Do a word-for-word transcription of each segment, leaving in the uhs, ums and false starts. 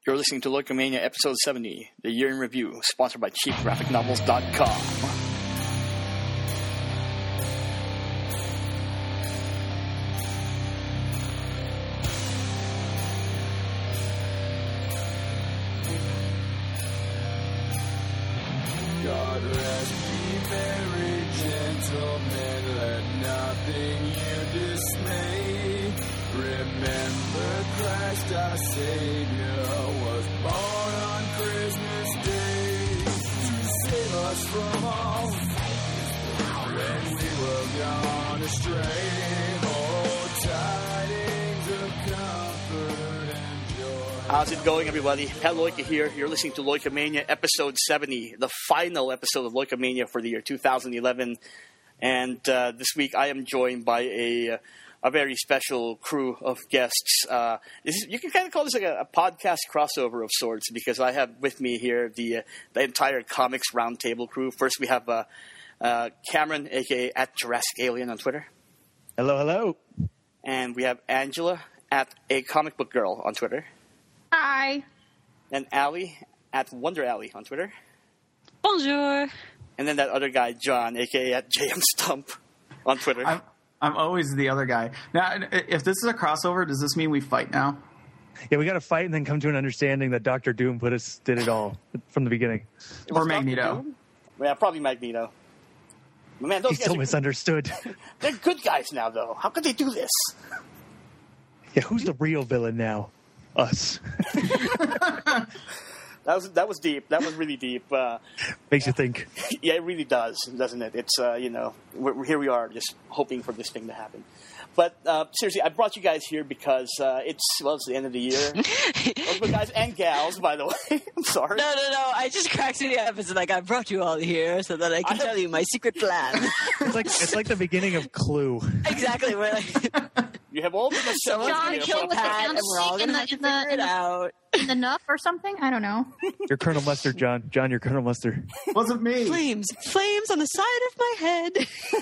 You're listening to Loicomania Episode seventy, the year in review, sponsored by cheap graphic novels dot com. God rest ye merry gentlemen, let nothing you dismay. Remember Christ our Savior was born on Christmas Day to save us from all when we were gone astray. Oh, tidings of comfort and joy. How's it going, everybody? Pat Loika here. You're listening to Loicomania Episode seventy, the final episode of Loicomania for the year two thousand eleven. And uh, this week I am joined by a a very special crew of guests. Uh, this is, you can kind of call this like a, a podcast crossover of sorts, because I have with me here the uh, the entire Comics Roundtable crew. First, we have uh, uh, Cameron, a k a at Jurassic Alien on Twitter. Hello, hello. And we have Angela at A Comic Book Girl on Twitter. Hi. And Allie at Wonder Alley on Twitter. Bonjour. And then that other guy, John, a k a at J M Stump on Twitter. I'm, I'm always the other guy. Now, if this is a crossover, does this mean we fight now? Yeah, we got to fight and then come to an understanding that Doctor Doom put us did it all from the beginning. Or Magneto. Yeah, probably Magneto. But man, those He's guys so are, misunderstood. they're good guys now, though. How could they do this? Yeah, who's the real villain now? Us. That was that was deep. That was really deep. Uh, Makes you think. yeah, it really does, doesn't it? It's uh, you know, we're, here we are, just hoping for this thing to happen. But uh, seriously, I brought you guys here because uh, it's well, it's the end of the year. Oh, but guys and gals, by the way. I'm sorry. No, no, no. I just cracked me up. It's like I brought you all here so that I can I have... tell you my secret plan. It's like it's like the beginning of Clue. Exactly. We're like, you have all been someone's John, gonna kill kill with the Pat, and we're all in gonna the- have to in the- figure in it the- out. The Nuff or something? I don't know. You're Colonel Mustard, John. John, you're Colonel Mustard. Wasn't me. Flames, flames on the side of my head.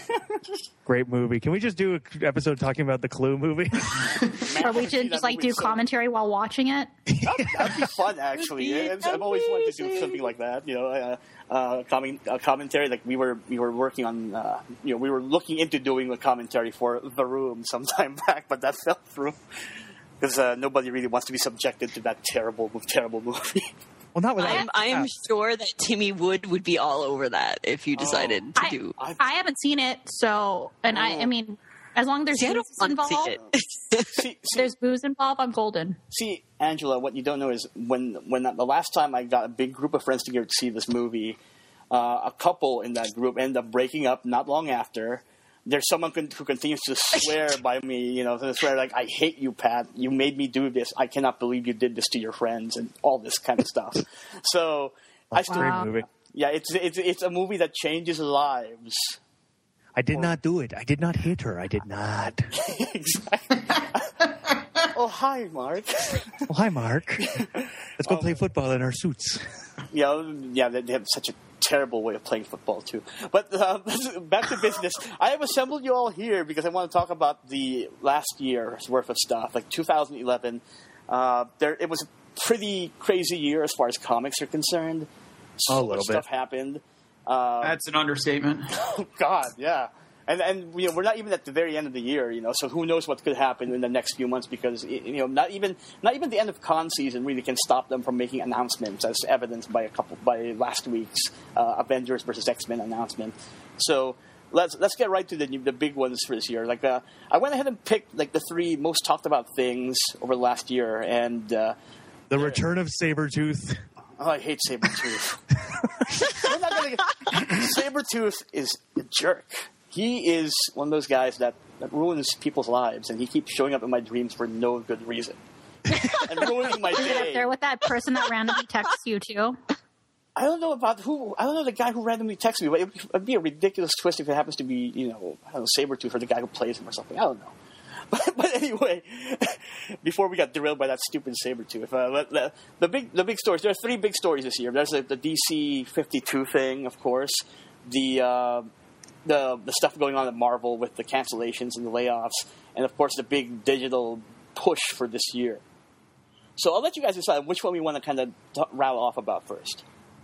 Great movie. Can we just do an episode talking about the Clue movie? Or we should just like do commentary while watching it. That'd, that'd be fun, actually. That'd be It's- I've always wanted to do amazing. something like that. You know, uh, uh, comment, uh, commentary. Like we were, we were working on. Uh, you know, we were looking into doing a commentary for The Room sometime back, but that fell through because uh, nobody really wants to be subjected to that terrible, terrible movie. Well, not without. I'm, I am sure that Timmy Wood would be all over that if you decided Oh. to I, do. I've- I haven't seen it, so and I, I mean, as long as there's See, I don't booze want to involved, see it. see, see, there's booze involved, I'm golden. see, Angela, what you don't know is when, when the last time I got a big group of friends together to see this movie, uh, a couple in that group ended up breaking up not long after. There's someone who continues to swear by me, you know, to swear like, I hate you, Pat. You made me do this. I cannot believe you did this to your friends and all this kind of stuff. So I still, Great Wow. movie. yeah, it's it's it's a movie that changes lives. I did not do it. I did not hit her. I did not. Exactly. Oh, hi, Mark. Oh, hi, Mark. Let's go play football in our suits. Yeah, yeah, they they have such a terrible way of playing football too. But uh, back to business. I have assembled you all here because I want to talk about the last year's worth of stuff, like two thousand eleven. Uh, there, it was a pretty crazy year as far as comics are concerned. So Oh, a little much bit. stuff happened. Uh, That's an understatement. oh God, yeah. And and you know, we're not even at the very end of the year, you know. So who knows what could happen in the next few months? Because you know, not even not even the end of con season really can stop them from making announcements, as evidenced by a couple by last week's uh, Avengers versus X-Men announcement. So let's let's get right to the the big ones for this year. Like uh, I went ahead and picked like the three most talked about things over the last year, and uh, The Return of Sabretooth. oh, I hate Sabretooth. We're not gonna get... Sabretooth is a jerk. He is one of those guys that, that ruins people's lives, and he keeps showing up in my dreams for no good reason. And ruining my Is it up day. there with that person that randomly texts you too? I don't know about who, I don't know the guy who randomly texted me, but it would be a ridiculous twist if it happens to be, you know, I don't know, Sabretooth or the guy who plays him or something. I don't know. But, but anyway, before we got derailed by that stupid Sabretooth, uh, the, the big the big stories, there are three big stories this year. There's the, the D C fifty-two thing, of course, the... Uh, The, the stuff going on at Marvel with the cancellations and the layoffs, and of course the big digital push for this year. So I'll let you guys decide which one we want to kind of t- rattle off about first.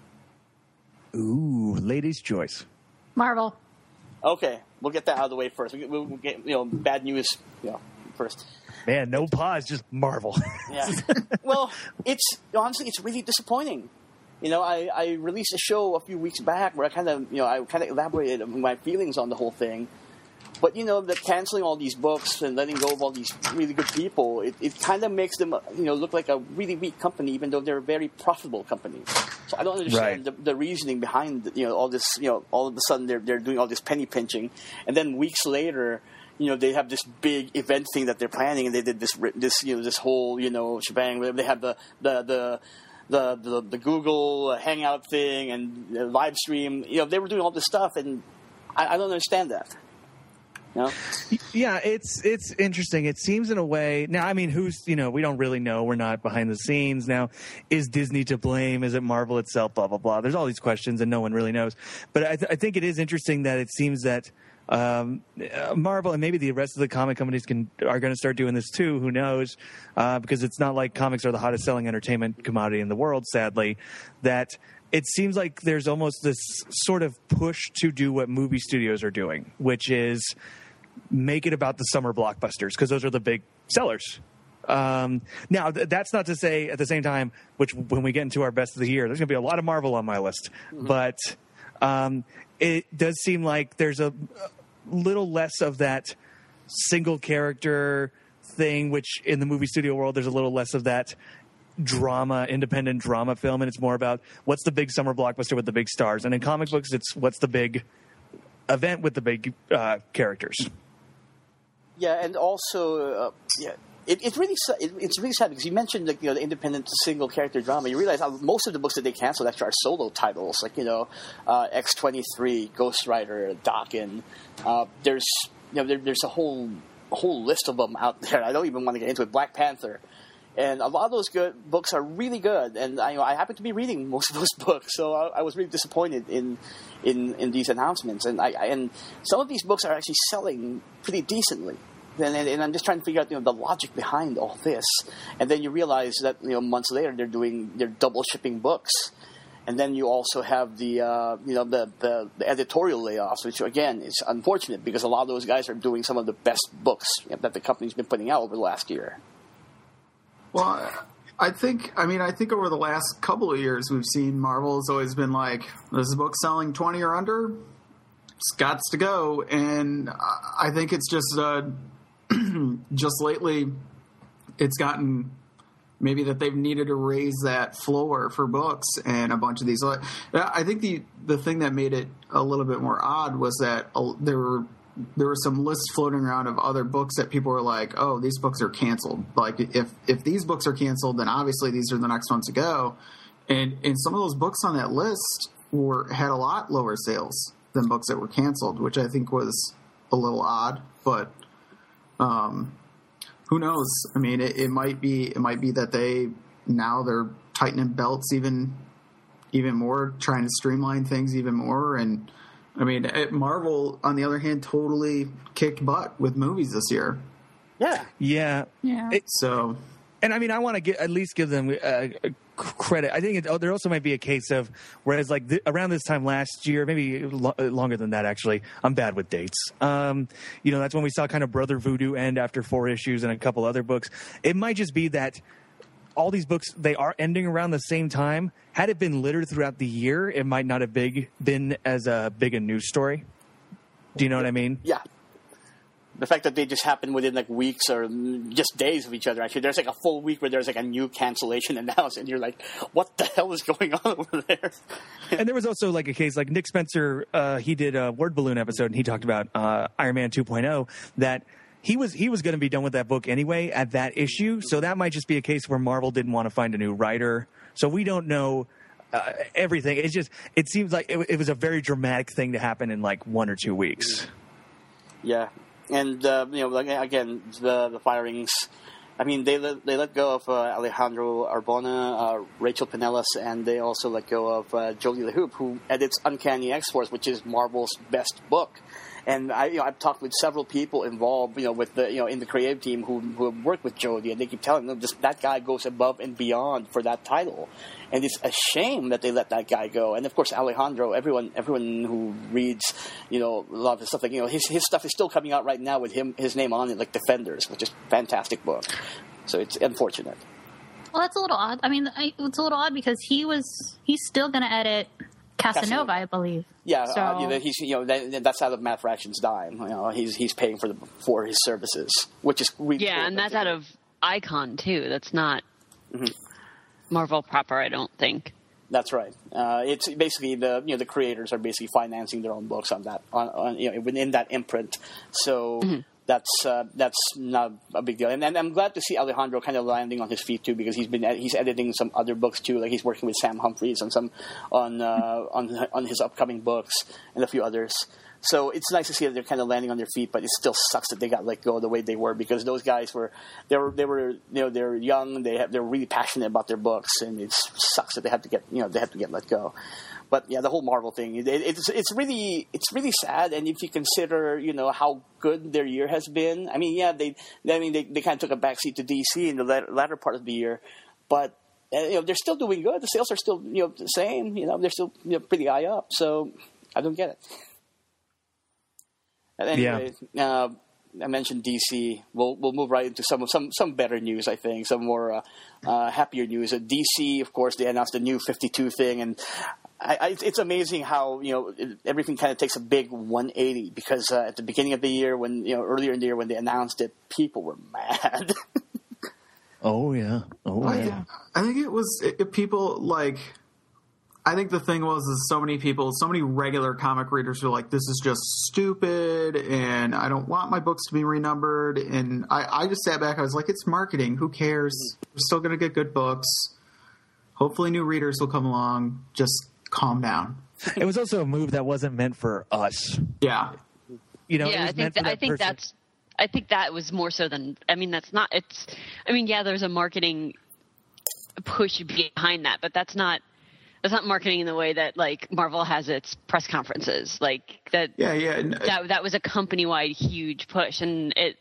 Ooh, ladies' choice. Marvel. Okay, we'll get that out of the way first. We'll, we'll get you know bad news you know first. Man, no pause, just Marvel. Yeah. Well, it's honestly it's really disappointing. You know, I, I released a show a few weeks back where I kind of you know I kind of elaborated on my feelings on the whole thing. But, you know, the canceling all these books and letting go of all these really good people, it, it kind of makes them, you know, look like a really weak company, even though they're a very profitable company. So I don't understand right. the, the reasoning behind, you know, all this, you know, all of a sudden they're, they're doing all this penny pinching. And then weeks later, you know, they have this big event thing that they're planning, and they did this, this you know, this whole, you know, shebang. They have the, the, the, the, the, the Google Hangout thing and the live stream. You know, they were doing all this stuff, and I, I don't understand that. No? Yeah, it's it's interesting. It seems in a way now. I mean, who's you know we don't really know. We're not behind the scenes now. Is Disney to blame? Is it Marvel itself? Blah blah blah. There's all these questions, and no one really knows. But I, th- I think it is interesting that it seems that um, Marvel and maybe the rest of the comic companies can are going to start doing this too. Who knows? Uh, because it's not like comics are the hottest selling entertainment commodity in the world. Sadly, that. It seems like there's almost this sort of push to do what movie studios are doing, which is make it about the summer blockbusters because those are the big sellers. Um, now, th- that's not to say at the same time, which when we get into our best of the year, there's going to be a lot of Marvel on my list. Mm-hmm. But um, it does seem like there's a, a little less of that single character thing, which in the movie studio world, there's a little less of that drama, independent drama film, and it's more about what's the big summer blockbuster with the big stars. And in comic books, it's what's the big event with the big uh, characters. Yeah, and also, uh, yeah, it, it's really it, it's really sad because you mentioned like, you know the independent single character drama. You realize how most of the books that they canceled actually are solo titles, like you know uh, X twenty-three, Ghost Rider, Daken. Uh, there's you know there, there's a whole a whole list of them out there. I don't even want to get into it. Black Panther. And a lot of those good books are really good, and I, you know, I happen to be reading most of those books, so I, I was really disappointed in, in, in these announcements. And I, I and some of these books are actually selling pretty decently, and, and, and I'm just trying to figure out you know the logic behind all this. And then you realize that you know months later they're doing they're double shipping books, and then you also have the uh, you know the, the the editorial layoffs, which again is unfortunate because a lot of those guys are doing some of the best books you know, that the company's been putting out over the last year. Well, I think, I mean, I think over the last couple of years, we've seen Marvel has always been like, this book selling twenty or under, it's got to go. And I think it's just, uh, just lately, it's gotten maybe that they've needed to raise that floor for books and a bunch of these. I think the, the thing that made it a little bit more odd was that there were, there were some lists floating around of other books that people were like, oh, these books are canceled. Like if, if these books are canceled, then obviously these are the next ones to go. And, and some of those books on that list were, had a lot lower sales than books that were canceled, which I think was a little odd, but, um, who knows? I mean, it, it might be, it might be that they, now they're tightening belts even, even more, trying to streamline things even more. And, I mean, Marvel, on the other hand, totally kicked butt with movies this year. Yeah. Yeah. Yeah. It, so, and I mean, I want to get, at least give them uh, credit. I think it, oh, there also might be a case of, whereas like th- around this time last year, maybe lo- longer than that, actually, I'm bad with dates. Um, you know, that's when we saw kind of Brother Voodoo end after four issues and a couple other books. It might just be that all these books, they are ending around the same time. Had it been littered throughout the year, it might not have big been as a big a news story. Do you know what I mean? Yeah. The fact that they just happen within like weeks or just days of each other. Actually, there's like a full week where there's like a new cancellation announced, and you're like, "What the hell is going on over there?" And there was also like a case like Nick Spencer. Uh, he did a Word Balloon episode, and he talked about uh, Iron Man two point oh that. He was he was going to be done with that book anyway at that issue, so that might just be a case where Marvel didn't want to find a new writer. So we don't know uh, everything. It's just it seems like it, it was a very dramatic thing to happen in like one or two weeks. Yeah, and uh, you know, like, again, the the firings I mean, they let, they let go of uh, Alejandro Arbona, uh, Rachel Pinellas, and they also let go of uh, Jodie LeHeup, who edits Uncanny X-Force, which is Marvel's best book. And I, you know, I've talked with several people involved, you know, with the, you know, in the creative team who who have worked with Jodie, and they keep telling them this, that guy goes above and beyond for that title, and it's a shame that they let that guy go. And of course, Alejandro, everyone everyone who reads, you know, a lot of the stuff, like, you know, his his stuff is still coming out right now with him his name on it, like Defenders, which is a fantastic book. So it's unfortunate. Well, that's a little odd. I mean, I, it's a little odd because he was he's still going to edit Casanova, Casanova, I believe. Yeah, so, uh, you know, he's you know that, that's out of Matt Fraction's dime. You know, he's he's paying for the for his services, which is really yeah, cool. And that's out of Icon too. That's not mm-hmm. Marvel proper, I don't think. That's right. Uh, it's basically the you know the creators are basically financing their own books on that on, on you know within that imprint. So. Mm-hmm. That's uh, that's not a big deal, and, and I'm glad to see Alejandro kind of landing on his feet too, because he's been he's editing some other books too, like he's working with Sam Humphries on some on uh, on on his upcoming books and a few others. So it's nice to see that they're kind of landing on their feet, but it still sucks that they got let go the way they were, because those guys were they were they were you know they're young, they have, they're really passionate about their books, and it sucks that they have to get you know they have to get let go. But yeah, the whole Marvel thing, it, it's it's really it's really sad. And if you consider, you know, how good their year has been, I mean, yeah, they I mean they, they kind of took a backseat to D C in the latter, latter part of the year, but uh, you know they're still doing good. The sales are still you know the same. You know they're still you know, pretty high up. So I don't get it. And anyway, yeah. uh, I mentioned D C. We'll we'll move right into some some some better news. I think some more uh, uh, happier news. At D C, of course, they announced the new fifty-two thing, and I, I, it's amazing how you know it, everything kind of takes a big one eighty, because uh, at the beginning of the year, when you know earlier in the year when they announced it, people were mad. oh yeah, oh I, yeah. I think it was it, it, people like. I think the thing was is so many people, so many regular comic readers were like, this is just stupid, and I don't want my books to be renumbered. And I, I just sat back. I was like, it's marketing. Who cares? We're still going to get good books. Hopefully new readers will come along. Just calm down. It was also a move that wasn't meant for us. Yeah. You know, yeah, I think, th- I think that's, I think that was more so than, I mean, that's not, it's, I mean, yeah, there's a marketing push behind that, but that's not, It's not marketing in the way that like Marvel has its press conferences, like that. Yeah, yeah. That that was a company-wide huge push, and it.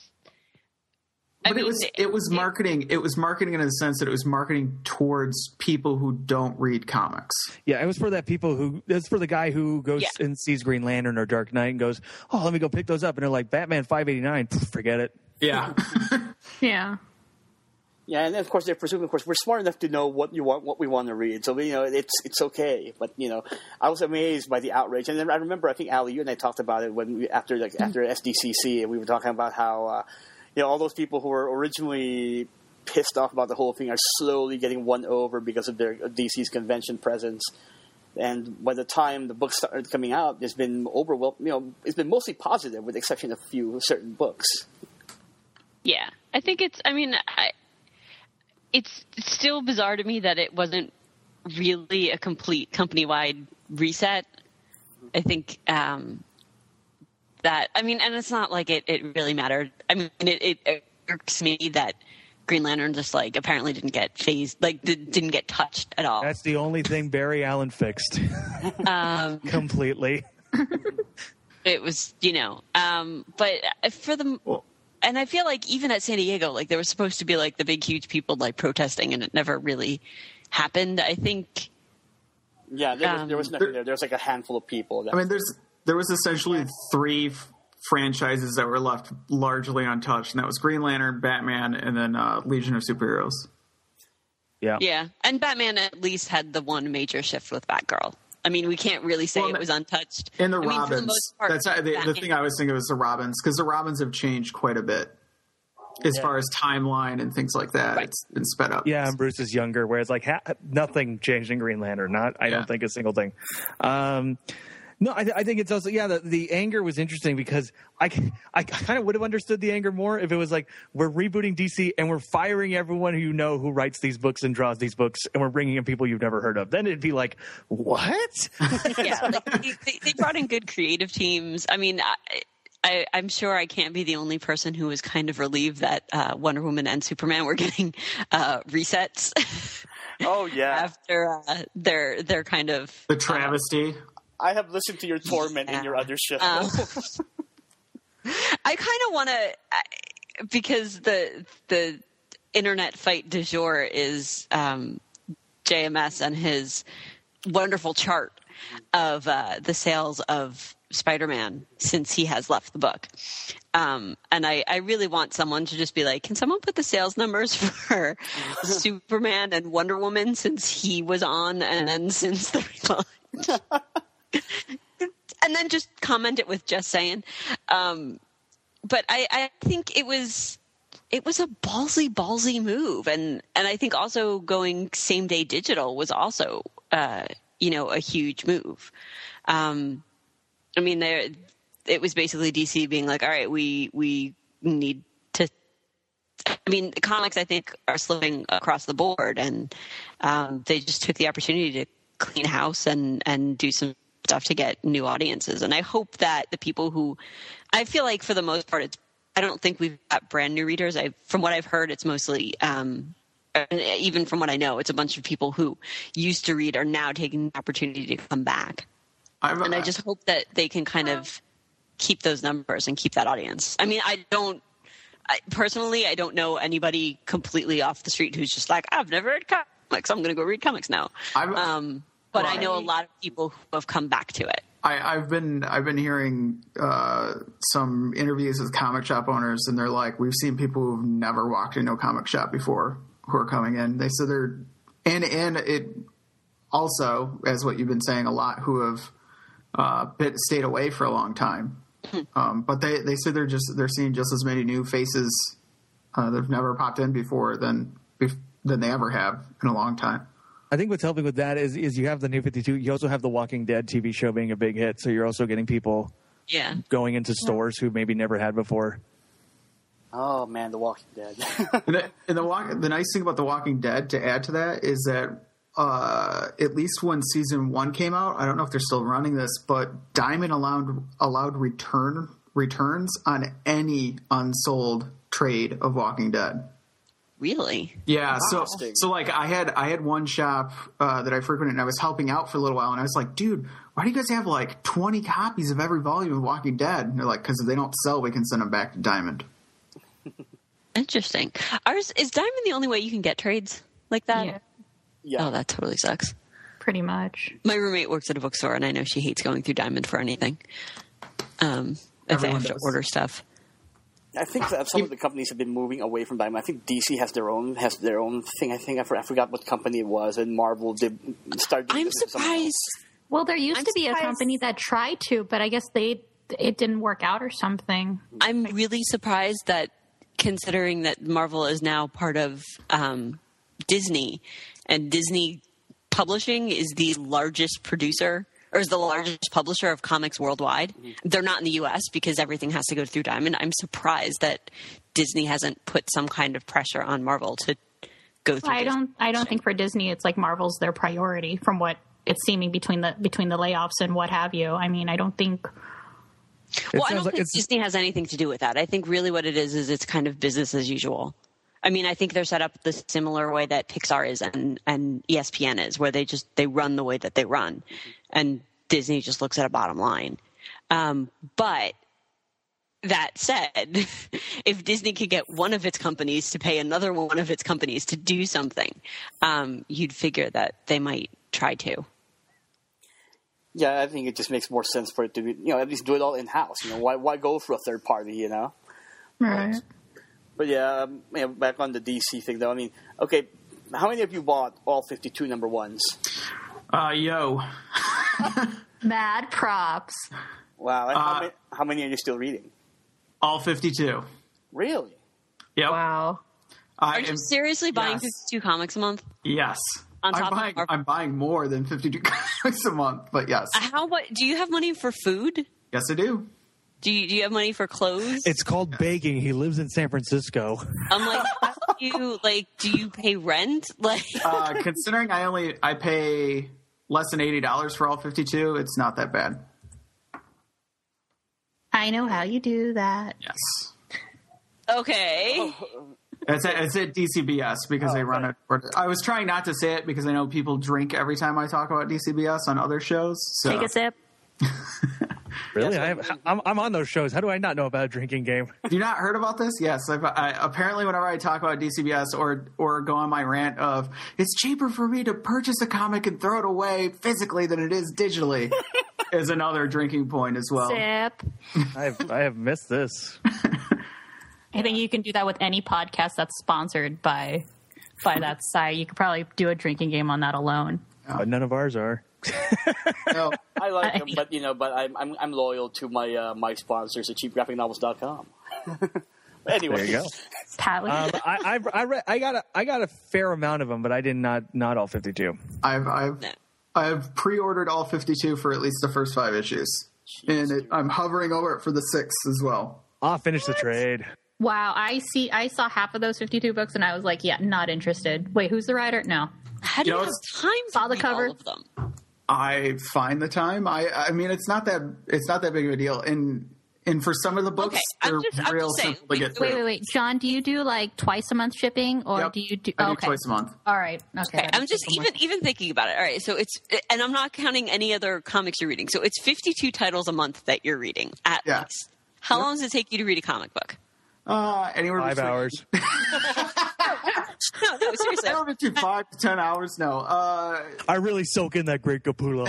I but mean, it was it was marketing. It was marketing in the sense that it was marketing towards people who don't read comics. Yeah, it was for that people who. It's for the guy who goes yeah. and sees Green Lantern or Dark Knight and goes, "Oh, let me go pick those up," and they're like, "Batman five eighty-nine, forget it." Yeah. yeah. Yeah, and then of course they're presuming, of course, we're smart enough to know what you want, what we want to read. So you know, it's it's okay. But you know, I was amazed by the outrage, and then I remember, I think Ali, you and I talked about it when we, after like after S D C C, and we were talking about how uh, you know all those people who were originally pissed off about the whole thing are slowly getting won over because of their D C's convention presence. And by the time the books started coming out, it's been overwhelmed. You know, it's been mostly positive, with the exception of a few certain books. Yeah, I think it's. I mean, I. It's still bizarre to me that it wasn't really a complete company-wide reset. I think um, that, I mean, and it's not like it, it really mattered. I mean, it, it, it irks me that Green Lantern just, like, apparently didn't get phased, like, didn't get touched at all. That's the only thing Barry Allen fixed. um, Completely. It was, you know, um, but for the... Well, and I feel like even at San Diego, like there was supposed to be like the big, huge people like protesting, and it never really happened. I think. Yeah, there was, um, there was nothing there. There was like a handful of people. That I mean, there's there was essentially three f- franchises that were left largely untouched, and that was Green Lantern, Batman, and then uh, Legion of Superheroes. Yeah. Yeah, and Batman at least had the one major shift with Batgirl. I mean, we can't really say well, it was untouched. And the I mean, Robins. the part, That's the, the thing I was thinking was the Robins, because the Robins have changed quite a bit as yeah. far as timeline and things like that. Right. It's been sped up. Yeah, and Bruce is younger, whereas like ha- nothing changed in Green Lantern. Not, I yeah. don't think a single thing. Um, no, I, th- I think it's also yeah. The, the anger was interesting because I, I kind of would have understood the anger more if it was like we're rebooting D C and we're firing everyone who you know who writes these books and draws these books, and we're bringing in people you've never heard of. Then it'd be like, what? yeah, like, they, they brought in good creative teams. I mean, I, I, I'm sure I can't be the only person who was kind of relieved that uh, Wonder Woman and Superman were getting uh, resets. Oh yeah, after uh, their their kind of the travesty. Uh, I have listened to your torment yeah. in your other show. Um, I kind of want to, because the the internet fight du jour is um, J M S and his wonderful chart of uh, the sales of Spider-Man since he has left the book. Um, and I, I really want someone to just be like, can someone put the sales numbers for Superman and Wonder Woman since he was on and then since the relaunch? And then just comment it with just saying. Um, but I, I think it was it was a ballsy, ballsy move. And, and I think also going same day digital was also, uh, you know, a huge move. Um, I mean, there, it was basically D C being like, all right, we, we need to, I mean, the comics, I think, are slipping across the board, and um, they just took the opportunity to clean house and, and do some stuff to get new audiences. And I hope that the people who, I feel like for the most part, it's, I don't think we've got brand new readers. I, from what I've heard, it's mostly, um, even from what I know, it's a bunch of people who used to read are now taking the opportunity to come back. I've, And I just hope that they can kind of keep those numbers and keep that audience. I mean, I don't, I, personally, I don't know anybody completely off the street who's just like, I've never read comics, I'm going to go read comics now. Um, but well, I know a lot of people who have come back to it. I, I've been I've been hearing uh, some interviews with comic shop owners, and they're like, we've seen people who've never walked into a comic shop before who are coming in. They said they're, and and it also, as what you've been saying, a lot who have uh, been, stayed away for a long time. Um, but they, they say they're just they're seeing just as many new faces uh, that have never popped in before than than they ever have in a long time. I think what's helping with that is is you have the New fifty-two. You also have the Walking Dead T V show being a big hit, so you're also getting people yeah. going into stores who maybe never had before. Oh man, The Walking Dead. and the, and the walk, the nice thing about The Walking Dead, to add to that, is that uh, at least when season one came out, I don't know if they're still running this, but Diamond allowed allowed return returns on any unsold trade of Walking Dead. Really? Yeah. So, so like I had, I had one shop uh, that I frequented, and I was helping out for a little while, and I was like, dude, why do you guys have like twenty copies of every volume of Walking Dead? And they're like, because if they don't sell, we can send them back to Diamond. Interesting. Ours is Diamond the only way you can get trades like that? Yeah, Yeah. Oh, that totally sucks. pretty much. My roommate works at a bookstore, and I know she hates going through Diamond for anything. Um, if Everyone they have to does. order stuff. I think that some of the companies have been moving away from Diamond. I think D C has their own has their own thing. I think I, for, I forgot what company it was, and Marvel did start. doing I'm this with something else. surprised. Well, there used I'm to be surprised. a company that tried to, but I guess they it didn't work out or something. I'm really surprised that, considering that Marvel is now part of um, Disney, and Disney Publishing is the largest producer, or is the largest publisher of comics worldwide. Mm-hmm. They're not in the U S because everything has to go through Diamond. I'm surprised that Disney hasn't put some kind of pressure on Marvel to go through. I don't. I don't think for Disney, it's like Marvel's their priority from what it's seeming between the between the layoffs and what have you. I mean, I don't think. Well, I sounds don't like think it's- Disney has anything to do with that. I think really what it is is it's kind of business as usual. I mean, I think they're set up the similar way that Pixar is and, and E S P N is, where they just they run the way that they run, and Disney just looks at a bottom line. Um, but that said, if Disney could get one of its companies to pay another one of its companies to do something, um, you'd figure that they might try to. Yeah, I think it just makes more sense for it to be, you know, at least do it all in house. You know, why why go for a third party? You know. Right. But yeah, um, you know, back on the D C thing though. I mean, okay, how many of you bought all fifty-two number ones? Uh, yo. Mad props. Wow, and how, Uh, many, how many are you still reading? All fifty-two. Really? Yep. Wow. I Are you am- seriously buying yes. fifty-two comics a month? Yes. On top I'm of buying, Marvel? I'm buying more than fifty-two comics a month, but yes. How much? Do you have money for food? Yes, I do. Do you, do you have money for clothes? It's called baking. He lives in San Francisco. I'm like, how do you like? Do you pay rent? Like, Uh, considering I only I pay less than eighty dollars for all fifty-two, it's not that bad. I know how you do that. Yes. Okay. It's at, it's at D C B S because Oh, they run okay. it. I was trying not to say it because I know people drink every time I talk about D C B S on other shows. So. Take a sip. Really? Yes, I have, I'm, I'm on those shows. How do I not know about a drinking game? Have you not heard about this? Yes. I've, I, apparently, whenever I talk about D C B S or or go on my rant of it's cheaper for me to purchase a comic and throw it away physically than it is digitally, is another drinking point as well. Sip. I have, I have missed this. I think you can do that with any podcast that's sponsored by by that site. You could probably do a drinking game on that alone. But none of ours are. No, I like them, but you know, but I'm I'm, I'm loyal to my uh, my sponsors at cheap graphic novels dot com. Anyway, There you go. Pat, what Um, I, I, I, read, I got a, I got a fair amount of them, but I did not, not all fifty-two. I've I've No. I've pre-ordered all fifty-two for at least the first five issues, and it, I'm hovering over it for the sixth as well. I'll finish the trade. Wow, I see. I saw half of those fifty-two books, and I was like, "Yeah, not interested." Wait, who's the writer? No, How do You you, know, have it's- time Saw to the read cover. all of them? I find the time. I I mean, it's not that it's not that big of a deal, and and for some of the books, Okay, I'm they're just- I'm real just saying, simple to wait, get through. wait, wait, wait, John. Do you do like twice a month shipping, or Yep. do you do? I do okay, twice a month. all right, okay. Okay, I'm just even even thinking about it. All right, so it's and I'm not counting any other comics you're reading. So it's fifty-two titles a month that you're reading at Yeah. least. How long does it take you to read a comic book? Uh, anywhere Five between, hours. No, no, seriously. Anywhere between five to ten hours. No, uh, I really soak in that great Capullo.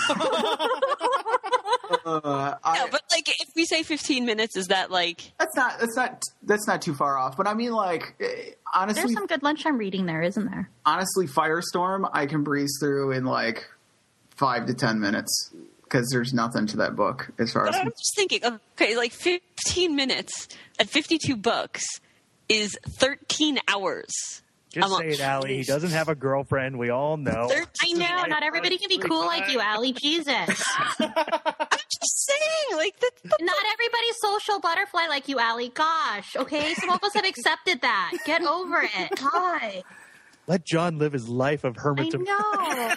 uh, I, No, but like if we say fifteen minutes, is that like that's not that's not that's not too far off. But I mean, like eh, honestly, There's some good lunchtime reading there, isn't there? honestly, Firestorm I can breeze through in like five to ten minutes because there's nothing to that book as far as I'm just thinking, okay, like fifteen minutes at fifty-two books is thirteen hours. Just I'm say a- it, Allie. He doesn't have a girlfriend. We all know. Thir- I know. Not everybody can be cool like you, Allie. Jesus. I'm just saying, like that. Not everybody's social butterfly like you, Allie. Gosh, okay? Some of us have accepted that. Get over it. God. Let John live his life of I hermit. know.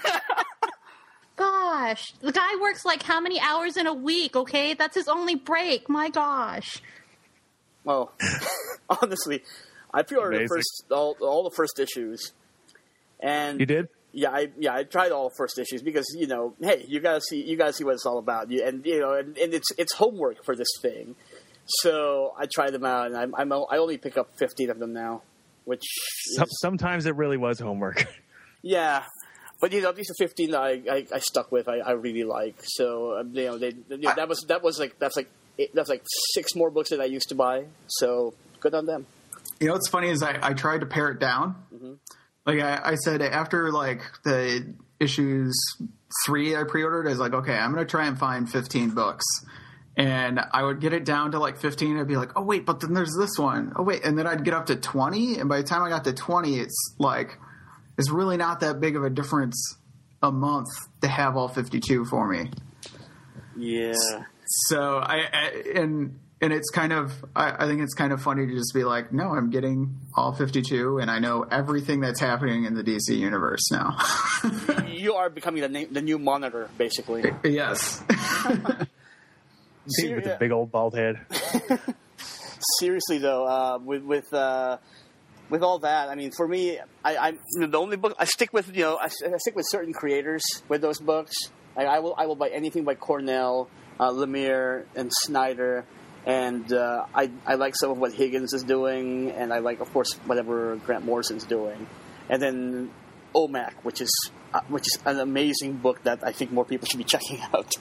Gosh. The guy works like how many hours in a week, okay? That's his only break. My gosh. well, honestly, I pre-ordered the Amazing. first all, all the first issues, and You did? Yeah, I yeah I tried all the first issues because you know, hey, you gotta see you gotta see what it's all about, you, and you know, and, and it's it's homework for this thing. So I tried them out, and I'm, I'm I only pick up fifteen of them now, which Some, is, sometimes it really was homework. yeah. But you know, these are fifteen that I, I, I stuck with. I, I really like. So um, you know, they you know, that was that was like that's like eight, that's like six more books that I used to buy. So good on them. You know what's funny is I, I tried to pare it down. Mm-hmm. Like I, I said, after like the issues three I pre-ordered, I was like, okay, I'm going to try and find fifteen books. And I would get it down to like fifteen. I'd be like, oh, wait, but then there's this one. Oh, wait. And then I'd get up to twenty. And by the time I got to twenty, it's like, it's really not that big of a difference a month to have all fifty-two for me. Yeah. So I, I and and it's kind of I, I think it's kind of funny to just be like, no, I'm getting all fifty-two, and I know everything that's happening in the D C universe now. You are becoming the na- the new Monitor, basically. Yes. See, with the big old bald head. Seriously though, uh, with with uh, with all that, I mean, for me, I, I'm the only book I stick with. You know, I, I stick with certain creators with those books. Like I will, I will buy anything by Cornell, uh, Lemire, and Snyder, and uh, I I like some of what Higgins is doing, and I like, of course, whatever Grant Morrison's doing, and then O M A C, which is uh, which is an amazing book that I think more people should be checking out.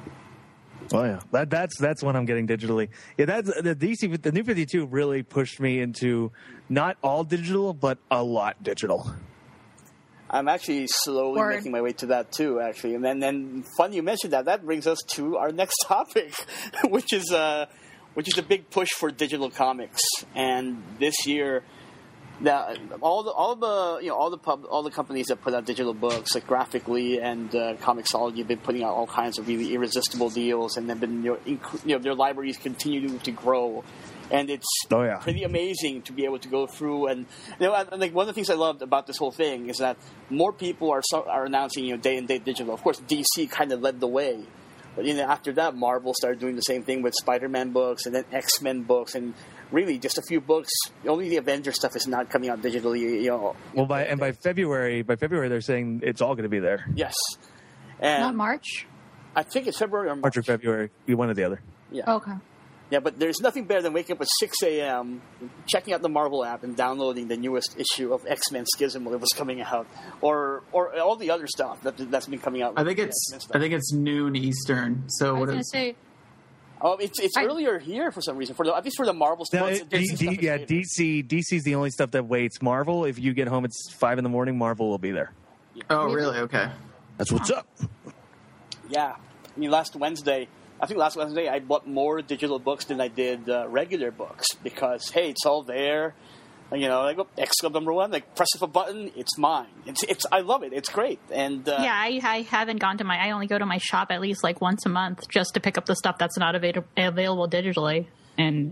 Oh yeah, that that's that's when I'm getting digitally. Yeah, that's the D C. The new fifty-two really pushed me into not all digital, but a lot digital. I'm actually slowly Word. making my way to that too, actually. And then, then fun you mentioned that. That brings us to our next topic, which is uh, which is a big push for digital comics. And this year, the, all the all the you know all the pub, all the companies that put out digital books, like Graphically and uh, Comixology, have been putting out all kinds of really irresistible deals, and they've been you know, inc- you know their libraries continue to grow. And it's Oh, yeah. pretty amazing to be able to go through, and you know, and, like one of the things I loved about this whole thing is that more people are so, are announcing, you know, day and date digital. Of course, D C kind of led the way, But you know, after that, Marvel started doing the same thing with Spider-Man books and then X-Men books, and really just a few books. Only the Avengers stuff is not coming out digitally. You know. Well, by and by February, by February, they're saying it's all going to be there. Yes. And Not March? I think it's February or March. March or February, be one or the other. Yeah. Okay. Yeah, but there's nothing better than waking up at six a.m., checking out the Marvel app, and downloading the newest issue of X-Men Schism when it was coming out, or or all the other stuff that that's been coming out. I think it's I think it's noon Eastern. So I was what going to is say, Oh, it's it's I- earlier here for some reason. For the, at least for the Marvel No, stuff. it- D- D- yeah, D C D C's the only stuff that waits. Marvel, if you get home, it's five in the morning. Marvel will be there. Oh, really? Okay. That's what's up. Yeah, I mean, last Wednesday, I think last Wednesday, I bought more digital books than I did uh, regular books because hey, it's all there. You know, like X Club number one, like press of a button, it's mine. It's it's I love it. It's great. And uh, yeah, I, I haven't gone to my. I only go to my shop at least like once a month just to pick up the stuff that's not avail- available digitally. And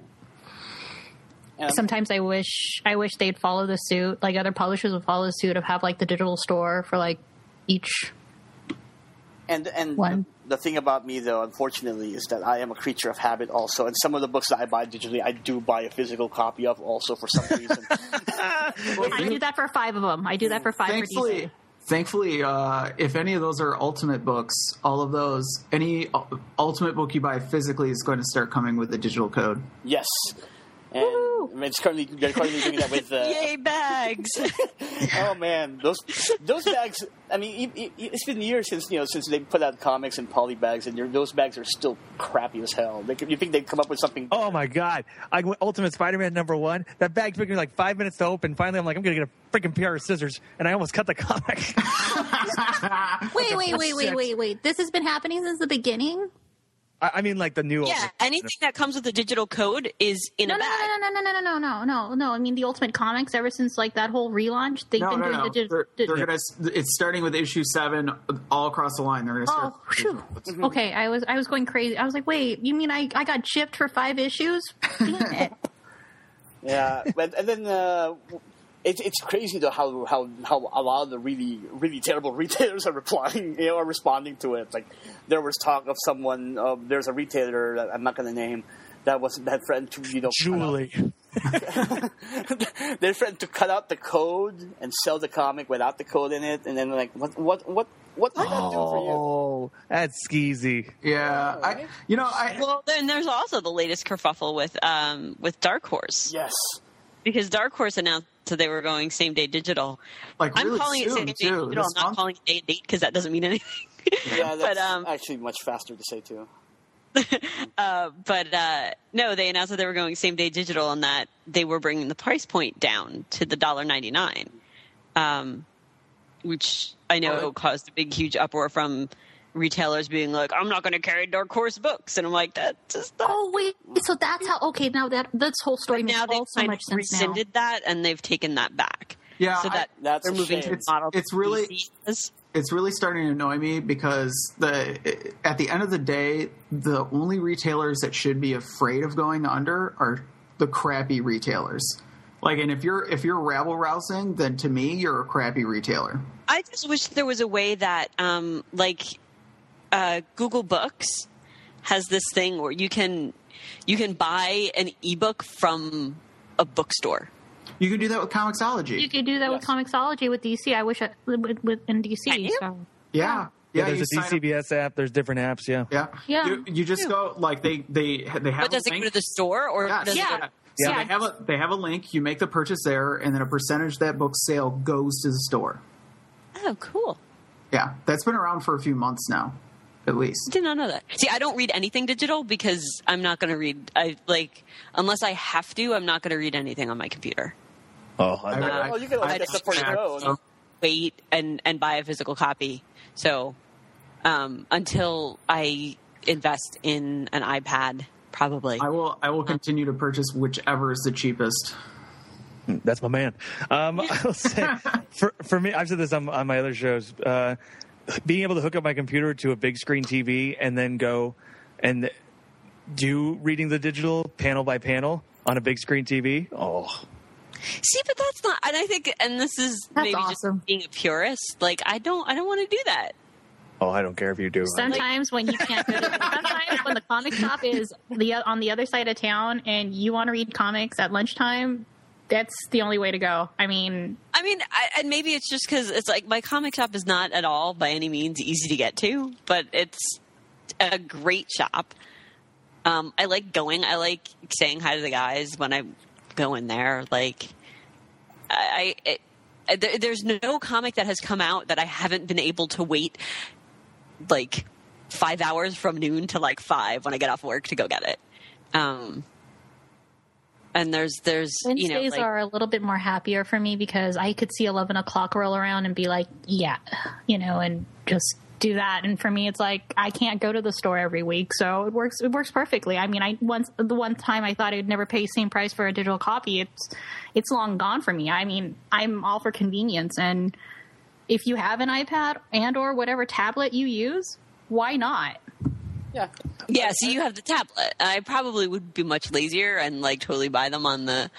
and sometimes I wish I wish they'd follow the suit. Like other publishers would follow the suit of have like the digital store for like each. And and One. the thing about me, though, unfortunately, is that I am a creature of habit also. And some of the books that I buy digitally, I do buy a physical copy of also for some reason. I do that for five of them. I do that for five for D C. Thankfully, thankfully, uh, if any of those are Ultimate books, all of those, any uh, Ultimate book you buy physically is going to start coming with the digital code. Yes. And I mean, it's currently, they're currently doing that with... Uh, Yay, bags! Oh man, those those bags. I mean, it, it, it's been years since you know since they put out comics and poly bags, and those bags are still crappy as hell. They, could- you think they'd come up with something? Oh my god! I went Ultimate Spider-Man number one. That bag took me like five minutes to open. Finally, I'm like, I'm gonna get a freaking pair of scissors, and I almost cut the comic. Wait, wait, wait, wait, Shit. wait, wait. This has been happening since the beginning? I, I mean, like the new. Yeah, Ultimate. anything that comes with a digital code is in No, a no, bag. no, no, no, no, no, no, no, no, no. I mean, the Ultimate Comics, ever since like that whole relaunch, they've No, been no, doing no. the digital. They're, they're gonna. It's starting with issue seven, all across the line. They're gonna start. Oh, phew. Okay, I was I was going crazy. I was like, wait, you mean I, I got chipped for five issues? Damn it. Yeah, but and then uh, it's it's crazy though how how how a lot of the really really terrible retailers are replying, you know, are responding to it. Like there was talk of someone. Uh, there's a retailer that I'm not going to name that was that threatened to you know Julie. They're threatened to cut out the code and sell the comic without the code in it, and then like what what what what did that do for you? Oh, that's skeezy. Yeah, I. You know, I. Well, then there's also the latest kerfuffle with um, with Dark Horse, Yes. because Dark Horse announced that they were going same day digital. Like I'm really calling it soon, same day too, digital. this I'm not month. calling it day and date because that doesn't mean anything. Yeah, that's but um, actually much faster to say too. uh, but uh, no, they announced that they were going same day digital and that they were bringing the price point down to the one dollar ninety-nine, um, which I know Oh. caused a big, huge uproar from retailers being like, "I'm not going to carry Dark Horse books," and I'm like, "That just not." Oh wait, so that's how? Okay, now that this whole story But makes now they've all so kind much of sense now. rescinded that and they've taken that back. Yeah, so I- that That's they're a moving shame. to the model. It's really- D C is. It's really starting to annoy me because the at the end of the day, the only retailers that should be afraid of going under are the crappy retailers. Like, and if you're if you're rabble rousing, then to me, you're a crappy retailer. I just wish there was a way that, um, like, uh, Google Books has this thing where you can you can buy an ebook from a bookstore. You can do that with Comixology. You could do that with Yes. Comixology with D C. I wish I, with, with in D C. Can you? So. yeah, Yeah, yeah. there's you a sign up- D C B S app. There's different apps. Yeah. Yeah, Yeah. You, you just go like they they they have. But does a it go link. to the store or Yes. does Yeah. it go So Yeah. they have a they have a link. You make the purchase there, and then a percentage of that book sale goes to the store. Oh, cool. Yeah, that's been around for a few months now, at least. Did not know that. See, I don't read anything digital because I'm not going to read. I like unless I have to. I'm not going to read anything on my computer. Oh, I- I, I- Well, you can always I- get stuff for your I- own. so- Wait and and buy a physical copy. So um, until I invest in an iPad, probably. I will I will continue to purchase whichever is the cheapest. that's my man. Um, I'll say for for me, I've said this on, on my other shows. Uh, being able to hook up my computer to a big screen T V and then go and do reading the digital panel by panel on a big screen T V. Oh, See, but that's not. And I think, and this is That's maybe awesome. just being a purist. Like, I don't, I don't want to do that. Oh, I don't care if you do. Sometimes when you can't go to sometimes when the comic shop is the on the other side of town and you want to read comics at lunchtime, that's the only way to go. I mean, I mean, I, and maybe it's just because it's like my comic shop is not at all by any means easy to get to, but it's a great shop. Um, I like going. I like saying hi to the guys when I go in there. Like, I, I it, there, there's no comic that has come out that I haven't been able to wait like five hours from noon to like five when I get off work to go get it. Um, and there's there's Wednesdays you know like, are a little bit more happier for me because I could see eleven o'clock roll around and be like, yeah, you know, and just do that. And for me, it's like I can't go to the store every week, so it works. It works perfectly. I mean, I once the one time I thought I'd never pay the same price for a digital copy. It's it's long gone for me. I mean, I'm all for convenience, and if you have an iPad and or whatever tablet you use, why not? Yeah. Yeah, so you have the tablet. I probably would be much lazier and like totally buy them on the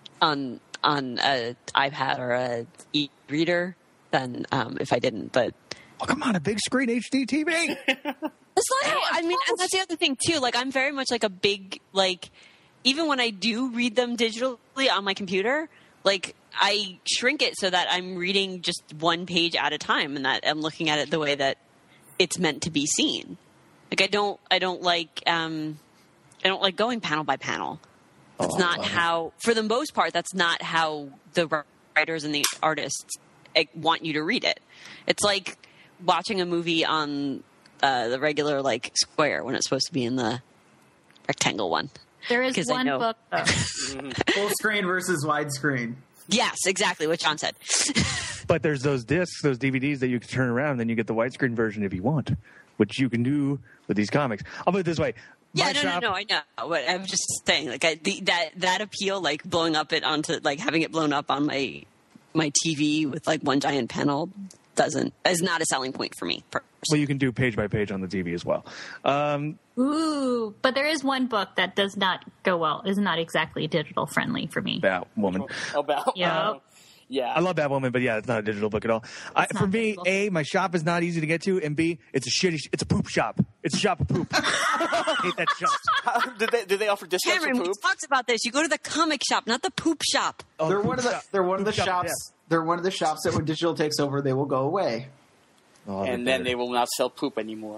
on on a iPad or a e-reader than um, if I didn't. But Oh, come on, a big screen H D T V. it's like I mean, and that's the other thing too. Like I'm very much like a big like even when I do read them digitally on my computer, like I shrink it so that I'm reading just one page at a time and that I'm looking at it the way that it's meant to be seen. Like I don't, I don't like, um, I don't like going panel by panel. That's Oh, not wow. how, for the most part, that's not how the writers and the artists eh, want you to read it. It's like watching a movie on uh, the regular like square when it's supposed to be in the rectangle one. There is 'Cause I one know- book though. Full screen versus widescreen. Yes, exactly what John said. But there's those discs, those D V Ds that you can turn around, and then you get the widescreen version if you want, which you can do with these comics. I'll put it this way. Yeah, My no, shop, no, no, I know. But I'm just saying, like, I, the, that that appeal, like, blowing up it onto, like, having it blown up on my my T V with, like, one giant panel doesn't, is not a selling point for me. personally. Well, you can do page by page on the T V as well. Um, Ooh, but there is one book that does not go well. Is not exactly digital friendly for me. Batwoman. About Yeah. uh, yeah. I love Batwoman, but yeah, it's not a digital book at all. I, for not me, digital. A, my shop is not easy to get to, and B, it's a shitty, sh- it's a poop shop. It's a shop of poop. I hate that shop. How- did they did they offer discounts Cameron, for we poop? talked about this. You go to the comic shop, not the poop shop. Oh, They're poop one of the shop. they're one of the Poop shop, shops. They're one of the shops that when digital takes over, they will go away. yeah. Oh, And then they will not sell poop anymore.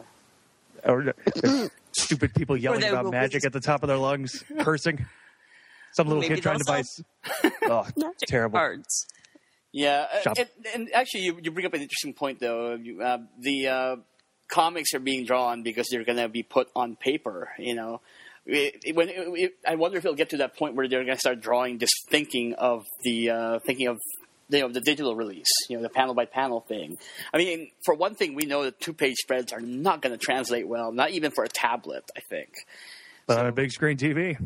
or stupid people yelling they about will magic release- at the top of their lungs, cursing. Some little Maybe kid trying to they'll buy. s- Oh, Magic terrible. cards. Yeah, uh, Shop. and, and actually, you, you bring up an interesting point, though. You, uh, the uh, comics are being drawn because they're going to be put on paper. You know, it, it- when it, it, I wonder if it'll get to that point where they're going to start drawing this thinking of the uh, thinking of you know the digital release. You know, the panel by panel thing. I mean, for one thing, we know that two page spreads are not going to translate well, not even for a tablet. I think. But on a big screen T V.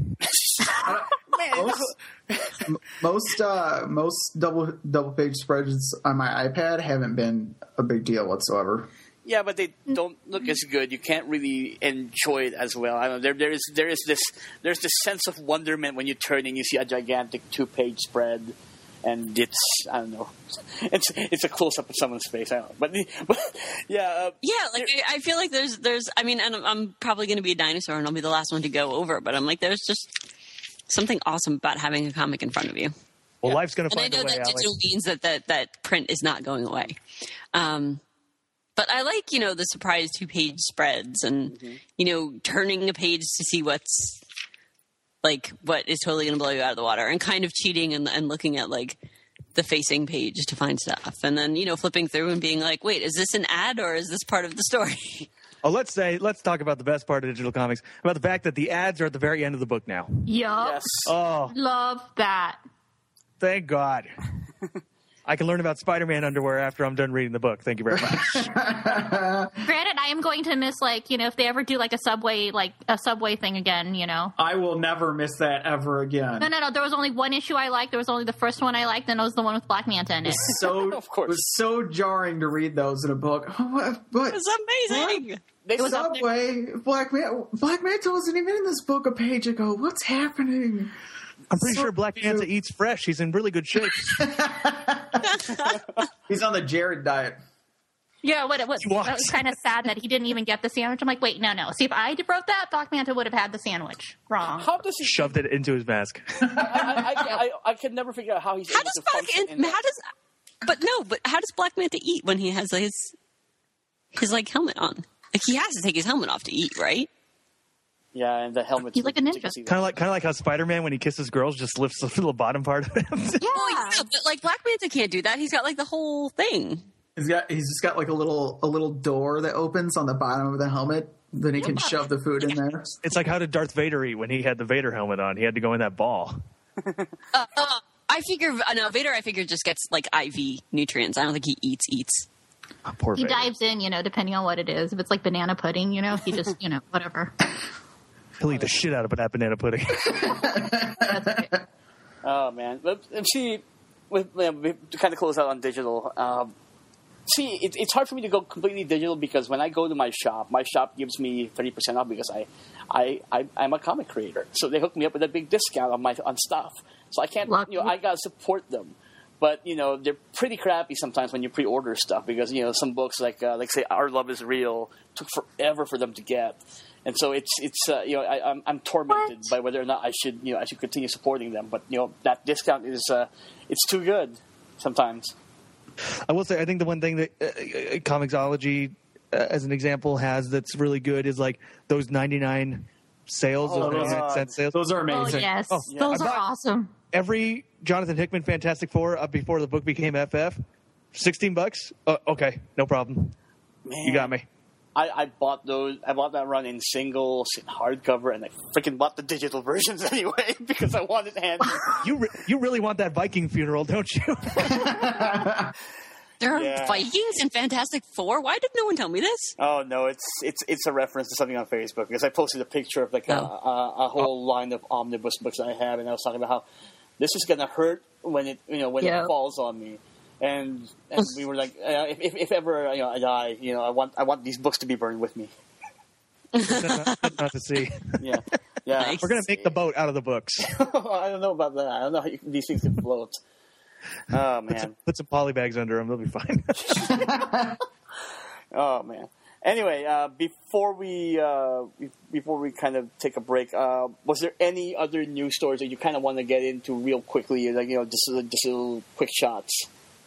Most most, uh, most double double page spreads on my iPad haven't been a big deal whatsoever. Yeah, but they don't look as good. You can't really enjoy it as well. I don't know. There, there is there is this there's this sense of wonderment when you turn and you see a gigantic two page spread, and it's I don't know, it's it's a close up of someone's face. I don't know, but, but yeah, uh, Yeah, like I I feel like there's there's I mean, and I'm, I'm probably going to be a dinosaur and I'll be the last one to go over, but I'm like there's just something awesome about having a comic in front of you. Well, life's going to And I find know a way, that Alex. digital means that, that that print is not going away. Um, but I like, you know, the surprise two-page spreads and, Mm-hmm. you know, turning a page to see what's, like, what is totally going to blow you out of the water and kind of cheating and, and looking at, like, the facing page to find stuff. And then, you know, flipping through and being like, wait, is this an ad or is this part of the story? Oh, let's say, let's talk about the best part of digital comics, about the fact that the ads are at the very end of the book now. Yup. yes, Oh, Love that. thank God. I can learn about Spider-Man underwear after I'm done reading the book. Thank you very much. Granted, I am going to miss, like, you know, if they ever do, like, a Subway, like, a Subway thing again, you know. I will never miss that ever again. No, no, no. There was only one issue I liked. There was only the first one I liked, and it was the one with Black Manta in it. So Of course. it was so jarring to read those in a book. What? what? It's amazing. they was up Subway, Black Man, Black Manta wasn't even in this book a page ago. What's happening? I'm pretty So sure Black cute. Manta eats fresh. He's in really good shape. He's on the Jared diet. Yeah, what it was, it was kind of sad that he didn't even get the sandwich. I'm like, wait, no, no. See, if I wrote that, Black Manta would have had the sandwich. Wrong. How does he Shoved it into his mask. I, I, I, I, I can never figure out how he's How able does to Black function in Manta? that. How does? But no, but how does Black Manta eat when he has his his like helmet on? Like he has to take his helmet off to eat, right? Yeah, and the helmet. He's like a ninja. Kind of like, kind of like how Spider-Man, when he kisses girls, just lifts the little bottom part of him. Yeah. Well, yeah, but like Black Manta can't do that. He's got like the whole thing. He's got he's just got like a little a little door that opens on the bottom of the helmet. Then he can shove the food in there. It's like how did Darth Vader eat when he had the Vader helmet on? He had to go in that ball. Uh, uh, I figure, uh, no, Vader, I figure just gets like I V nutrients. I don't think he eats eats. Oh, poor He Vader. dives in, you know, depending on what it is. If it's like banana pudding, you know, he just, you know, whatever. He'll eat the shit out of that banana pudding. That's okay. Oh man, but and see, with, you know, to kind of close out on digital. Um, see, it, it's hard for me to go completely digital because when I go to my shop, my shop gives me thirty percent off because I, I, I, I'm a comic creator, so they hook me up with a big discount on my on stuff. So I can't, Lucky. you know, I gotta support them. But you know, they're pretty crappy sometimes when you pre-order stuff because you know some books like uh, like say Our Love Is Real took forever for them to get. And so it's it's uh, you know I, I'm I'm tormented What? by whether or not I should you know I should continue supporting them, but you know that discount is uh, it's too good sometimes. I will say, I think the one thing that uh, uh, Comixology, uh, as an example, has that's really good is like those ninety-nine sales, Oh, those ninety-nine God. cent sales. Those are Oh, amazing. yes. Oh, yeah. Those I are bought- awesome. Every Jonathan Hickman Fantastic Four up before the book became F F, sixteen bucks. Uh, okay, no problem. Man, You got me. I, I bought those. I bought that run in singles, in hardcover, and I freaking bought the digital versions anyway because I wanted to hand. You re- you really want that Viking funeral, don't you? There are Yeah. Vikings in Fantastic Four? Why did no one tell me this? Oh no, it's it's it's a reference to something on Facebook because I posted a picture of like a, Oh. a, a whole line of omnibus books that I have, and I was talking about how this is gonna hurt when it you know when Yeah. it falls on me, and and we were like, uh, if, if if ever you know I die, you know I want I want these books to be burned with me. That's not, that's not to see. Yeah, yeah. Nice. We're gonna make the boat out of the books. I don't know about that. I don't know how you, these things can float. Oh Put some, man. put some poly bags under them; they'll be fine. Oh man. Anyway, uh, before we uh, before we kind of take a break, uh, was there any other news stories that you kind of want to get into real quickly, like you know, just just little quick shots?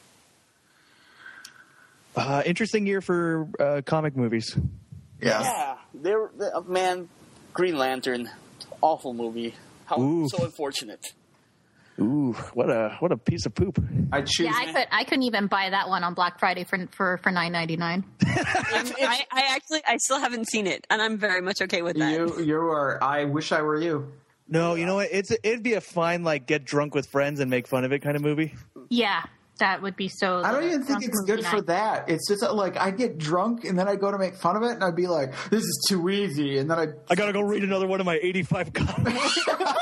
Uh, interesting year for uh, comic movies. Yeah. Yeah, there, uh, man. Green Lantern, awful movie. How Ooh. so unfortunate. Ooh, what a what a piece of poop! I choose. Yeah, I could I couldn't even buy that one on Black Friday for for for nine ninety-nine. It's, it's, I, I actually, I still haven't seen it, and I'm very much okay with that. You you are. I wish I were you. No, you know what? It's it'd be a fine like get drunk with friends and make fun of it kind of movie. Yeah, that would be so. I don't the even think drunk it's movie good for night. that. It's just uh, like I'd get drunk and then I'd go to make fun of it and I'd be like, "This is too easy," and then I'd I gotta go read another one of my eighty-five comics.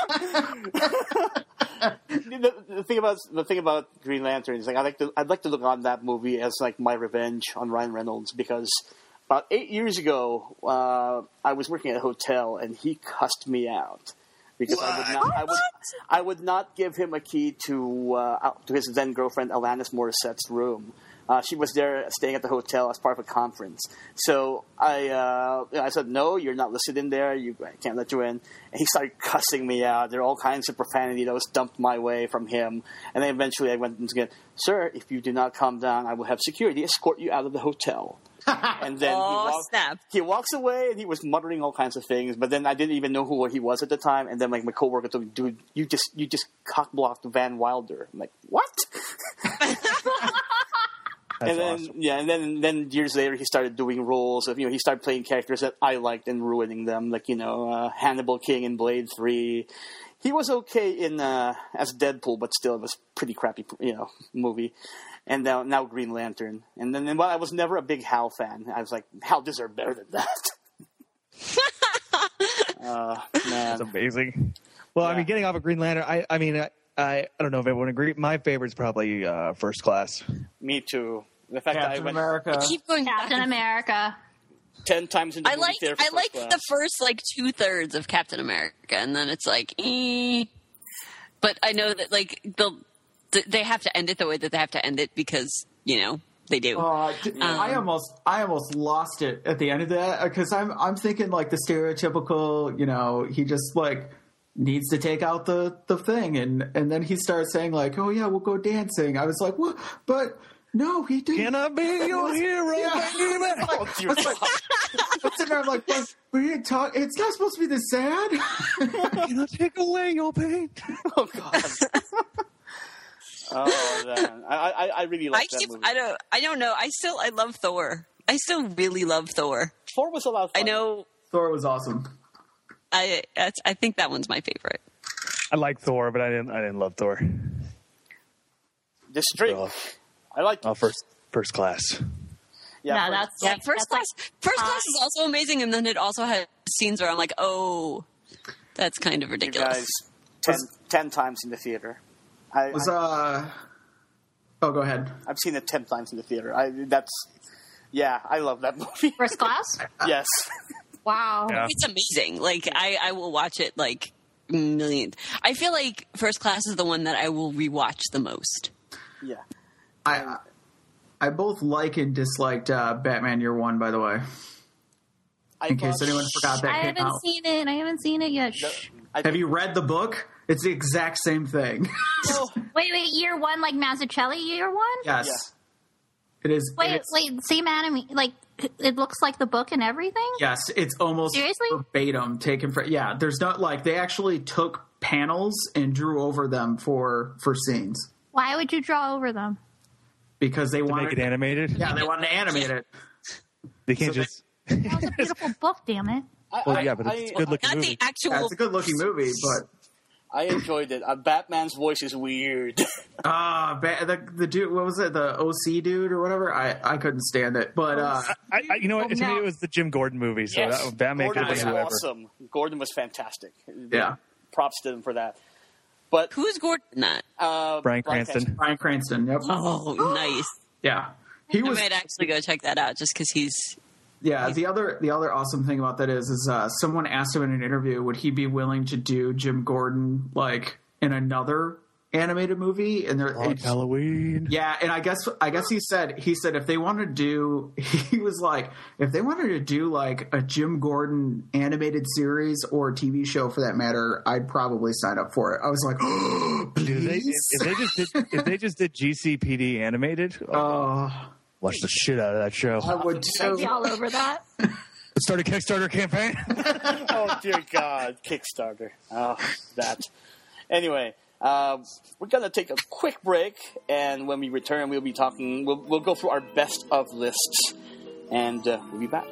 the, the thing about the thing about Green Lantern is like I like to I'd like to look on that movie as like my revenge on Ryan Reynolds because about eight years ago uh, I was working at a hotel and he cussed me out because I would not I would I would not give him a key to uh, out- to his then girlfriend Alanis Morissette's room. Uh, she was there staying at the hotel as part of a conference. So I uh, I said, no, you're not listed in there. You, I can't let you in. And he started cussing me out. There are all kinds of profanity that was dumped my way from him. And then eventually I went and said, sir, if you do not calm down, I will have security escort you out of the hotel. And then Oh, he, walk, snap. he walks away and he was muttering all kinds of things. But then I didn't even know who he was at the time. And then like my coworker told me, dude, you just you just cock-blocked Van Wilder. I'm like, what? That's and then awesome. yeah, and then then years later he started doing roles of you know he started playing characters that I liked and ruining them, like you know uh, Hannibal King in Blade Three. He was okay in uh, as Deadpool, but still it was pretty crappy you know movie. And now now Green Lantern, and then and while I was never a big Hal fan, I was like Hal deserved better than that. uh, man, That's amazing. Well, I Yeah. mean, getting off of Green Lantern, I I mean, I I, I don't know if everyone agrees. My favorite's probably uh, First Class. me too. The fact that I Captain went America. Keep going back Captain and- America. ten times in the I movie like theater for I First like Class. the first like two thirds of Captain America, and then it's like, eh. But I know that like they'll th- they have to end it the way that they have to end it because you know they do. Uh, d- Um, I almost, I almost lost it at the end of that because I'm, I'm thinking like the stereotypical, you know, he just like needs to take out the, the thing, and and then he starts saying like, oh yeah, we'll go dancing. I was like, what? But no, he didn't. Can I be your hero, Yeah. baby? Oh, dear I was like, I'm sitting there, I'm like, but we didn't talk. It's not supposed to be this sad. Can I take away your pain? Oh God. Oh man, I I, I really I like that keep, movie. I don't, I don't know. I still, I love Thor. I still really love Thor. Thor was a lot of fun. I know. Thor was awesome. I, that's, I think that one's my favorite. I like Thor, but I didn't. I didn't love Thor. This drink, Oh. I like. Oh, first, first class. Yeah, No, first- that's Yeah, like, first that's class. like- First class is also amazing, and then it also has scenes where I'm like, oh, that's kind of you ridiculous. guys ten, ten times in the theater. I, Was I uh oh, go ahead. I've seen it ten times in the theater. I that's yeah, I love that movie. First Class. Yes, Wow. Yeah. It's amazing. Like I, I will watch it like millions. I feel like First Class is the one that I will rewatch the most. yeah. I I both like and disliked uh, Batman Year One. By the way, I in case thought- anyone forgot that I came haven't out. seen it. I haven't seen it yet. No, Shh. I Have you read the book? It's the exact same thing. Oh, Wait, wait. Year one, like Mazzucchelli. Year one. yes, Yeah. it is. Wait, it's, wait. Same anime. Like it looks like the book and everything. Yes, it's almost Seriously? verbatim taken from. Yeah, there's not like they actually took panels and drew over them for for scenes Why would you draw over them? because they To wanted. make it animated. Yeah, they wanted to animate it. They can't So they- just. That was a beautiful book. Damn it. I, Well, I- yeah, but it's I- a good looking Not movie. the actual. Yeah, it's a good looking movie, but I enjoyed it. Uh, Batman's voice is weird. uh ba- the the dude, what was it, the O C dude or whatever? I I couldn't stand it, but uh, I, I, you know what? To me, it was the Jim Gordon movie. So Yes. that, Batman could Gordon have was been whoever. awesome. Gordon was fantastic. yeah, Props to him for that. But Who's Gordon? Not. uh, Bryan Cranston. Bryan Cranston. Yep. Oh, nice. Yeah, he I was. might actually go check that out just because he's. Yeah, the other the other awesome thing about that is is uh, someone asked him in an interview, would he be willing to do Jim Gordon like in another animated movie? And they're On it's- Halloween. yeah, and I guess I guess he said he said if they wanted to do he was like if they wanted to do like a Jim Gordon animated series or T V show for that matter, I'd probably sign up for it. I was like, oh, Dude, if, they, please. if they just did, if they just did G C P D animated, oh, Uh, watch the shit out of that show. I would I'd be too. all over that. Let's start a Kickstarter campaign. oh dear God, Kickstarter. Oh, that. Anyway, uh, we're gonna take a quick break, and when we return, we'll be talking. We'll, we'll go through our best of lists, and uh, we'll be back.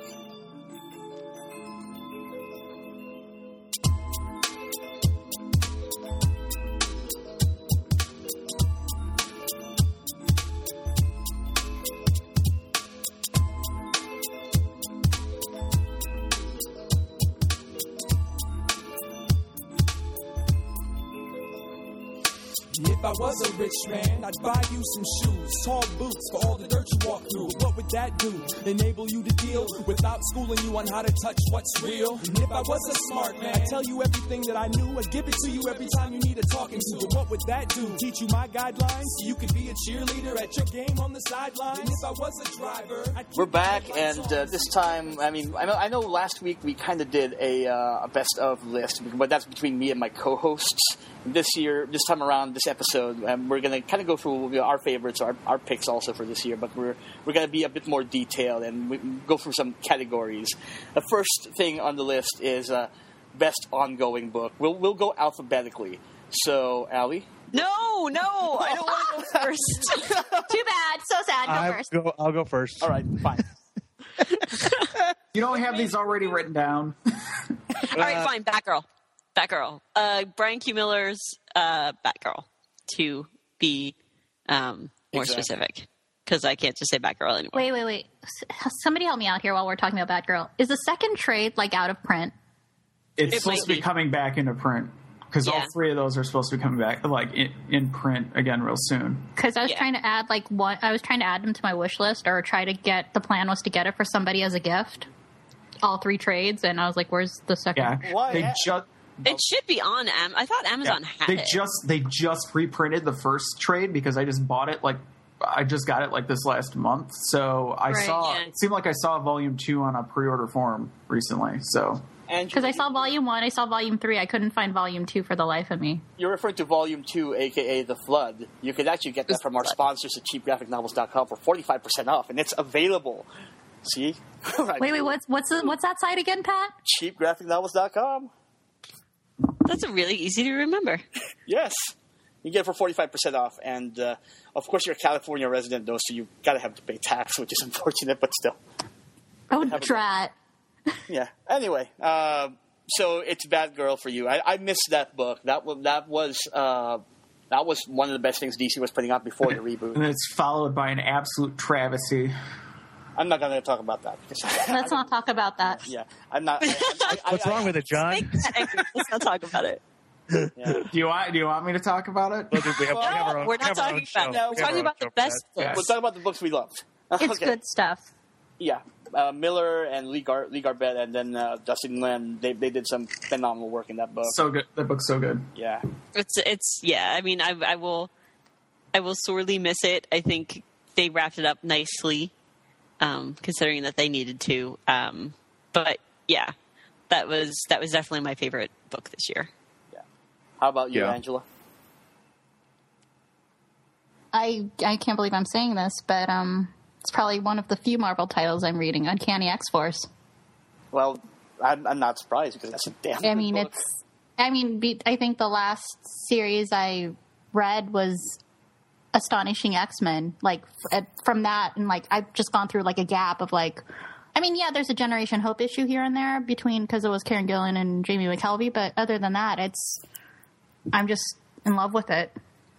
If I was a rich man, I'd buy you some shoes, tall boots for all the dirt you walk through. What would that do? Enable you to deal without schooling you on how to touch what's real? And if I was a smart man, I'd tell you everything that I knew. I'd give it to you every time you need a talking to. But what would that do? Teach you my guidelines so you could be a cheerleader at your game on the sidelines? And if I was a driver, I'd We're back, and uh, this time, I mean, I know, I know last week we kind of did a, uh, a best of list, but that's between me and my co-hosts. This year, this time around, this episode, um, we're going to kind of go through you know, our favorites, our, our picks also for this year, but we're we're going to be a bit more detailed and we go through some categories. The first thing on the list is uh, best ongoing book. We'll we'll go alphabetically. So, Allie? No, no, I don't want to go first. Too bad. So sad. Go I first. go, I'll go first. All right, fine. You don't have these already written down. All right, fine. Batgirl. Batgirl. Uh, Brian Q. Miller's uh, Batgirl, to be um, more Exactly. specific. Because I can't just say Batgirl anymore. Wait, wait, wait. S- Somebody help me out here while we're talking about Batgirl. Is the second trade like out of print? It's It supposed might to be be. coming back into print because all Yeah. three of those are supposed to be coming back like in, in print again real soon. Because I was Yeah. trying to add like one. I was trying to add them to my wish list, or try to get. The plan was to get it for somebody as a gift. All three trades, and I was like, "Where's the second?" Yeah, Why? they just It should be on Am. I thought Amazon had they it. just they just reprinted the first trade because I just bought it like I just got it like this last month, so I Right, saw. yeah. It seemed like I saw volume two on a pre-order form recently. So Because I saw volume one, I saw volume three. I couldn't find volume two for the life of me. You're referring to Volume two, a k a. The Flood. You could actually get that from our sponsors at cheap graphic novels dot com for forty-five percent off, and it's available. See? Right. Wait, wait, what's what's the, what's that site again, Pat? cheap graphic novels dot com. That's really easy to remember. Yes. You get it for forty-five percent off, and uh, of course you're a California resident, though, so you got to have to pay tax, which is unfortunate, but still. Oh, Have a- drat. Yeah. Anyway, uh, so it's Batgirl for you. I, I missed that book. That was that was uh, that was one of the best things D C was putting out before the and reboot. then it's followed by an absolute travesty. I'm not going to talk about that. because I- Let's not talk about that. Yeah, I'm not. I, I, I, What's I, wrong with it, John? Let's not talk about it. Yeah. Do you want? Do you want me to talk about it? We'll do- we have- we have our own- We're we have not our own talking about show. it. No, We're we have talking our about own the show best for that. books. We'll talk about the books we loved. It's Okay. good stuff. Yeah, uh, Miller and Lee, Gar- Lee Garbett, and then uh, Dustin Lin. They they did some phenomenal work in that book. So good. That book's so good. Yeah, It's it's yeah. I mean, I I will I will sorely miss it. I think they wrapped it up nicely, um, considering that they needed to. Um, but yeah, that was that was definitely my favorite book this year. yeah. How about you, Yeah. Angela? I I can't believe I'm saying this, but um, it's probably one of the few Marvel titles I'm reading. Uncanny X-Force. Well, I'm, I'm not surprised because that's a damn. I good mean, book. it's. I mean, be, I think the last series I read was Astonishing X-Men. Like f- from that, and like I've just gone through like a gap of like. I mean, yeah, there's a Generation Hope issue here and there between because it was Karen Gillan and Jamie McKelvey, but other than that, it's. I'm just in love with it.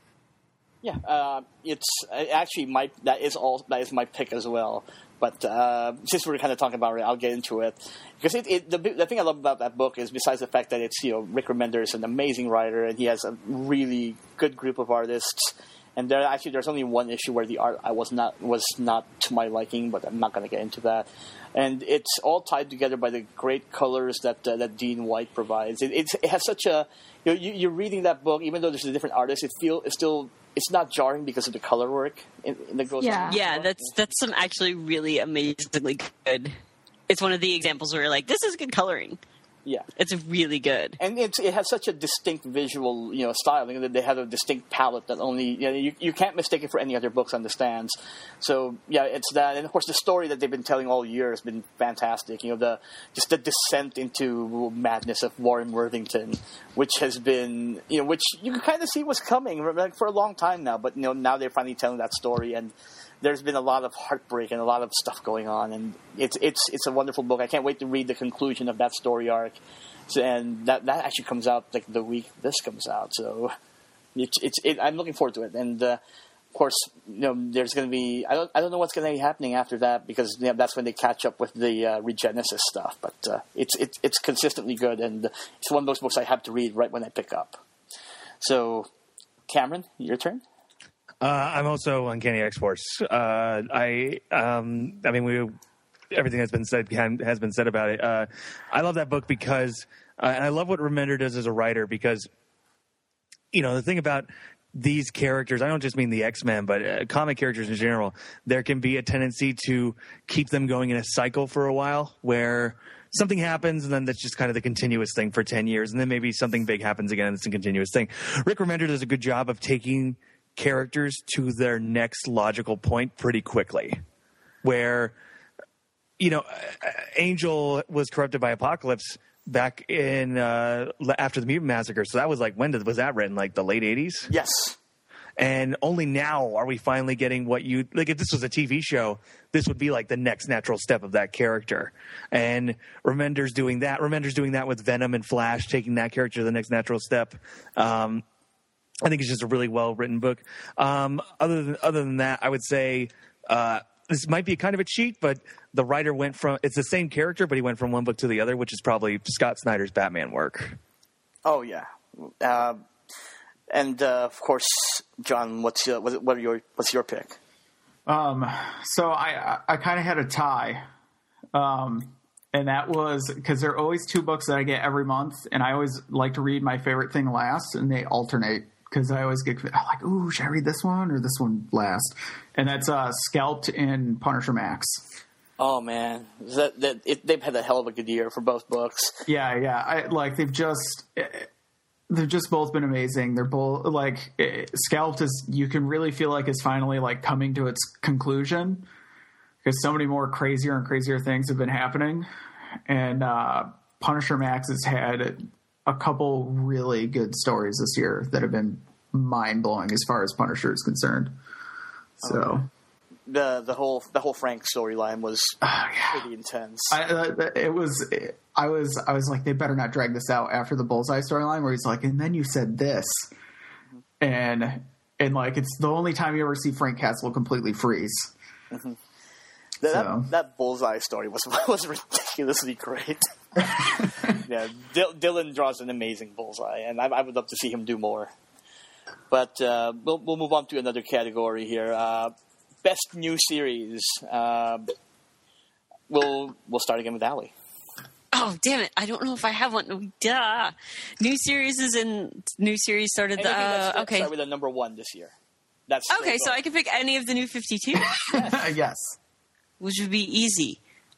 Yeah, uh, it's uh, actually my that is all that is my pick as well. But uh, since we're kind of talking about it, I'll get into it because it, it the the thing I love about that book is besides the fact that it's you know Rick Remender is an amazing writer and he has a really good group of artists. And there actually there's only one issue where the art I was not was not to my liking, but I'm not going to get into that. And it's all tied together by the great colors that uh, that Dean White provides. It, it's, it has such a you know, you, you're reading that book, even though there's a different artist, it feel it's still it's not jarring because of the color work in, in that goes. Yeah. on. Yeah, that's that's some actually really amazingly good. It's one of the examples where you're like, this is good coloring. Yeah. It's really good. And it's, it has such a distinct visual, you know, style. You know, they have a distinct palette that only you know, you, you can't mistake it for any other books on the stands. So yeah, it's that, and of course the story that they've been telling all year has been fantastic. You know, the just the descent into madness of Warren Worthington, which has been you know, which you can kind of see was coming like, for a long time now. But you know, now they're finally telling that story, and there's been a lot of heartbreak and a lot of stuff going on, and it's it's it's a wonderful book. I can't wait to read the conclusion of that story arc, so, and that that actually comes out like the week this comes out. So it's it's it, I'm looking forward to it, and uh, of course, you know, there's going to be I don't I don't know what's going to be happening after that because you know, that's when they catch up with the uh, Regenesis stuff. But uh, it's it's it's consistently good, and it's one of those books I have to read right when I pick up. So, Cameron, your turn. Uh, I'm also Uncanny X-Force. Uh, I, um, I mean, we, everything that's been said can, has been said about it. Uh, I love that book because, uh, and I love what Remender does as a writer because, you know, the thing about these characters, I don't just mean the X-Men, but uh, comic characters in general, there can be a tendency to keep them going in a cycle for a while where something happens and then that's just kind of the continuous thing for ten years. And then maybe something big happens again and it's a continuous thing. Rick Remender does a good job of taking characters to their next logical point pretty quickly where, you know, Angel was corrupted by Apocalypse back in uh, after the Mutant Massacre. So that was like, when did, was that written? Like the late eighties? Yes. And only now are we finally getting what you like. If this was a T V show, this would be like the next natural step of that character. And Remender's doing that. Remender's doing that with Venom and Flash, taking that character to the next natural step. Um, I think it's just a really well written book. Um, other than other than that, I would say uh, this might be kind of a cheat, but the writer went from it's the same character, but he went from one book to the other, which is probably Scott Snyder's Batman work. Oh yeah, uh, and uh, of course, John. What's your what are your what's your pick? Um, so I I kind of had a tie, um, and that was because there are always two books that I get every month, and I always like to read my favorite thing last, and they alternate because I always get I'm like, ooh, should I read this one or this one last? And that's uh, Scalped in Punisher Max. Oh man, that, that it, they've had a hell of a good year for both books. Yeah, yeah. I like they've just they've just both been amazing. They're both like Scalped is you can really feel like it's finally like coming to its conclusion because so many more crazier and crazier things have been happening, and uh, Punisher Max has had a couple really good stories this year that have been mind blowing as far as Punisher is concerned. So. Okay. The the whole the whole Frank storyline was uh, yeah. pretty intense. I, uh, it was I was I was like, they better not drag this out after the Bullseye storyline where he's like, and then you said this, mm-hmm. and and like it's the only time you ever see Frank Castle completely freeze. Mm-hmm. That, so. that that Bullseye story was was ridiculously great. Yeah, D- Dylan draws an amazing Bullseye, and I, I would love to see him do more. But uh, we'll we'll move on to another category here. Uh, Best new series. Uh, we'll we'll start again with Allie. Oh damn it! I don't know if I have one. Duh. New series is in. New series started. The, uh, let's okay. Start with a number one this year. That's okay. So I can pick any of the new fifty-two. Yes. Yes. Which would be easy.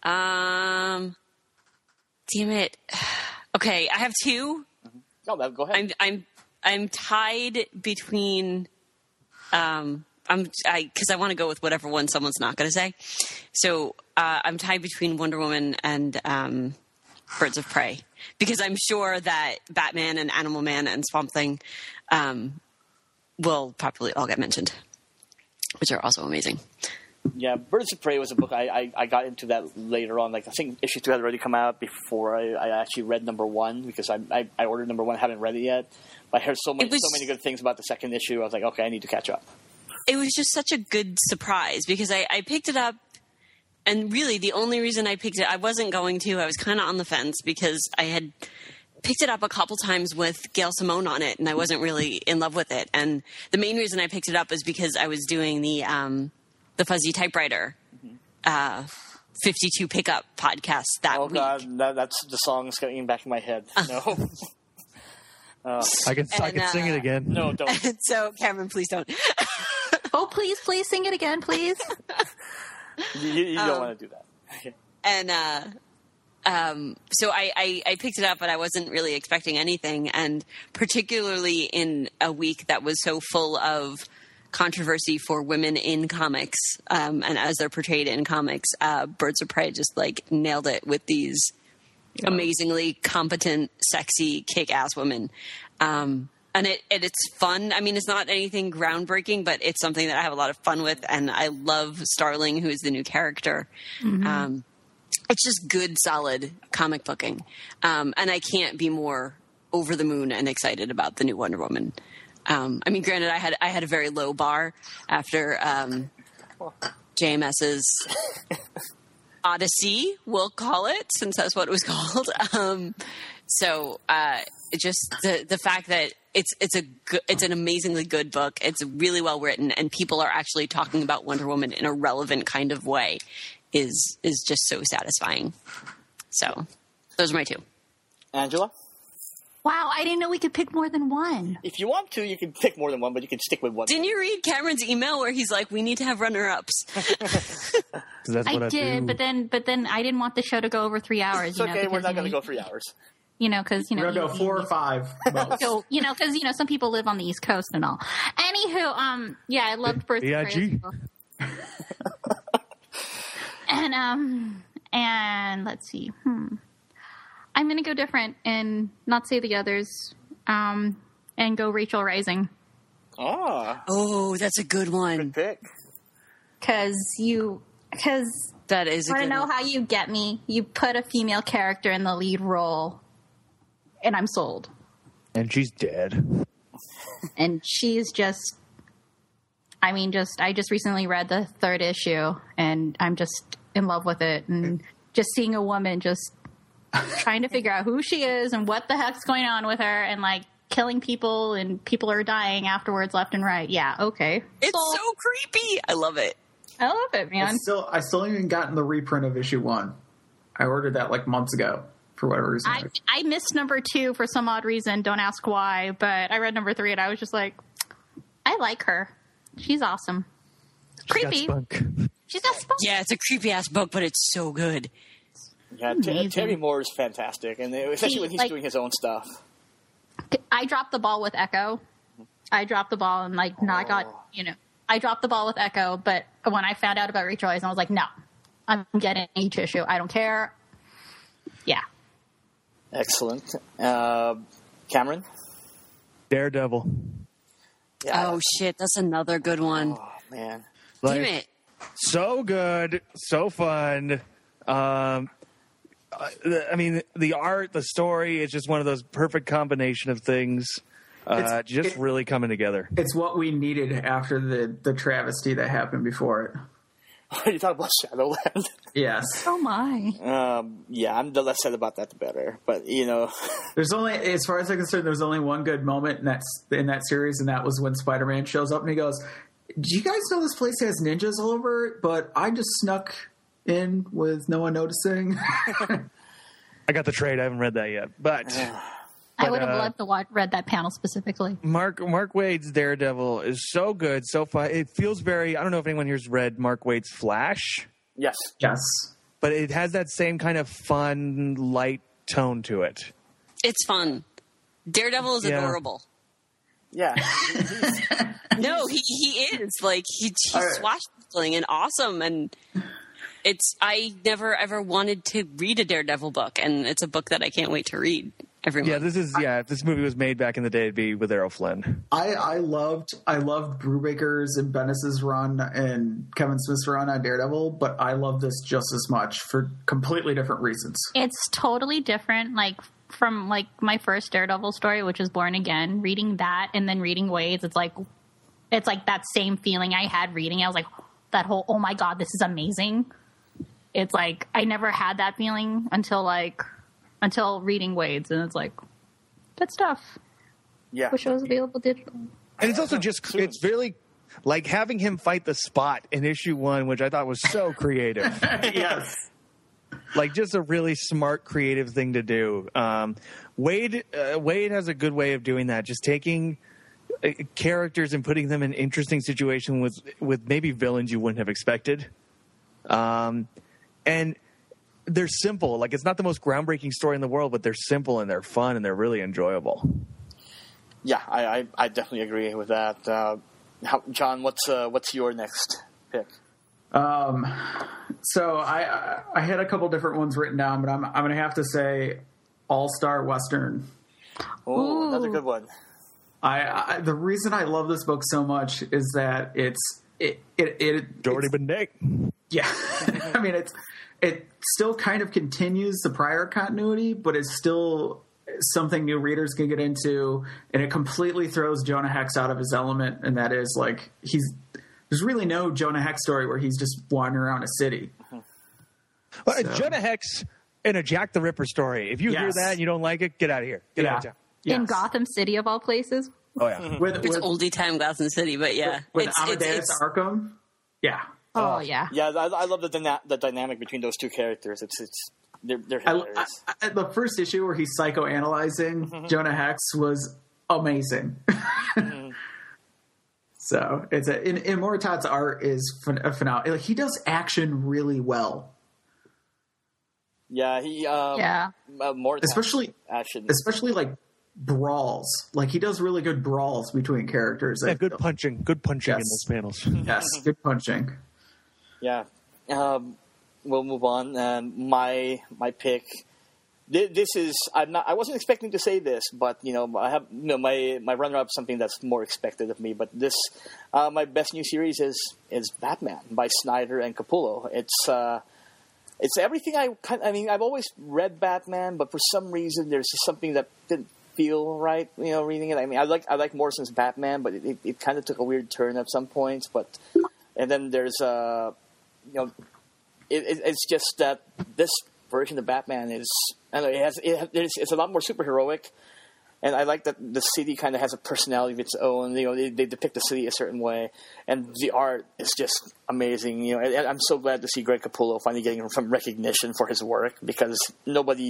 Um. Damn it. Okay, I have two. Mm-hmm. Oh, go ahead. I'm I'm I'm tied between. Um. I'm I because I want to go with whatever one someone's not going to say. So uh, I'm tied between Wonder Woman and um, Birds of Prey because I'm sure that Batman and Animal Man and Swamp Thing um, will probably all get mentioned, which are also amazing. Yeah, Birds of Prey was a book I, I, I got into that later on. Like I think issue two had already come out before I, I actually read number one because I, I I ordered number one, haven't read it yet. But I heard so much, was, so many good things about the second issue. I was like, okay, I need to catch up. It was just such a good surprise because I, I picked it up, and really the only reason I picked it, I wasn't going to. I was kind of on the fence because I had picked it up a couple times with Gail Simone on it, and I wasn't really in love with it. And the main reason I picked it up was because I was doing the um, the Fuzzy Typewriter uh, fifty-two Pickup podcast that oh, week. Oh God, that, that's the song's getting back in my head. No. Uh, I can and, I can sing uh, it again. No, don't. So Cameron, please don't. Oh, please, please sing it again, please. you you don't um, want to do that. And uh, um, so I, I, I picked it up, but I wasn't really expecting anything. And particularly in a week that was so full of controversy for women in comics um, and as they're portrayed in comics, uh, Birds of Prey just like nailed it with these yeah. amazingly competent, sexy, kick-ass women. Um, and it, it it's fun. I mean, it's not anything groundbreaking, but it's something that I have a lot of fun with. And I love Starling, who is the new character. Mm-hmm. Um, it's just good, solid comic booking. Um, and I can't be more over the moon and excited about the new Wonder Woman. Um, I mean, granted, I had I had a very low bar after um, JMS's Odyssey, we'll call it, since that's what it was called. Um, so uh, it just the the fact that it's it's a good, it's an amazingly good book. It's really well written, and people are actually talking about Wonder Woman in a relevant kind of way is is just so satisfying. So those are my two. Angela? Wow, I didn't know we could pick more than one. If you want to, you can pick more than one, but you can stick with one. Didn't you read Cameron's email where he's like, "We need to have runner-ups"? That's I, what I did, do. but then, but then I didn't want the show to go over three hours. It's you okay. know, We're not going to go three hours. You know, because you know, we're gonna go four or five. So, you know, because you know, some people live on the East Coast and all. Anywho, um, yeah, I loved Birds of Prey. And um, and let's see, hmm, I'm gonna go different and not say the others. Um, and go Rachel Rising. Ah. Oh, that's a good one. Good pick. Because you, because that is. I want to know one. How you get me. You put a female character in the lead role, and I'm sold. And she's dead. And she's just. I mean, just I just recently read the third issue, and I'm just in love with it, and just seeing a woman just. Trying to figure out who she is and what the heck's going on with her and like killing people and people are dying afterwards left and right. Yeah, okay. It's so, so creepy. I love it. I love it, man. I still, I still haven't gotten the reprint of issue one. I ordered that like months ago. for whatever reason. I, I missed number two for some odd reason. Don't ask why, but I read number three and I was just like, I like her. She's awesome. She's Creepy. got spunk. She's got spunk. Yeah, it's a creepy ass book, but it's so good. Yeah, T- Terry Moore is fantastic, and especially He, when he's like- doing his own stuff. I dropped the ball with Echo. I dropped the ball and like not got you know I dropped the ball with Echo, but when I found out about Rejoice, I was like, no, I'm getting each issue. I don't care. Yeah. Excellent. Uh, Cameron? Daredevil. Yeah. Oh shit, that's another good one. Oh, man. Like, Damn it. So good, so fun. Um, I mean, the art, the story, it's just one of those perfect combination of things. Uh, It's- just it- really coming together. It's what we needed after the, the travesty that happened before it. You talk about Shadowland? Yes. Oh my. Um, yeah, I'm the less said about that, the better. But, you know, There's only, as far as I'm concerned, there's only one good moment in that, in that series, and that was when Spider-Man shows up and he goes, do you guys know this place has ninjas all over it? But I just snuck in with no one noticing. I got the trade. I haven't read that yet, but I But, would have uh, loved to watch, read that panel specifically. Mark Mark Waid's Daredevil is so good, so fun. It feels very. I don't know if anyone here's read Mark Waid's Flash, yes. Yes. but it has that same kind of fun, light tone to it. It's fun. Daredevil is Yeah. adorable. Yeah. No, he, he is. Like, he, he's All right. swashbuckling and awesome. And it's, I never ever wanted to read a Daredevil book. And it's a book that I can't wait to read every Yeah, month. this is. Yeah, if this movie was made back in the day, it'd be with Errol Flynn. I, I loved I loved Brubaker's and Bendis's run and Kevin Smith's run on Daredevil, but I love this just as much for completely different reasons. It's totally different, like from like my first Daredevil story, which is Born Again. Reading that and then reading Wade's, it's like it's like that same feeling I had reading. I was like, that whole oh my god, this is amazing. It's like I never had that feeling until like until reading Wade's, and it's like good stuff. Yeah. Wish it was available digital. And it's also just. It's really like having him fight the Spot in issue one, which I thought was so creative. Yes. Like just a really smart, creative thing to do. Um, Wade uh, Wade has a good way of doing that. Just taking uh, characters and putting them in interesting situations with with maybe villains you wouldn't have expected. Um, and they're simple. Like it's not the most groundbreaking story in the world, but they're simple and they're fun and they're really enjoyable. Yeah, I, I, I definitely agree with that. Uh, how, John, what's uh, what's your next pick? Um, so I I- I had a couple different ones written down, but I'm I'm gonna have to say All Star Western. Oh, Ooh. another good one. I, I the reason I love this book so much is that it's it it, it Jordy it's- Benet. yeah. I mean it's it still kind of continues the prior continuity, but it's still something new readers can get into, and it completely throws Jonah Hex out of his element, and that is like he's there's really no Jonah Hex story where he's just wandering around a city. Well, it's So- Jonah Hex in a Jack the Ripper story. If you hear Yes. that and you don't like it, get out of here. Get out of town. Yes. In Gotham City of all places. Oh yeah. with It's with, oldie time Gotham City, but yeah. with it's, Amadeus it's, it's, Arkham. Yeah. Oh, yeah. Yeah, I, I love the dyna- the dynamic between those two characters. It's it's they're, they're I, hilarious. I, I, the first issue where he's psychoanalyzing Jonah Hex was amazing. So it's a in, in Moritat's art is phen- phenomenal. He does action really well, yeah, he um, Yeah. uh, more especially action. especially like brawls. Like he does really good brawls between characters. Yeah, I good feel. punching. Good punching in Yes. those panels. Yes, good punching. Yeah, um, we'll move on. Um, my my pick. Th- This is I'm not. I wasn't expecting to say this, but you know, I have you know my my runner up something that's more expected of me. But this, uh, my best new series is is Batman by Snyder and Capullo. It's uh, it's everything I kind. I mean, I've always read Batman, but for some reason, there's just something that didn't feel right. You know, reading it. I mean, I like I like Morrison's Batman, but it, it, it kind of took a weird turn at some points. But and then there's uh, you know, it, it, it's just that this version of Batman is. I don't know, it has, it, it's, it's a lot more superheroic, and I like that the city kind of has a personality of its own. You know, they, they depict the city a certain way, and the art is just amazing. You know, and, and I'm so glad to see Greg Capullo finally getting some recognition for his work because nobody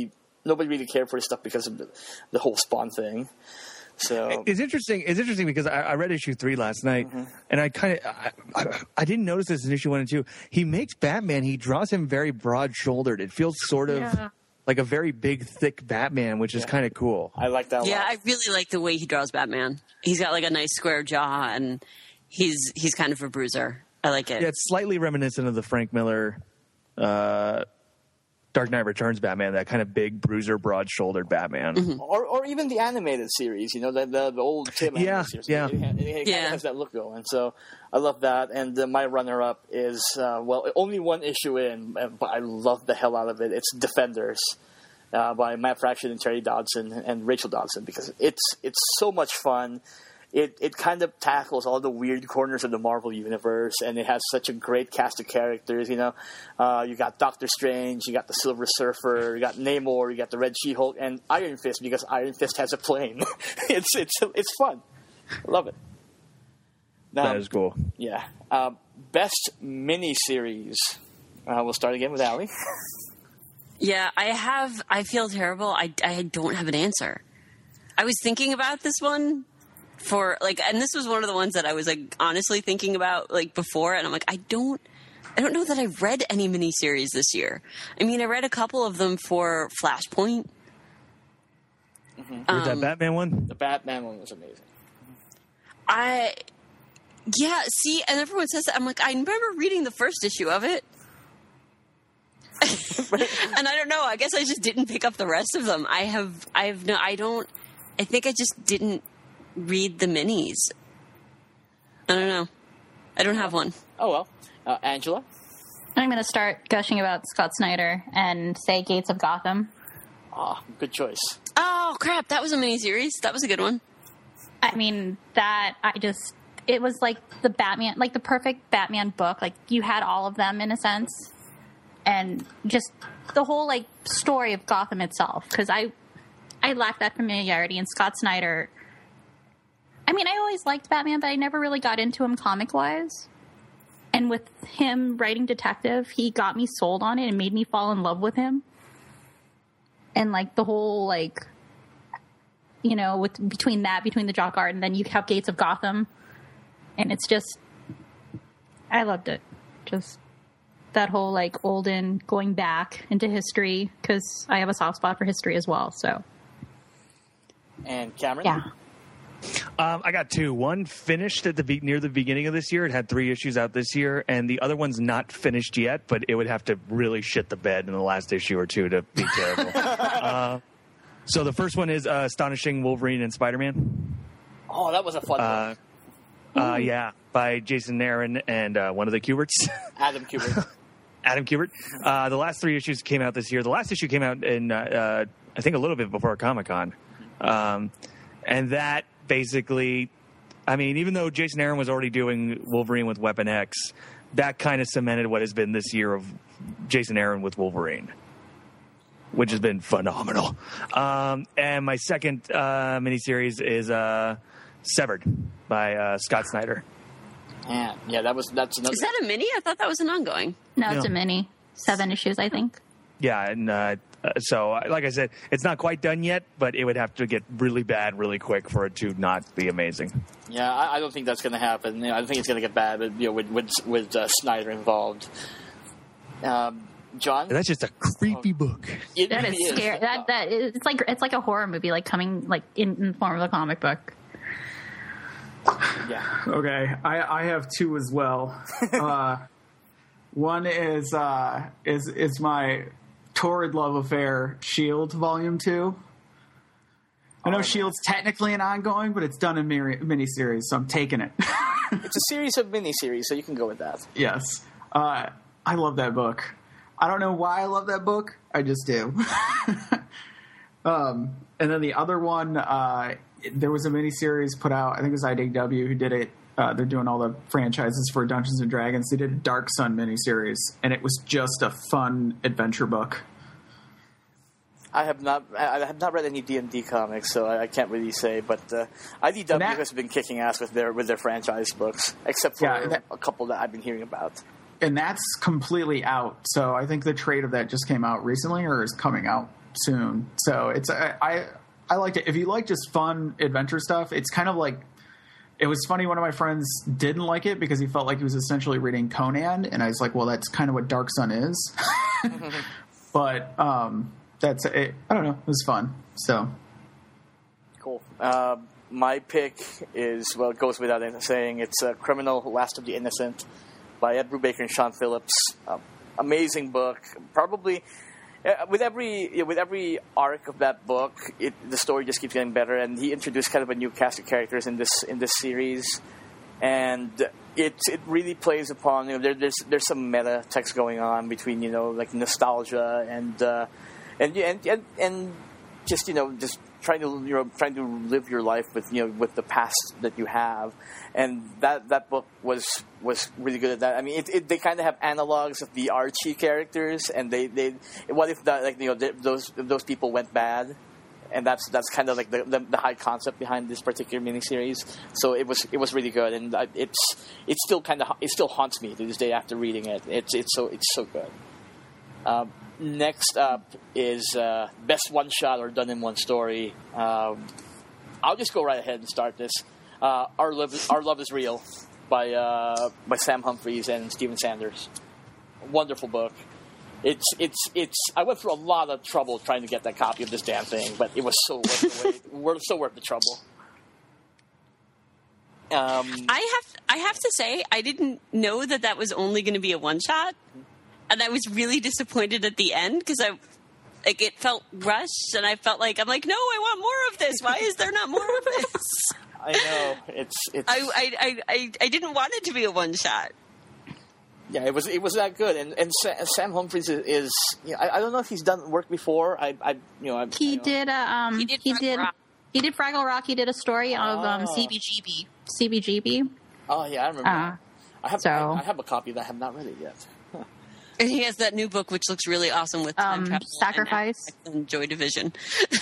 nobody really cared for this stuff because of the, the whole Spawn thing. So it's interesting. It's interesting because I, I read issue three last night, mm-hmm. and I kind of I, I, I didn't notice this in issue one and two. He makes Batman. He draws him very broad-shouldered. It feels sort of yeah. like a very big, thick Batman, which is yeah. kind of cool. I like that. Yeah, a lot. I really like the way he draws Batman. He's got like a nice square jaw, and he's he's kind of a bruiser. I like it. Yeah, it's slightly reminiscent of the Frank Miller uh, Dark Knight Returns Batman, that kind of big bruiser, broad-shouldered Batman. Mm-hmm. Or or even the animated series, you know, the the, the old Tim yeah, animated series. Yeah, it, it, it yeah. kind of has that look going. So I love that. And uh, my runner-up is, uh, well, only one issue in, but I love the hell out of it. It's Defenders uh, by Matt Fraction and Terry Dodson and Rachel Dodson, because it's it's so much fun. It it kind of tackles all the weird corners of the Marvel universe, and it has such a great cast of characters. You know, uh, you got Doctor Strange, you got the Silver Surfer, you got Namor, you got the Red She-Hulk, and Iron Fist, because Iron Fist has a plane. it's it's it's fun. I love it. Now, that is cool. Yeah. Uh, best miniseries. Uh, we'll start again with Allie. Yeah, I have. I feel terrible. I I don't have an answer. I was thinking about this one. For like, and this was one of the ones that I was like honestly thinking about like before, and I'm like, I don't, I don't know that I read any miniseries this year. I mean, I read a couple of them for Flashpoint. Mm-hmm. Um, that Batman one? The Batman one was amazing. I, yeah, see, and everyone says that. I'm like, I remember reading the first issue of it. And I don't know, I guess I just didn't pick up the rest of them. I have, I have no, I don't, I think I just didn't read the minis. I don't know. I don't have one. Oh, well. Uh, Angela? I'm going to start gushing about Scott Snyder and say Gates of Gotham. Ah, oh, good choice. Oh, crap. That was a miniseries. That was a good one. I mean, that, I just, it was like the Batman, like the perfect Batman book. Like, you had all of them in a sense. And just the whole, like, story of Gotham itself. Because I, I lack that familiarity, and Scott Snyder... I mean, I always liked Batman, but I never really got into him comic-wise. And with him writing Detective, he got me sold on it and made me fall in love with him. And, like, the whole, like, you know, with between that, between the Jock Art, and then you have Gates of Gotham. And it's just, I loved it. Just that whole, like, olden going back into history, because I have a soft spot for history as well, so. And Cameron? Yeah. Um, I got two. One finished at the be- near the beginning of this year. It had three issues out this year, and the other one's not finished yet, but it would have to really shit the bed in the last issue or two to be terrible. uh, so the first one is uh, Astonishing Wolverine and Spider-Man. Oh, that was a fun uh, one. Uh, yeah, by Jason Aaron and uh, one of the Kuberts. Adam Kubert. Adam Kubert. Uh, the last three issues came out this year. The last issue came out in, uh, uh, I think, a little bit before Comic-Con. Um, and that basically, I mean, even though Jason Aaron was already doing Wolverine with Weapon X, that kind of cemented what has been this year of Jason Aaron with Wolverine, which has been phenomenal. Um, and my second uh, miniseries is uh, Severed by uh, Scott Snyder. Yeah, yeah, that was that's another. Is that a mini? I thought that was an ongoing. No, it's No. a mini. Seven issues, I think. Yeah, and uh, so, like I said, it's not quite done yet, but it would have to get really bad really quick for it to not be amazing. Yeah, I, I don't think that's going to happen. You know, I don't think it's going to get bad, but, you know, with with, with uh, Snyder involved. Um, John, And that's just a creepy book. It That is really scary. That that it's like it's like a horror movie, like coming like in, in the form of a comic book. Yeah. Okay, I, I have two as well. uh, one is uh, is is my torrid love affair, Shield Volume Two. I know Oh, Shield's technically an ongoing, but it's done in mini miniseries, so I'm taking it. It's a series of miniseries, so you can go with that. Yes, uh, I love that book. I don't know why I love that book. I just do. um, and then the other one, uh, there was a miniseries put out. I think it was I D W who did it. Uh, they're doing all the franchises for Dungeons and Dragons. They did a Dark Sun miniseries, and it was just a fun adventure book. I have not I have not read any D and D comics, so I, I can't really say. But uh, I D W that- has been kicking ass with their with their franchise books, except for Yeah, that- a couple that I've been hearing about. And that's completely out. So I think the trade of that just came out recently, or is coming out. soon. So it's I, I I liked it. If you like just fun adventure stuff, it's kind of like. It was funny. One of my friends didn't like it because he felt like he was essentially reading Conan, and I was like, "Well, that's kind of what Dark Sun is." But um, that's it. I don't know. It was fun. So cool. Uh, my pick is well, it goes without saying. It's uh, "Criminal: Last of the Innocent" by Ed Brubaker and Sean Phillips. Uh, amazing book. Probably. Uh, with every you know, with every arc of that book, it, the story just keeps getting better. And he introduced kind of a new cast of characters in this in this series, and it it really plays upon you know there, there's there's some meta text going on between you know like nostalgia and uh, and, and and and just you know just trying to you know trying to live your life with you know with the past that you have. And that, that book was was really good at that. I mean, it, it, they kind of have analogs of the Archie characters, and they, they what if that like you know they, those those people went bad, and that's that's kind of like the, the the high concept behind this particular miniseries. So it was it was really good, and it's it still kind of it still haunts me to this day after reading it. It's it's so it's so good. Um, next up is uh, best one shot or done in one story. Um, I'll just go right ahead and start this. Uh, Our Love, Our Love is Real by uh, by Sam Humphries and Stephen Sanders. Wonderful book. It's it's it's. I went through a lot of trouble trying to get that copy of this damn thing, but it was so worth the wait. Worth so worth the trouble. Um, I have I have to say I didn't know that that was only going to be a one shot, and I was really disappointed at the end because I. Like it felt rushed, and I felt like I'm like, no, I want more of this. Why is there not more of this? I know it's it's. I, I, I, I didn't want it to be a one shot. Yeah, it was it was that good, and and Sam Humphries is. is you know, I, I don't know if he's done work before. I, I you know I, He I know. did a um. He did He Fraggle did. Rock. He did Fraggle Rock. He did a story of um Oh. C B G B. C B G B. Oh yeah, I remember. Uh, I have so- I, I have a copy that I have not read it yet. And he has that new book, which looks really awesome with time Um, travel Sacrifice. and, and Joy Division.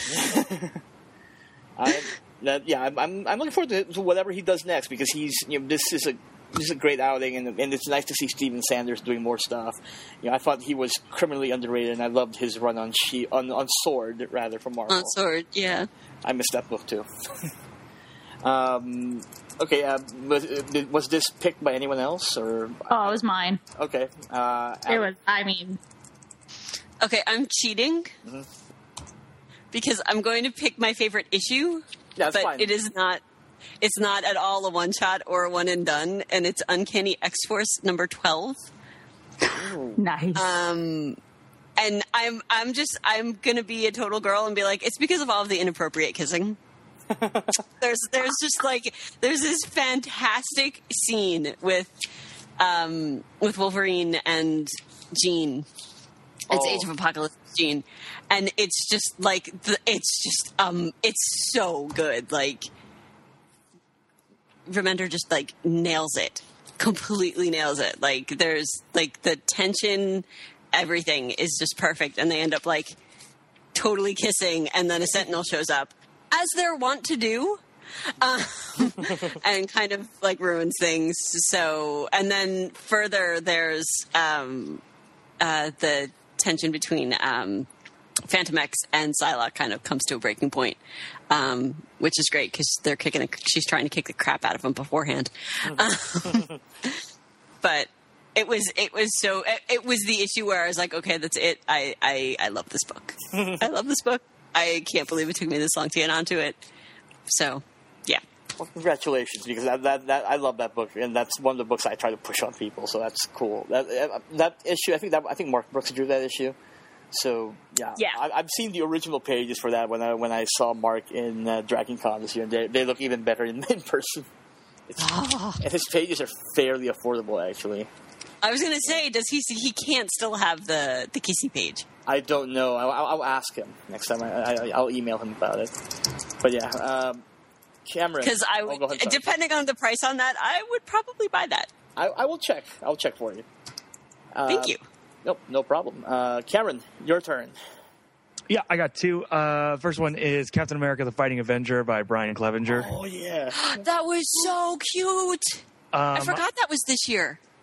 I, that, yeah, I'm, I'm I'm looking forward to, to whatever he does next because he's you know this is a this is a great outing and and it's nice to see Stephen Sanders doing more stuff. You know, I thought he was criminally underrated and I loved his run on she on, on Sword rather from Marvel. On Sword, yeah. I missed that book too. um, okay, uh, was, was this picked by anyone else or? Oh, it was mine. Okay, uh, It was. I mean, Okay, I'm cheating Mhm. because I'm going to pick my favorite issue, Yeah, that's but fine. it is not. It's not at all a one shot or a one and done, and it's Uncanny X-Force number twelve. nice. Um, and I'm I'm just I'm gonna be a total girl and be like, it's because of all of the inappropriate kissing. there's there's just like there's this fantastic scene with um with Wolverine and Jean. It's Oh. Age of Apocalypse Jean, and it's just like the, it's just um it's so good. Like Remender just like nails it, completely nails it. Like there's like the tension, everything is just perfect, and they end up like totally kissing, and then a Sentinel shows up, as they're wont to do, um, and kind of like ruins things. So, and then further, there's um, uh, the tension between um, Phantom X and Psylocke kind of comes to a breaking point, um, which is great because they're kicking. A, she's trying to kick the crap out of him beforehand, um, but. It was. It was so. It, it was the issue where I was like, "Okay, that's it. I. I. I love this book. I love this book. I can't believe it took me this long to get onto it." So, yeah. Well, congratulations, because that, that, that I love that book, and that's one of the books I try to push on people. So that's cool. That that issue, I think that I think Mark Brooks drew that issue. So yeah, Yeah. I, I've seen the original pages for that when I when I saw Mark in uh, Dragon Con this year, and they they look even better in, in person. It's, and his pages are fairly affordable, actually. I was going to say, does he? He can't still have the the kissy page. I don't know. I'll, I'll ask him next time. I, I, I'll email him about it. But yeah, um, Cameron. Because I, oh, would, go ahead, sorry. depending on the price on that, I would probably buy that. I, I will check. I'll check for you. Uh, Thank you. Nope, no problem. Uh, Cameron, your turn. Yeah, I got two. Uh, first one is Captain America: The Fighting Avenger by Brian Clevenger. Oh yeah. That was so cute. Um, I forgot that was this year.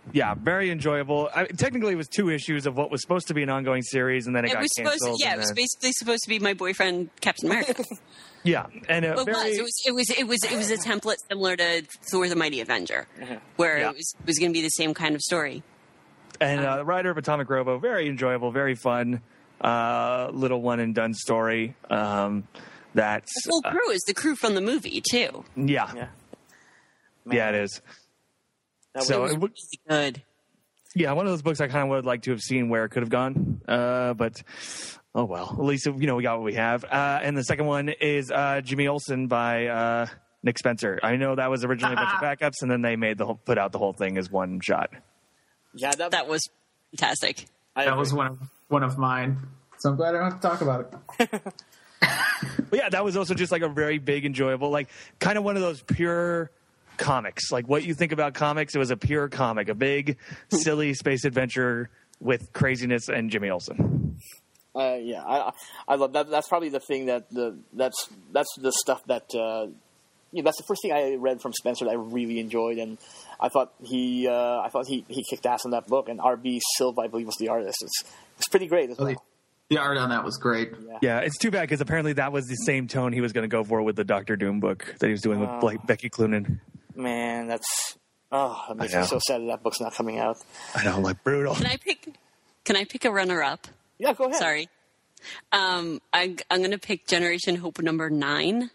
Yeah, very enjoyable. I, technically, it was two issues of what was supposed to be an ongoing series, and then it, It got was supposed to, canceled. yeah, and it was then- basically supposed to be my boyfriend, Captain America. yeah, and a Well, it very, was. It was. It was. It was. It was a template similar to Thor: The Mighty Avenger, where Yeah. it was was going to be the same kind of story. and uh, the writer of Atomic Robo, very enjoyable, very fun, uh, little one and done story. Um, that's The whole crew is the crew from the movie too. yeah, Yeah. yeah, it is. That So was- it would- Really good. yeah, one of those books I kind of would like to have seen where it could have gone, uh, but oh well. At least you know we got what we have. Uh, and the second one is uh, Jimmy Olsen by uh, Nick Spencer. I know that was originally a bunch of backups, and then they made the whole, put out the whole thing as one shot. yeah, that, That was fantastic. I That agree. was one of one of mine. So I'm glad I don't have to talk about it. But yeah, that was also just like a very big, enjoyable, like kind of one of those pure comics. Like what you think about comics, it was a pure comic, a big, silly space adventure with craziness and Jimmy Olsen. Uh, yeah, I I love that. That's probably the thing that the that's that's the stuff that uh, you know, that's the first thing I read from Spencer that I really enjoyed, and I thought he uh, I thought he, he kicked ass in that book. And R B Silva, I believe, was the artist. It's it's pretty great as well. The art on that was great. Yeah, it's too bad because apparently that was the same tone he was going to go for with the Doctor Doom book that he was doing with Oh. Blake, Becky Cloonan. Man, that's oh, it makes I me know. so sad that that book's not coming out. I know, like brutal. Can I pick? Can I pick a runner-up? Yeah, go ahead. Sorry. Um, I, I'm going to pick Generation Hope number nine,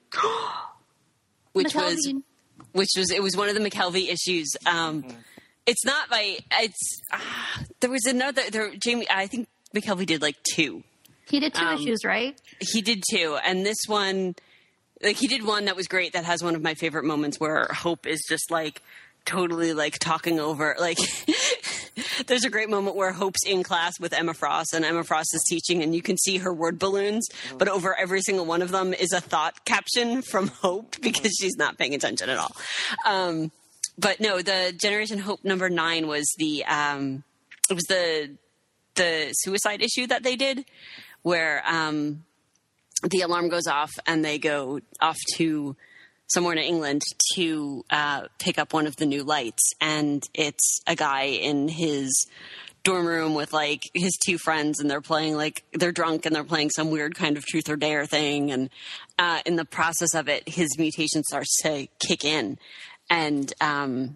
which was McKelvey. which was it was one of the McKelvey issues. Um, it's not by it's uh, there was another there. Jamie, I think McKelvey did like two. He did two Um, issues, right? He did two, and this one, like he did one that was great. That has one of my favorite moments where Hope is just like totally like talking over like. There's a great moment where Hope's in class with Emma Frost, and Emma Frost is teaching, and you can see her word balloons, but over every single one of them is a thought caption from Hope because she's not paying attention at all. Um, but no, the Generation Hope number nine was the um, it was the the suicide issue that they did, where um, the alarm goes off and they go off to somewhere in England to uh, pick up one of the new lights, and it's a guy in his dorm room with like his two friends, and they're playing like they're drunk and they're playing some weird kind of truth or dare thing, and uh, in the process of it, his mutation starts to kick in, and um,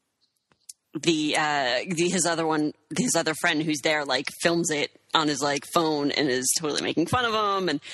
the, uh, the his other one, his other friend who's there, like films it on his like phone and is totally making fun of him and.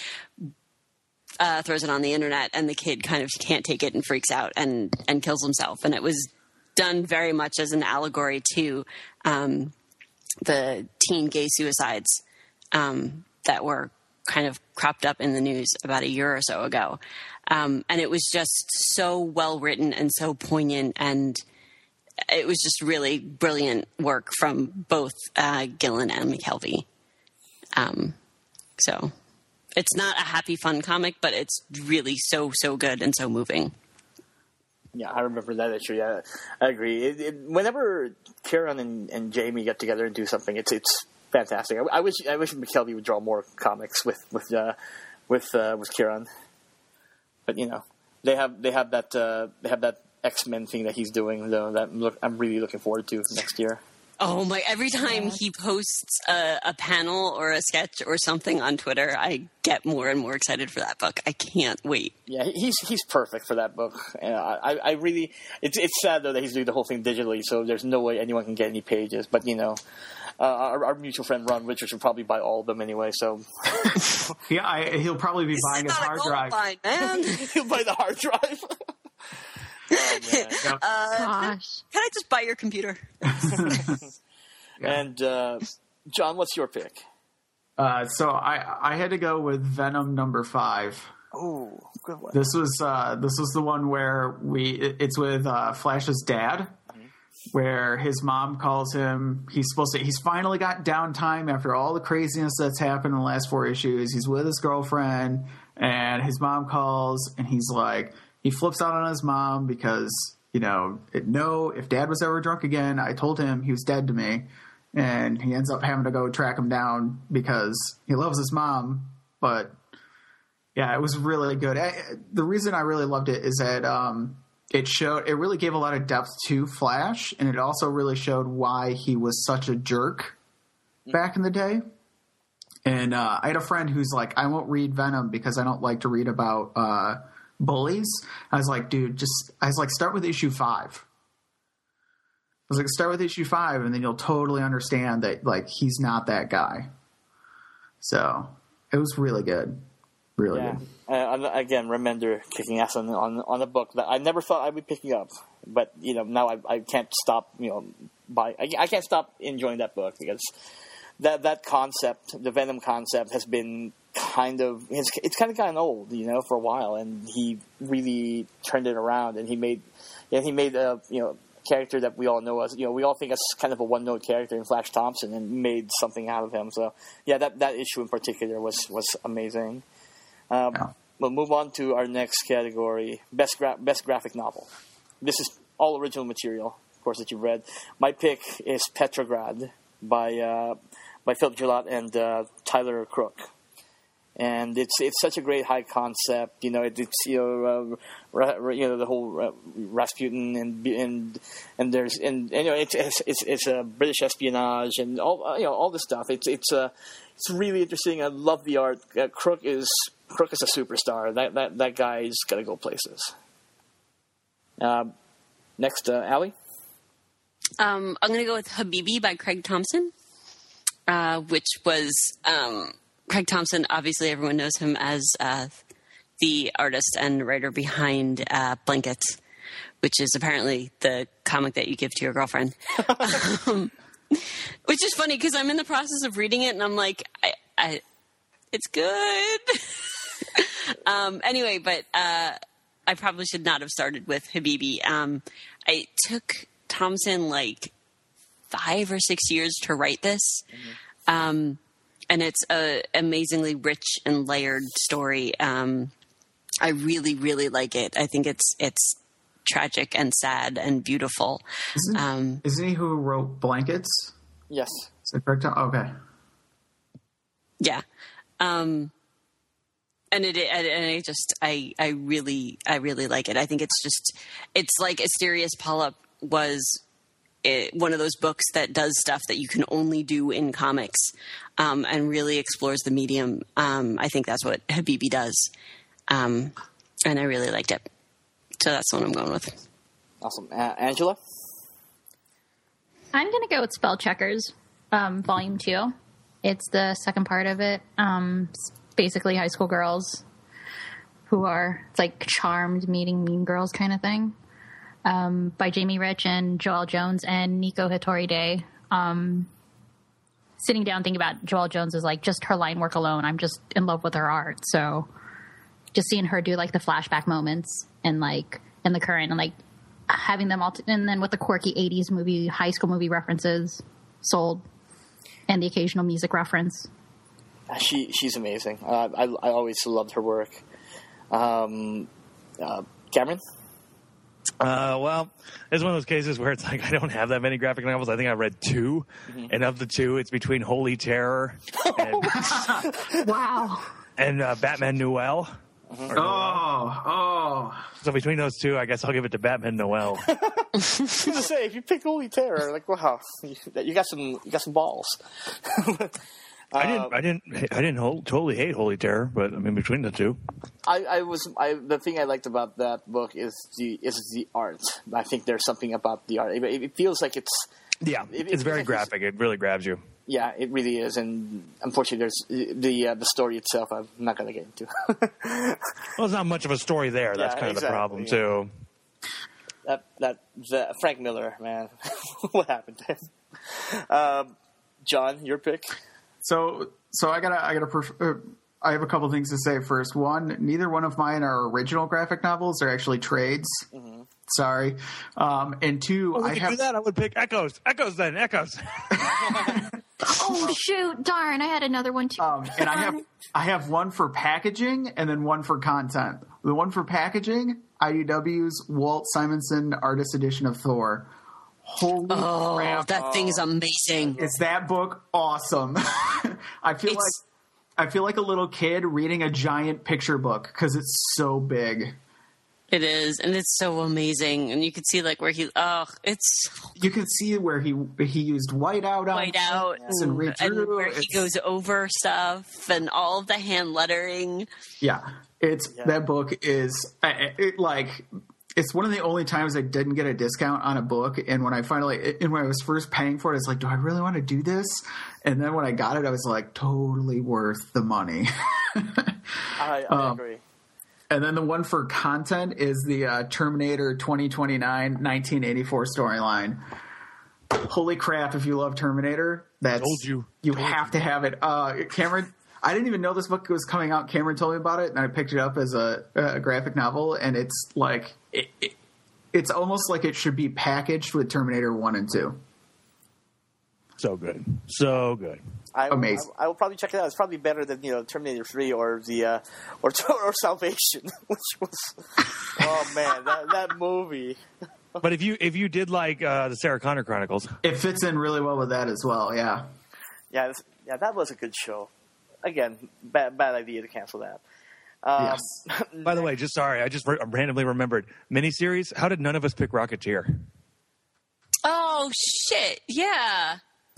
Uh, throws it on the internet, and the kid kind of can't take it and freaks out and, and kills himself. And it was done very much as an allegory to um, the teen gay suicides um, that were kind of cropped up in the news about a year or so ago. Um, and it was just so well written and so poignant, and it was just really brilliant work from both uh, Gillen and McKelvey. Um, so... It's not a happy, fun comic, but it's really so, so good and so moving. Yeah, I remember that issue. Yeah, I agree. It, it, whenever Kieran and, and Jamie get together and do something, it's it's fantastic. I, I wish I wish McKelvey would draw more comics with with uh, with uh, with Kieran. But you know, they have they have that uh, they have that X-Men thing that he's doing though. That look, I'm really looking forward to next year. Oh my! Every time he posts a, a panel or a sketch or something on Twitter, I get more and more excited for that book. I can't wait. Yeah, he's he's perfect for that book. And I I really it's it's sad though that he's doing the whole thing digitally, so there's no way anyone can get any pages. But you know, uh, our, our mutual friend Ron Richards will probably buy all of them anyway. So Yeah, I, he'll probably be buying his It's not a hard gold drive. mine, man. he'll buy the hard drive. Oh, man. Yep. Gosh. Can I just buy your computer? And uh, John, what's your pick? Uh, so I I had to go with Venom number five. Oh, good one. This was uh, this was the one where we it- it's with uh, Flash's dad, where his mom calls him. He's supposed to. He's finally got downtime after all the craziness that's happened in the last four issues. He's with his girlfriend, and his mom calls, and he's like, he flips out on his mom because you know, it, no, if Dad was ever drunk again, I told him he was dead to me, and he ends up having to go track him down because he loves his mom, but. Yeah, it was really good. I, the reason I really loved it is that um, it showed it really gave a lot of depth to Flash, and it also really showed why he was such a jerk back in the day. And uh, I had a friend who's like, I won't read Venom because I don't like to read about uh, bullies. I was like, dude, just I was like, start with issue five. I was like, start with issue five, and then you'll totally understand that like he's not that guy. So it was really good, really Yeah. good. Uh, again, Remender kicking ass on, on on a book that I never thought I'd be picking up, but you know now I, I can't stop you know by I, I can't stop enjoying that book because that that concept, the Venom concept, has been kind of it's, it's kind of gotten old, you know, for a while, and he really turned it around, and he made and he made a you know character that we all know as you know we all think as kind of a one note character in Flash Thompson, and made something out of him. So yeah, that that issue in particular was was amazing. Um, Yeah. We'll move on to our next category, best gra- best graphic novel. This is all original material, of course, that you've read. My pick is Petrograd by uh, by Philip Gillott and uh, Tyler Crook, and it's it's such a great high concept. You know, it, it's you know uh, ra- you know the whole uh, Rasputin and and and there's and, and you know it's it's it's, it's a British espionage and all uh, you know all this stuff. It's it's uh, it's really interesting. I love the art. Uh, Crook is. Crook is a superstar. That that that guy's got to go places. Uh, next, uh, Allie? Um, I'm going to go with Habibi by Craig Thompson, uh, which was um, Craig Thompson. Obviously, everyone knows him as uh, the artist and writer behind uh, Blankets, which is apparently the comic that you give to your girlfriend. um, which is funny because I'm in the process of reading it, and I'm like, I, I it's good. um, anyway, but uh, I probably should not have started with Habibi. Um, I took Thompson like five or six years to write this. Mm-hmm. Um, and it's a amazingly rich and layered story. Um, I really, really like it. I think it's, it's tragic and sad and beautiful. Isn't, um, isn't he who wrote Blankets? Yes. Is that correct? Okay. Yeah. Um, and it, and I just, I, I really, I really like it. I think it's just, it's like Asterius Polyp was it, one of those books that does stuff that you can only do in comics, um, and really explores the medium. Um, I think that's what Habibi does. Um, and I really liked it. So that's the one I'm going with. Awesome. Uh, Angela? I'm going to go with Spell Checkers, um, Volume two. It's the second part of it. Um, it's basically high school girls who are, it's like Charmed meeting Mean Girls kind of thing. Um, by Jamie Rich and Joelle Jones and Nico Hattori Day. Um, sitting down thinking about Joelle Jones is like just her line work alone. I'm just in love with her art. So just seeing her do like the flashback moments and like in the current and like having them all, t- and then with the quirky eighties movie, high school movie references sold and the occasional music reference. She she's amazing. Uh, I I always loved her work. Um, uh, Cameron? Uh, well, it's one of those cases where it's like I don't have that many graphic novels. I think I read two, mm-hmm. and of the two, it's between Holy Terror and, wow. and uh, Batman Noel. Mm-hmm. Oh, oh. So between those two, I guess I'll give it to Batman Noel. I was gonna say, if you pick Holy Terror, like wow, you, you got some, you got some balls. I didn't, I didn't, I didn't hold, totally hate Holy Terror, but I mean between the two, I, I was, I the thing I liked about that book is the is the art. I think there's something about the art. It, it feels like it's yeah, it, it's it, very it, graphic. It really grabs you. Yeah, it really is, and unfortunately, there's the uh, the story itself. I'm not going to get into. Well, there's not much of a story there. That's Yeah, kind of exactly, the problem yeah. too. That that the, Frank Miller, man, what happened to him? Um, John, your pick. So, so I gotta, I gotta, pref- uh, I have a couple things to say first. One, neither one of mine are original graphic novels; they're actually trades. Mm-hmm. Sorry. Um, and two, Oh, we I could have do that. I would pick Echoes. Echoes then. Echoes. Oh shoot! Darn! I had another one too. Um, and I have, I have one for packaging and then one for content. The one for packaging, I D W's Walt Simonson Artist Edition of Thor. Holy Oh, crap! that thing is amazing. Is that book awesome? I feel It's- like I feel like a little kid reading a giant picture book because it's so big. It is, and it's so amazing. And you can see like where he, oh, it's You can see where he he used whiteout on white out things and redrew. and where he It's- goes over stuff and all of the hand lettering. Yeah, it's Yeah. that book is I- it, like it's one of the only times I didn't get a discount on a book. And when I finally, and when I was first paying for it, it's like, do I really want to do this? And then when I got it, I was like, totally worth the money. I, I Um, agree. And then the one for content is the uh, Terminator twenty twenty-nine nineteen eighty-four storyline. Holy crap! If you love Terminator, that's Told you. you have to have it. Uh, Cameron, I didn't even know this book was coming out. Cameron told me about it, and I picked it up as a, a graphic novel. And it's like it, it, it's almost like it should be packaged with Terminator one and two. So good. So good. I, amazing. I, I will probably check it out. It's probably better than you know Terminator three or the uh, or or Salvation, which was oh man that that movie. But if you if you did like uh, the Sarah Connor Chronicles, It fits in really well with that as well. Yeah. Yeah, this, yeah, that was a good show. Again, bad bad idea to cancel that. Um, Yes. by the way, just sorry, I just ra- randomly remembered miniseries. How did none of us pick Rocketeer? Oh shit! Yeah.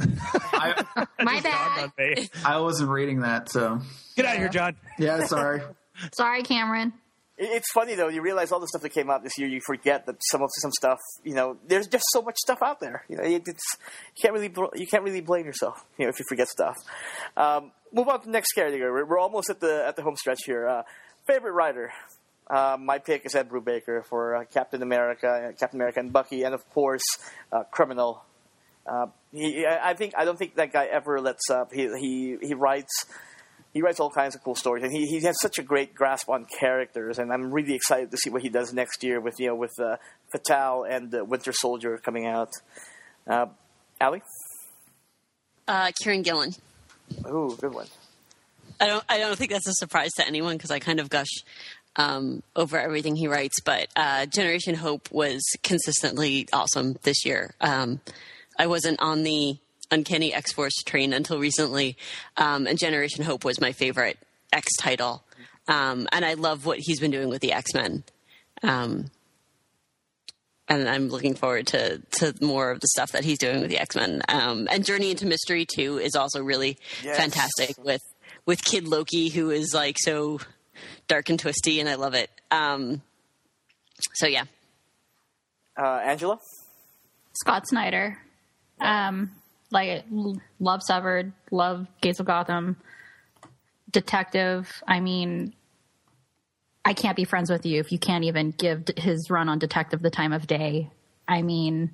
I, My Dawned bad. on me. I wasn't reading that, so Get out of here, John. yeah. Sorry. Sorry, Cameron. It- It's funny though. You realize all the stuff that came out this year. You forget that some of some stuff. You know, there's just so much stuff out there. You know, it, it's you can't really bl- you can't really blame yourself. You know, if you forget stuff. Um, move on to the next category. We're, we're almost at the at the home stretch here. Uh, favorite writer. Uh, my pick is Ed Brubaker for uh, Captain America, Captain America, and Bucky, and of course, uh, Criminal. Uh, he, I I think I don't think that guy ever lets up. He he he writes. He writes all kinds of cool stories, and he, he has such a great grasp on characters. And I'm really excited to see what he does next year with you know with uh, Fatale and uh, Winter Soldier coming out. Uh, Allie, Uh, Kieran Gillen. ooh, good one. I don't. I don't think that's a surprise to anyone because I kind of gush um, over everything he writes. But uh, Generation Hope was consistently awesome this year. Um, I wasn't on the Uncanny X-Force train until recently, um, and Generation Hope was my favorite X title. Um, and I love what he's been doing with the X-Men. Um, and I'm looking forward to, to more of the stuff that he's doing with the X-Men. Um, and Journey into Mystery, too, is also really Yes. fantastic with, with Kid Loki, who is like so dark and twisty, and I love it. Um, so, yeah. Uh, Angela, Scott Snyder. Um, like, love Severed, love Gates of Gotham, Detective. I mean, I can't be friends with you if you can't even give his run on Detective the time of day. I mean,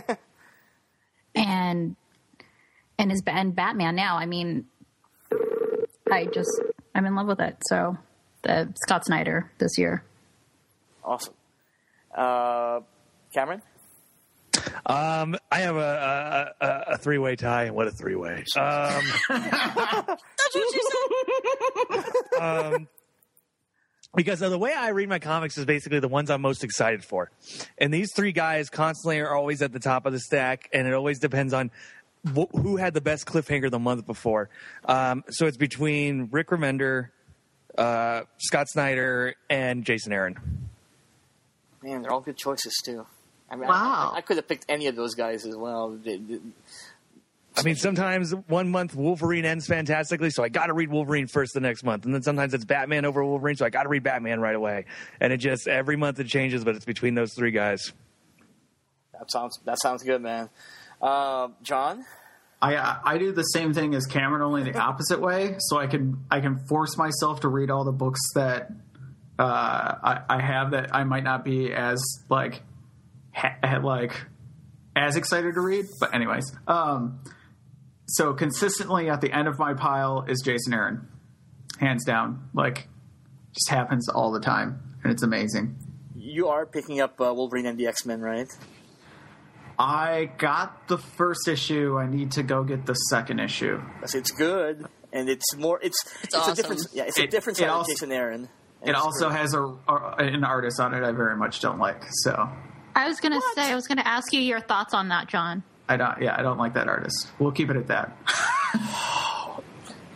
and and his and Batman now. I mean, I just I'm in love with it. So, the Scott Snyder this year. awesome. Uh, Cameron, Um, I have a, a, a, a three-way tie. What a three-way. Um, That's what you said. um, because of the way I read my comics is basically the ones I'm most excited for. And these three guys constantly are always at the top of the stack, and it always depends on wh- who had the best cliffhanger the month before. Um, so it's between Rick Remender, uh, Scott Snyder, and Jason Aaron. man, they're all good choices too. I mean, Wow. I, I could have picked any of those guys as well. They- they- I mean, sometimes one month Wolverine ends fantastically, so I got to read Wolverine first the next month. And then sometimes it's Batman over Wolverine, so I got to read Batman right away. And it just, every month it changes, but it's between those three guys. That sounds that sounds good, man. Uh, John, I I do the same thing as Cameron, only the opposite way. So I can I can force myself to read all the books that uh, I, I have that I might not be as like ha, like as excited to read. But anyways, um, so consistently at the end of my pile is Jason Aaron, hands down. Like, just happens all the time, and it's amazing. you are picking up uh, Wolverine and the X-Men, right? I got the first issue. I need to go get the second issue. Yes, it's good, and it's more. It's It's a awesome. different. Yeah, it's a It- different it side of also- Jason Aaron. And It it's also great. has a, a an artist on it I very much don't like. So I was gonna say I was gonna ask you your thoughts on that, John. I don't. Yeah, I don't like that artist. We'll keep it at that.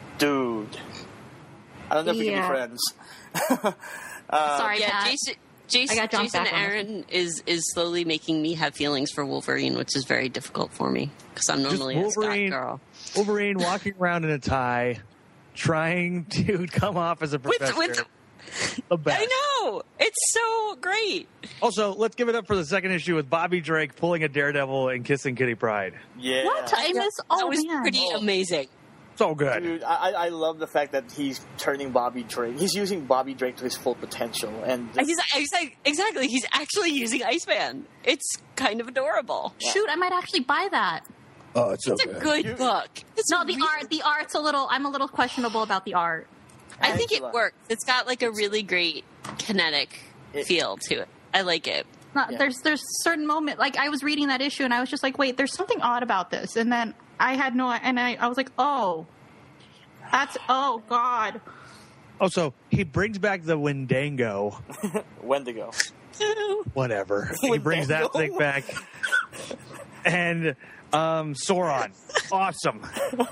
dude. I don't know if we Yeah. can be friends. Sorry, Yeah, Pat. Jason, Jason, I got John Jason back on this Aaron is is slowly making me have feelings for Wolverine, which is very difficult for me because I'm normally Just Wolverine, a Scott girl. Wolverine walking around in a tie, trying to come off as a professor. With, with, the best. I know. It's so great. Also, let's give it up for the second issue with Bobby Drake pulling a Daredevil and kissing Kitty Pryde. Yeah. What? I miss. That Oh was man. pretty amazing. So good. Dude, I, I love the fact that he's turning Bobby Drake. He's using Bobby Drake to his full potential, and He's, he's like, exactly. He's actually using Iceman. It's kind of adorable. Shoot, I might actually buy that. Oh, it's so It's a good book. It's No, the really- art. The art's a little. I'm a little questionable about the art. I think it Angela. works. It's got like a really great kinetic It- feel to it. I like it. Not, Yeah. There's there's certain moment like I was reading that issue and I was just like, wait, there's something odd about this, and then I had no, and I, I was like, oh, that's oh god. Also, he brings back the Wendigo. Wendigo. Whatever. He brings that thing back. And um, Sauron. Awesome.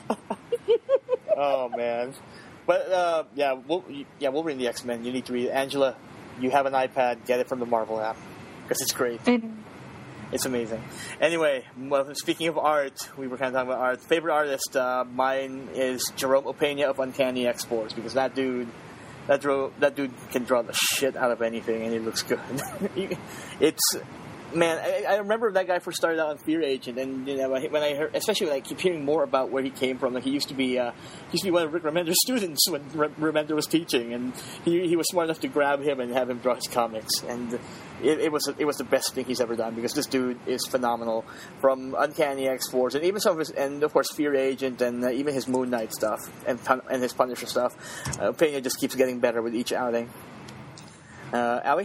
Oh man, but uh, yeah, we'll, yeah, Wolverine the X-Men. You need to read it. Angela. You have an iPad. Get it from the Marvel app because it's great. It's amazing. Anyway, well, speaking of art, we were kind of talking about art. Favorite artist, uh, mine is Jerome Opeña of Uncanny X-Force because that dude, that drew, that dude can draw the shit out of anything and he looks good. It's man, I, I remember that guy first started out on Fear Agent, and you know when I heard, especially when I keep hearing more about where he came from. Like he used to be, uh, he used to be one of Rick Remender's students when R- Remender was teaching, and he he was smart enough to grab him and have him draw his comics, and it, it was it was the best thing he's ever done because this dude is phenomenal. From Uncanny X-Force, and even some of his, and of course Fear Agent, and uh, even his Moon Knight stuff, and and his Punisher stuff. Uh, Opeña just keeps getting better with each outing. Uh, Allie?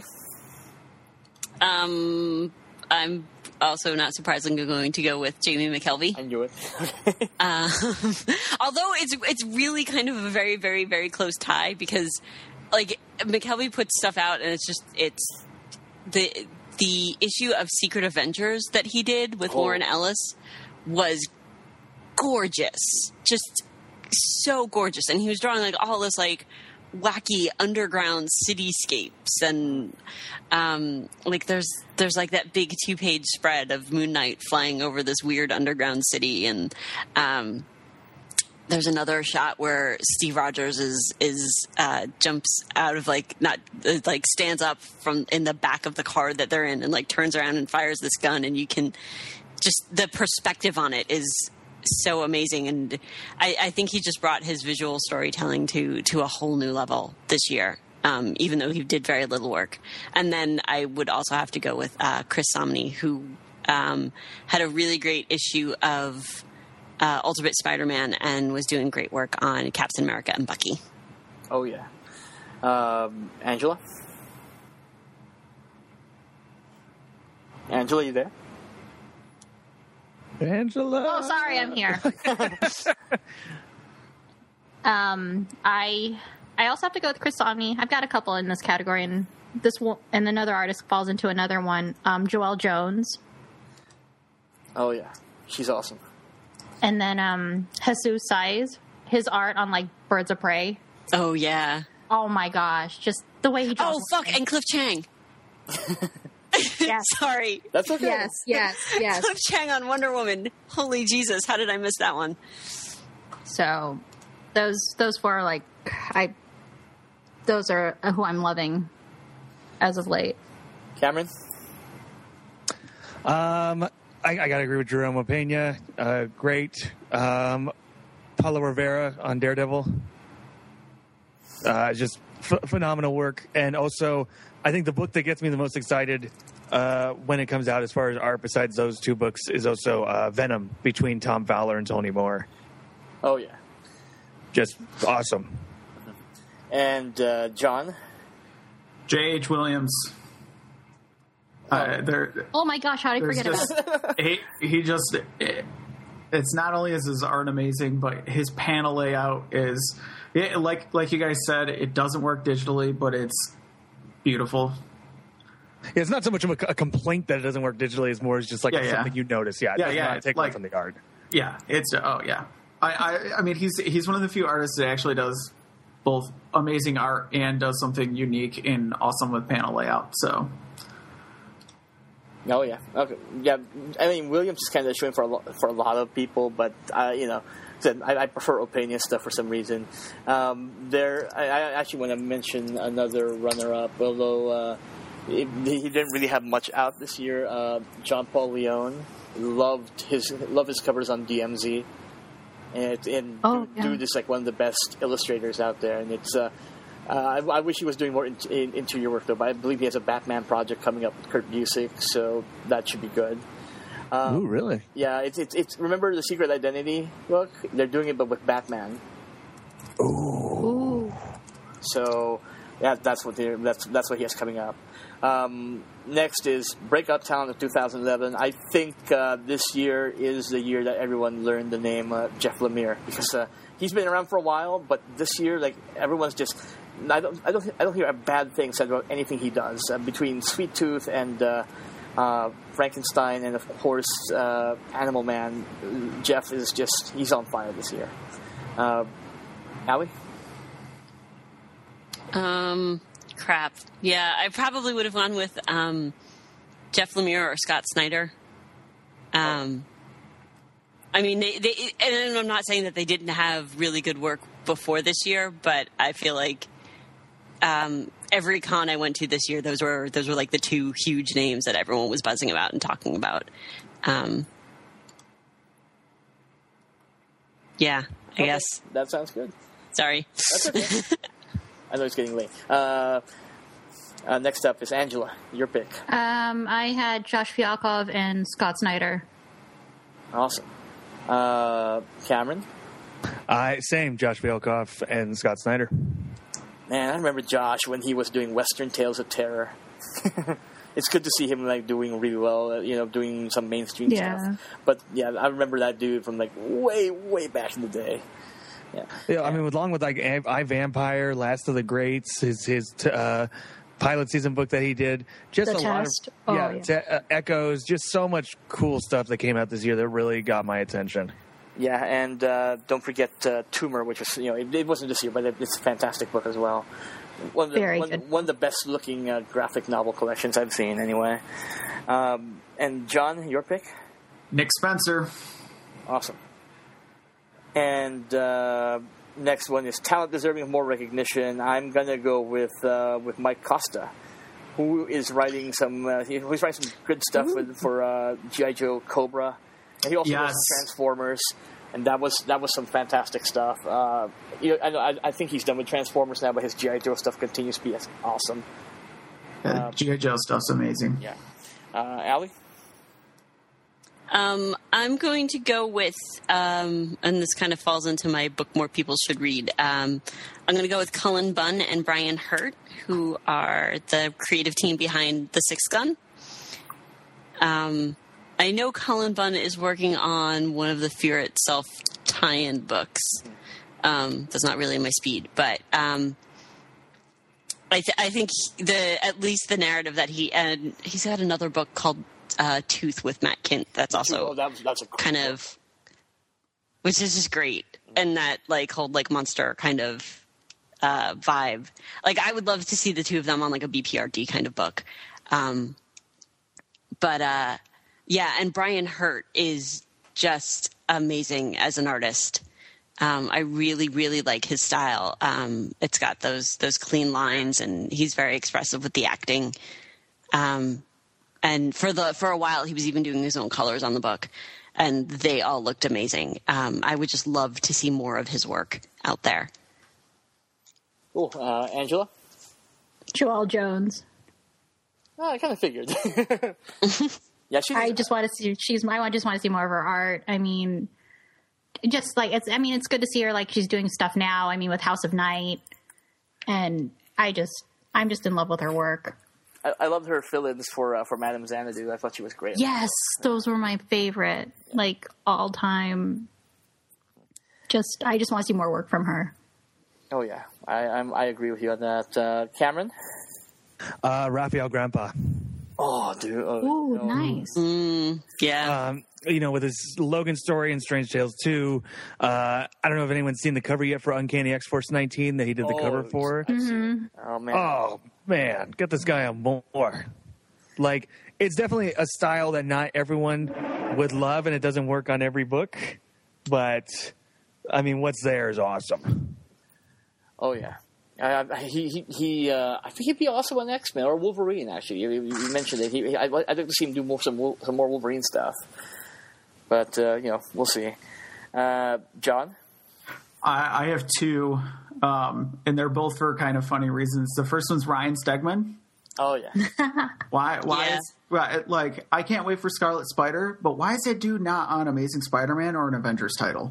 Um, I'm also not surprisingly going to go with Jamie McKelvey. I knew it. Um, although it's it's really kind of a very very very close tie because like McKelvey puts stuff out and it's just it's the the issue of Secret Avengers that he did with Oh. Lauren Ellis was gorgeous, just so gorgeous, and he was drawing like all this like wacky underground cityscapes and um like there's there's like that big two page spread of Moon Knight flying over this weird underground city, and um there's another shot where Steve Rogers is is uh jumps out of like not uh, like stands up from in the back of the car that they're in and like turns around and fires this gun, and you can just the perspective on it is so amazing, and I, I think he just brought his visual storytelling to to a whole new level this year, um, even though he did very little work. And then I would also have to go with uh, Chris Samnee, who um, had a really great issue of uh, Ultimate Spider-Man and was doing great work on Captain America and Bucky. Oh yeah, um, Angela. Angela, you there? Angela. Oh, sorry, I'm here. um, I I also have to go with Chris Samnee. I've got a couple in this category, and this one, and another artist falls into another one. Um, Joelle Jones, Oh yeah, she's awesome. and then um, Jesus Saiz. His art on like Birds of Prey. Oh yeah. Oh my gosh, just the way he draws. Oh fuck, and Cliff Chang. Yes. Sorry. That's okay. yes, yes, yes. Cliff Chang on Wonder Woman. Holy Jesus, how did I miss that one? So those those four are like I. Those are who I'm loving as of late. Cameron. Um, I, I gotta agree with Jerome Opeña. Uh, great. Um, Paulo Rivera on Daredevil. Uh, just ph- phenomenal work, and also I think the book that gets me the most excited uh, when it comes out, as far as art, besides those two books, is also uh, Venom between Tom Fowler and Tony Moore. Oh yeah, Just awesome. and uh, John. J H. Williams. Uh, there, Oh my gosh, how did I there's forget just about he, he just it, it's not only is his art amazing, but his panel layout is it, like like you guys said, it doesn't work digitally, but it's beautiful. Yeah, it's not so much of a, a complaint that it doesn't work digitally; it's more just like Yeah, yeah. something you notice. Yeah, it Yeah, does yeah, not take away like- from the art. Yeah, it's oh yeah. I, I I mean he's he's one of the few artists that actually does both amazing art and does something unique and awesome with panel layout. So, oh yeah, okay, yeah. I mean, Williams is kind of showing for a lot, for a lot of people, but uh, you know, I, I prefer Opeña stuff for some reason. Um, there, I, I actually want to mention another runner-up, although uh, it, he didn't really have much out this year. Uh, John Paul Leon loved his loved his covers on D M Z. And, and oh, dude, yeah. dude is like one of the best illustrators out there, and it's. Uh, uh, I, I wish he was doing more in, in, interior work though, but I believe he has a Batman project coming up with Kurt Busiek, so that should be good. Um, Ooh, really? Yeah, it's, it's it's remember the Secret Identity book? They're doing it, but with Batman. Ooh. Ooh. So yeah, that's what they that's that's what he has coming up. Um, next is Breakout Talent of two thousand eleven. I think uh, this year is the year that everyone learned the name uh, Jeff Lemire, because uh, he's been around for a while, but this year, like, everyone's just I don't I don't I don't hear a bad thing said about anything he does. Uh, between Sweet Tooth and uh, uh, Frankenstein, and of course uh, Animal Man, Jeff is just he's on fire this year. Uh, Allie? Um. Crap. Yeah, I probably would have gone with um, Jeff Lemire or Scott Snyder. Um, I mean, they, they, and I'm not saying that they didn't have really good work before this year, but I feel like um, every con I went to this year, those were those were like the two huge names that everyone was buzzing about and talking about. Um, yeah, I Okay, guess. that sounds good. Sorry. That's okay. I know it's getting late. Uh, uh, next up is Angela. Your pick. Um, I had Josh Fialkov and Scott Snyder. Awesome. Uh, Cameron? I same Josh Fialkov and Scott Snyder. Man, I remember Josh when he was doing Western Tales of Terror. It's good to see him like doing really well, uh, you know, doing some mainstream Yeah. stuff. But yeah, I remember that dude from like way, way back in the day. Yeah. Yeah, I mean, along with like I Vampire, Last of the Greats, his his uh, pilot season book that he did, just The a lot Test. of Oh, yeah, yeah. te- uh, echoes, just so much cool stuff that came out this year that really got my attention. Yeah, and uh, don't forget uh, Tumor, which was, you know, it, it wasn't this year, but it, it's a fantastic book as well. One of the, Very one, good. one of the best looking uh, graphic novel collections I've seen, anyway. Um, and John, your pick? Nick Spencer. Awesome. And uh, next one is talent deserving of more recognition. I'm gonna go with uh, with Mike Costa, who is writing some. Uh, he- who's writing some good stuff with, for uh, G I. Joe Cobra, and he also Yes. does Transformers. And that was that was some fantastic stuff. Uh, you know, I, know- I, I think he's done with Transformers now, but his G I. Joe stuff continues to be awesome. Uh, G I. Joe stuff's amazing. Yeah, uh, Allie. Um, I'm going to go with, um, and this kind of falls into my book more people should read. Um, I'm going to go with Cullen Bunn and Brian Hurt, who are the creative team behind The Sixth Gun. Um, I know Cullen Bunn is working on one of the Fear Itself tie-in books. Um, that's not really my speed, but um, I, th- I think the at least the narrative that he and he's got another book called uh, Tooth with Matt Kint. That's also Oh, that was, that's a cool kind book. of, which is just great, and that like whole like monster kind of uh, vibe. Like I would love to see the two of them on like a B P R D kind of book. Um, but uh, yeah, and Brian Hurt is just amazing as an artist. Um, I really, really like his style. Um, it's got those those clean lines, and he's very expressive with the acting. Um, and for the for a while, he was even doing his own colors on the book, and they all looked amazing. Um, I would just love to see more of his work out there. Cool. Uh, Angela? Joelle Jones. Oh, I kind of figured. Yeah, she's. I just want to see. She's. I just want to see more of her art. I mean, just like it's. I mean, it's good to see her like she's doing stuff now. I mean, with House of Night, and I just. I'm just in love with her work. I, I loved her fill-ins for uh, for Madame Xanadu. I thought she was great. Yes, those were my favorite, like all time. Just, I just want to see more work from her. Oh yeah, I I'm, I agree with you on that. Uh, Cameron? Uh, Raphael Grandpa. Oh, dude. Oh, Ooh, no. nice. Mm, yeah. Um, you know, with his Logan story and Strange Tales two. Uh, I don't know if anyone's seen the cover yet for Uncanny X-Force nineteen that he did the Oh, cover for. Mm-hmm. Oh man. Oh, man. Get this guy on more. Like, it's definitely a style that not everyone would love, and it doesn't work on every book. But, I mean, what's there is awesome. Oh yeah. Uh, he he, he uh, I think he'd be also an X-Men or Wolverine. Actually, you, you mentioned it. He, I, I'd like to see him do more some some more Wolverine stuff. But uh, you know, we'll see. Uh, John, I, I have two, um, and they're both for kind of funny reasons. The first one's Ryan Stegman. oh yeah, Why? Why? Yeah. Is, right, like, I can't wait for Scarlet Spider, but why is that dude not on Amazing Spider-Man or an Avengers title?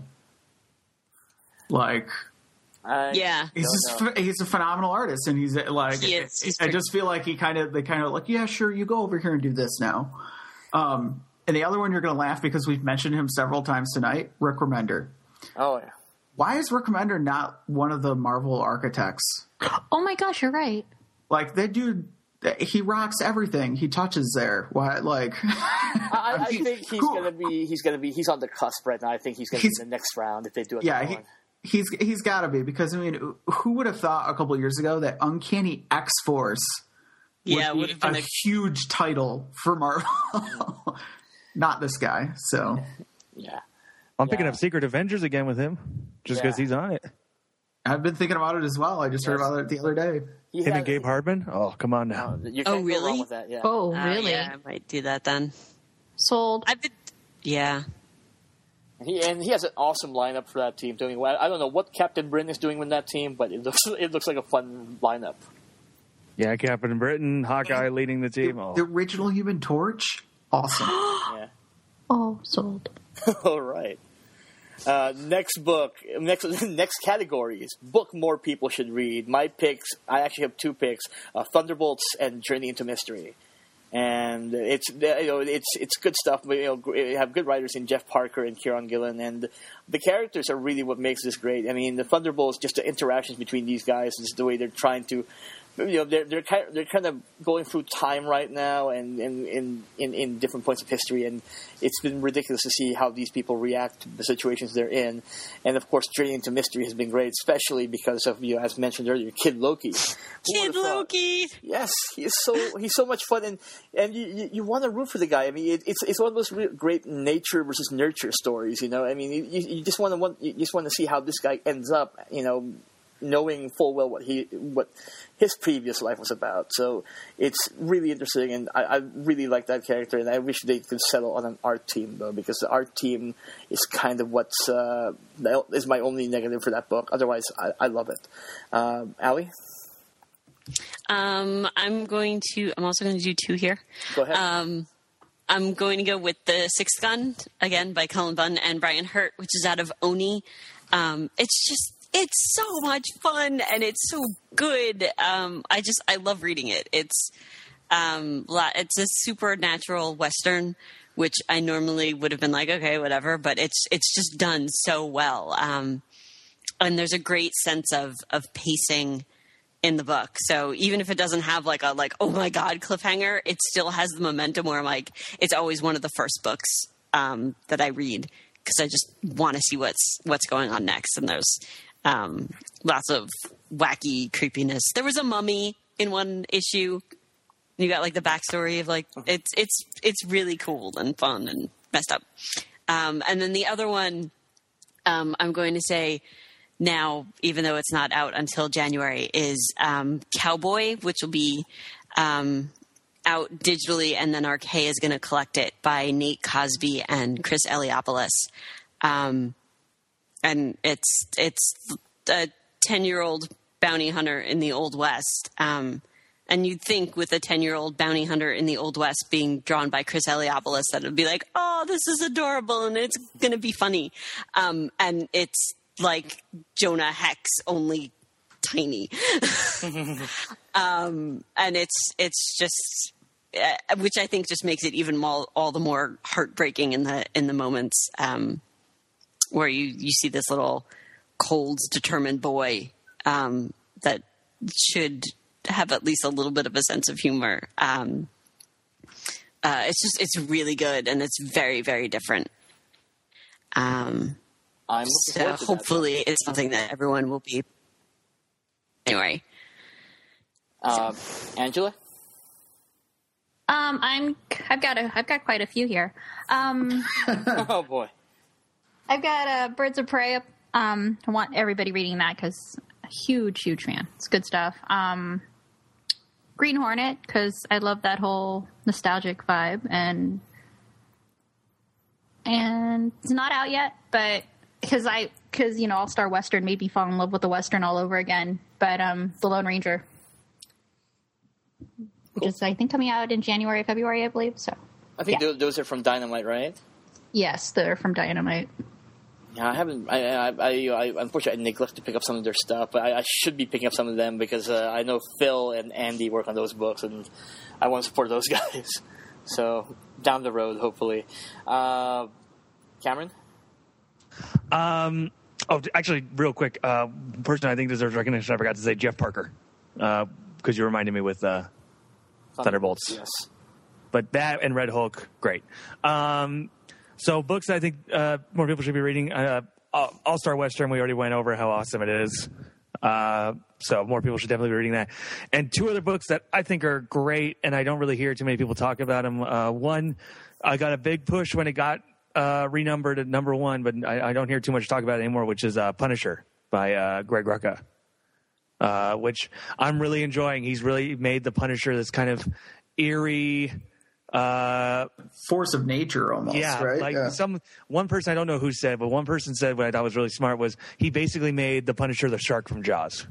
Like, I Yeah. he's don't just know. he's a phenomenal artist, and he's like, He is. He's I pretty- just feel like he kind of they kind of like, yeah, sure, you go over here and do this now. Um, and the other one you're going to laugh because we've mentioned him several times tonight, Rick Remender. Oh yeah. Why is Rick Remender not one of the Marvel architects? Oh my gosh, you're right. Like, that dude, he rocks everything he touches there. Why? Like, I, I think he's Who- gonna be. He's gonna be. He's on the cusp right now. I think he's gonna He's- be in the next round if they do it. yeah, that he, one. he's he's got to be, because I mean, who would have thought a couple years ago that Uncanny X-Force Yeah, would would be have been a a huge title for Marvel? Not this guy. So Yeah. I'm picking Yeah. up Secret Avengers again with him, just because Yeah. he's on it. I've been thinking about it as well. I just heard Yes. about it the other day. He Him has- and Gabe Hardman? Oh, come on now. You Oh, can't go wrong really? with that. Yeah. Oh, Uh, really? yeah, I might do that then. Sold. I've been. Yeah. He, and he has an awesome lineup for that team. Doing well. I don't know what Captain Britain is doing with that team, but it looks it looks like a fun lineup. Yeah, Captain Britain, Hawkeye leading the team. Oh. The original Human Torch, awesome. Yeah. Oh, sold. All right. Uh, next book, next next category is book more people should read. My picks, I actually have two picks: uh, Thunderbolts and Journey into Mystery. And it's you know it's it's good stuff. But you know you have good writers in Jeff Parker and Kieron Gillen, and the characters are really what makes this great. I mean, the Thunderbolts, just the interactions between these guys, is the way they're trying to. You know, they're they're kind of, they're kind of going through time right now, and in in, in in different points of history, and it's been ridiculous to see how these people react to the situations they're in. And of course, Journey into Mystery has been great, especially because of, you know, as mentioned earlier, Kid Loki. Who Kid would've thought? Loki. Yes, he's so he's so much fun, and and you, you, you want to root for the guy. I mean, it, it's it's one of those re- great nature versus nurture stories. You know, I mean, you, you just want to want you just want to see how this guy ends up. You know, knowing full well what he what his previous life was about. So it's really interesting, and I, I really like that character. And I wish they could settle on an art team though, because the art team is kind of what's uh, is my only negative for that book. Otherwise, I, I love it. Um, Allie? Um, I'm going to. I'm also going to do two here. Go ahead. Um, I'm going to go with The Sixth Gun again by Cullen Bunn and Brian Hurt, which is out of Oni. Um, it's just it's so much fun and it's so good. Um, I just I love reading it. It's um, la- it's a supernatural western, which I normally would have been like, okay, whatever, but it's it's just done so well. Um, and there's a great sense of of pacing in the book. So even if it doesn't have like a like oh my god cliffhanger, it still has the momentum where I'm like, it's always one of the first books um, that I read because I just want to see what's what's going on next. And there's um, lots of wacky creepiness. There was a mummy in one issue. You got like the backstory of like it's it's it's really cool and fun and messed up. Um, and then the other one, um, I'm going to say now, even though it's not out until January, is um, Cowboy, which will be um, out digitally, and then Archaea is going to collect it by Nate Cosby and Chris Eliopoulos. Um, and it's it's a ten-year-old bounty hunter in the Old West. Um, and you'd think with a ten-year-old bounty hunter in the Old West being drawn by Chris Eliopoulos that it would be like, oh, this is adorable and it's going to be funny. Um, and it's like Jonah Hex, only tiny. um, and it's it's just, uh, which I think just makes it even more, all the more heartbreaking in the in the moments um, where you, you see this little cold, determined boy um, that should have at least a little bit of a sense of humor. Um, Uh, it's just it's really good, and it's very very different. Um, I'm looking so forward to hopefully it's something that everyone will be. Anyway, that. Uh, Angela? Um, I'm. I've got a. I've got quite a few here. Um, Oh, boy. I've got uh, Birds of Prey. Um, I want everybody reading that because huge, huge fan. It's good stuff. Um, Green Hornet because I love that whole nostalgic vibe, and and it's not out yet, but because I because you know All Star Western made me fall in love with the Western all over again. But um, the Lone Ranger. Which is, I think, coming out in January or February, I believe. So, I think yeah. those, those are from Dynamite, right? Yes, they're from Dynamite. Yeah, I haven't. I, I, I, I unfortunately I neglect to pick up some of their stuff, but I, I should be picking up some of them because uh, I know Phil and Andy work on those books, and I want to support those guys. So down the road, hopefully. Uh, Cameron? Um. Oh, actually, real quick. Uh, person I think deserves recognition. I forgot to say Jeff Parker because uh, you reminded me with uh, Thunderbolts. Yes. But that and Red Hulk, great. Um, so books I think uh, more people should be reading. Uh, All-Star Western, we already went over how awesome it is. Uh, so more people should definitely be reading that. And two other books that I think are great, and I don't really hear too many people talk about them. Uh, one, I got a big push when it got uh, renumbered at number one, but I, I don't hear too much talk about it anymore, which is uh, Punisher by uh, Greg Rucka. Uh, which I'm really enjoying. He's really made the Punisher this kind of eerie uh, force of nature almost, yeah, right? like yeah. some one person, I don't know who said, but one person said what I thought was really smart was he basically made the Punisher the shark from Jaws.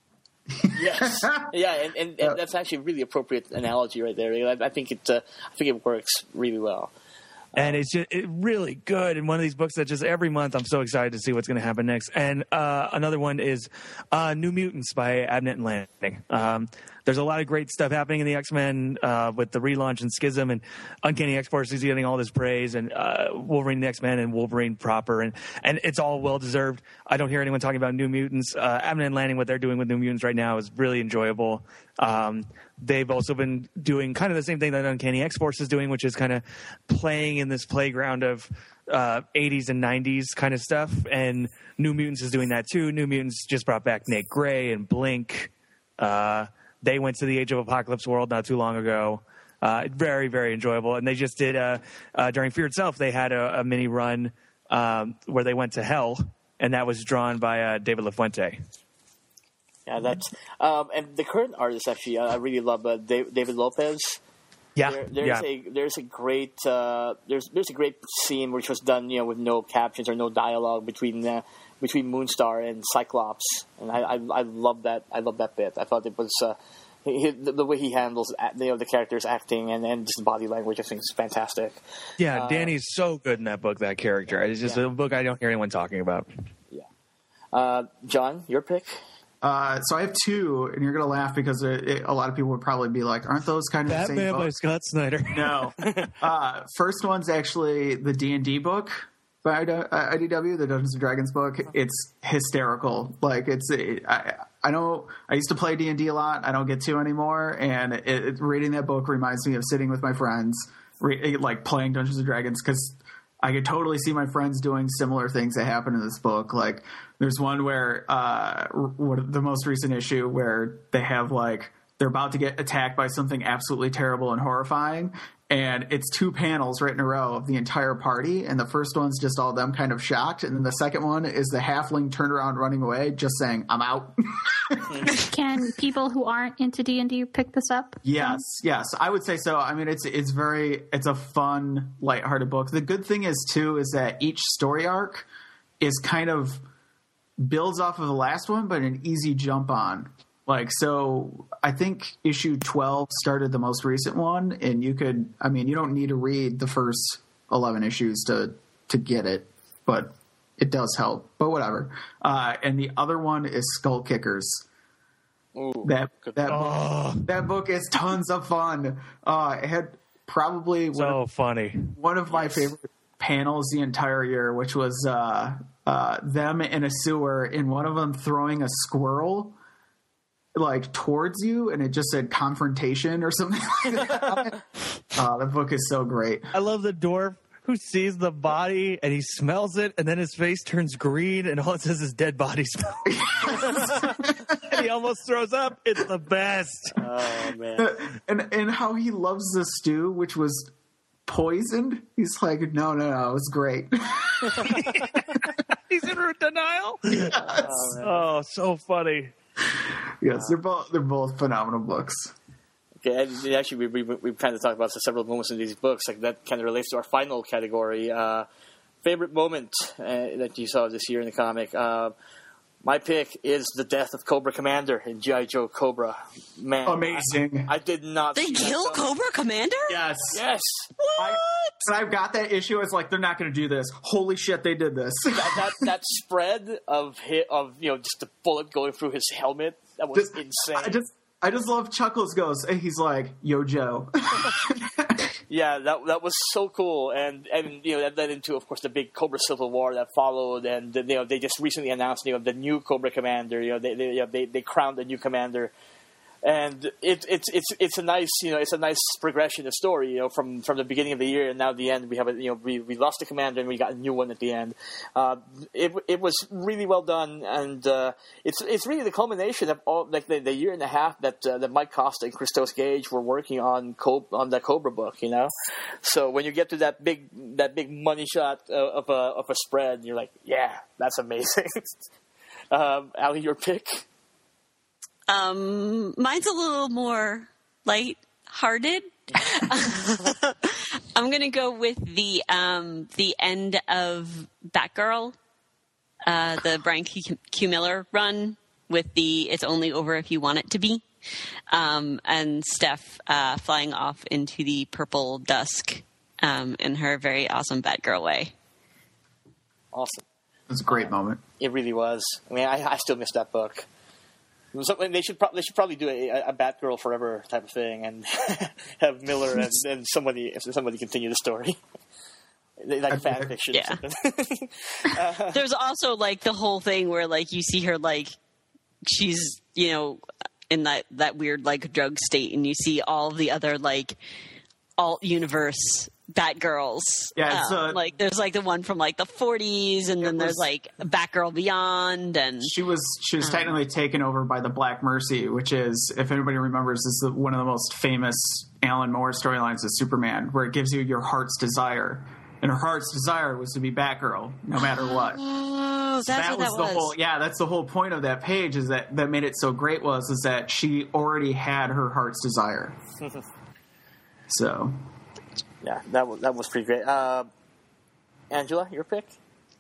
Yes. Yeah, and, and, and that's actually a really appropriate analogy right there. I, I think it. Uh, I think it works really well. And it's just it really good. And one of these books that just every month I'm so excited to see what's going to happen next. And uh, another one is uh, New Mutants by Abnett and Lanning. Um, there's a lot of great stuff happening in the X-Men uh, with the relaunch and Schism, and Uncanny X-Force is getting all this praise, and uh, Wolverine the X-Men and Wolverine proper, and, and it's all well-deserved. I don't hear anyone talking about New Mutants. Uh, Abnett and Lanning, what they're doing with New Mutants right now is really enjoyable. Um, they've also been doing kind of the same thing that Uncanny X-Force is doing, which is kind of playing in this playground of uh, eighties and nineties kind of stuff, and New Mutants is doing that too. New Mutants just brought back Nate Gray and Blink. Uh, they went to the Age of Apocalypse world not too long ago. Uh, very, very enjoyable. And they just did, uh, uh, during Fear Itself, they had a, a mini run um, where they went to Hell, and that was drawn by uh, David LaFuente. Yeah, that's um, and the current artist actually, I really love uh, David Lopez. Yeah, there, there's yeah. a there's a great uh, there's there's a great scene which was done, you know, with no captions or no dialogue between uh, between Moonstar and Cyclops, and I, I I love that I love that bit. I thought it was uh, he, the, the way he handles you know the characters acting and, and just body language. I think is fantastic. Yeah, uh, Danny's so good in that book. That character, it's just yeah. a book I don't hear anyone talking about. Yeah, uh, John, your pick. Uh, so I have two, and you're going to laugh because it, it, a lot of people would probably be like, aren't those kind of the same Batman by books? Scott Snyder. No. uh, first one's actually the D and D book by I D W, the Dungeons and Dragons book. It's hysterical. Like, it's I, I know I used to play D and D a lot. I don't get to anymore, and it, it, reading that book reminds me of sitting with my friends, re, like playing Dungeons and Dragons, because I could totally see my friends doing similar things that happen in this book. Like, there's one where uh, what, the most recent issue where they have like they're about to get attacked by something absolutely terrible and horrifying, and it's two panels right in a row of the entire party, and the first one's just all them kind of shocked, and then the second one is the halfling turned around running away, just saying, "I'm out." Can people who aren't into D and D pick this up? Yes, yes, I would say so. I mean, it's it's very it's a fun, lighthearted book. The good thing is too is that each story arc is kind of builds off of the last one, but an easy jump on. Like, so I think issue twelve started the most recent one, and you could, I mean, you don't need to read the first eleven issues to to get it, but it does help. But whatever. Uh, and the other one is Skull Kickers. Ooh, that that Oh. book, that book is tons of fun. Uh, it had probably one So of, funny. one of my favorite panels the entire year, which was uh, uh, them in a sewer, and one of them throwing a squirrel like towards you, and it just said confrontation or something like that. Oh, the book is so great. I love the dwarf who sees the body and he smells it, and then his face turns green, and all it says is dead body smell. And he almost throws up. It's the best. Oh man! And and how he loves the stew, which was poisoned. He's like, no, no, no, it was great. He's in denial. Yes. Oh, oh, so funny. Yes, they're both they're both phenomenal books. Okay, and actually, we we we kind of talked about several moments in these books, like that kind of relates to our final category. Uh, favorite moment uh, that you saw this year in the comic. Uh, my pick is the death of Cobra Commander in G I. Joe Cobra. Man, Amazing. I, I did not. They see that kill coming. Cobra Commander? Yes. Yes. I, and I've got that issue. I was like, they're not going to do this. Holy shit, they did this. that, that that spread of hit of you know just the bullet going through his helmet, that was Just- insane. I just I just love Chuckles goes, and he's like, yo, Joe. Yeah, that that was so cool, and and you know that led into, of course, the big Cobra Civil War that followed, and you know they just recently announced you know the new Cobra Commander. You know they they you know, they, they crowned the new commander, and it, it's it's it's a nice you know it's a nice progression of story. You know from, from the beginning of the year and now the end we have a, you know we, we lost the commander and we got a new one at the end. Uh, it it was really well done, and uh, it's it's really the culmination of all like the, the year and a half that uh, that Mike Costa and Christos Gage were working on Cob- on the Cobra book. You know, so when you get to that big that big money shot uh, of a of a spread, you're like, yeah, that's amazing. um, Ali, your pick. Um, mine's a little more light-hearted. I'm gonna go with the um, the end of Batgirl, uh, the Brian Q, Q Miller run with the "It's only over if you want it to be," um, and Steph uh, flying off into the purple dusk um, in her very awesome Batgirl way. Awesome. It was a great moment. It really was. I mean, I, I still miss that book. It was something they should pro- they should probably do a, a Batgirl Forever type of thing and have Miller and, and somebody somebody continue the story. Like fan fiction. Yeah. Or something. uh, There's also like the whole thing where like you see her like she's you know in that that weird like drug state, and you see all of the other like alt universe Batgirls. Yeah, it's, um, uh, like there's like the one from like the forties, and then was- there's like Batgirl Beyond, and She was she was technically taken over by the Black Mercy, which is, if anybody remembers, is the, one of the most famous Alan Moore storylines of Superman, where it gives you your heart's desire, and her heart's desire was to be Batgirl, no matter what. oh, that's that what was that the was. whole yeah. That's the whole point of that page. Is that that made it so great was is that she already had her heart's desire. So yeah, that was that was pretty great. Uh, Angela, your pick?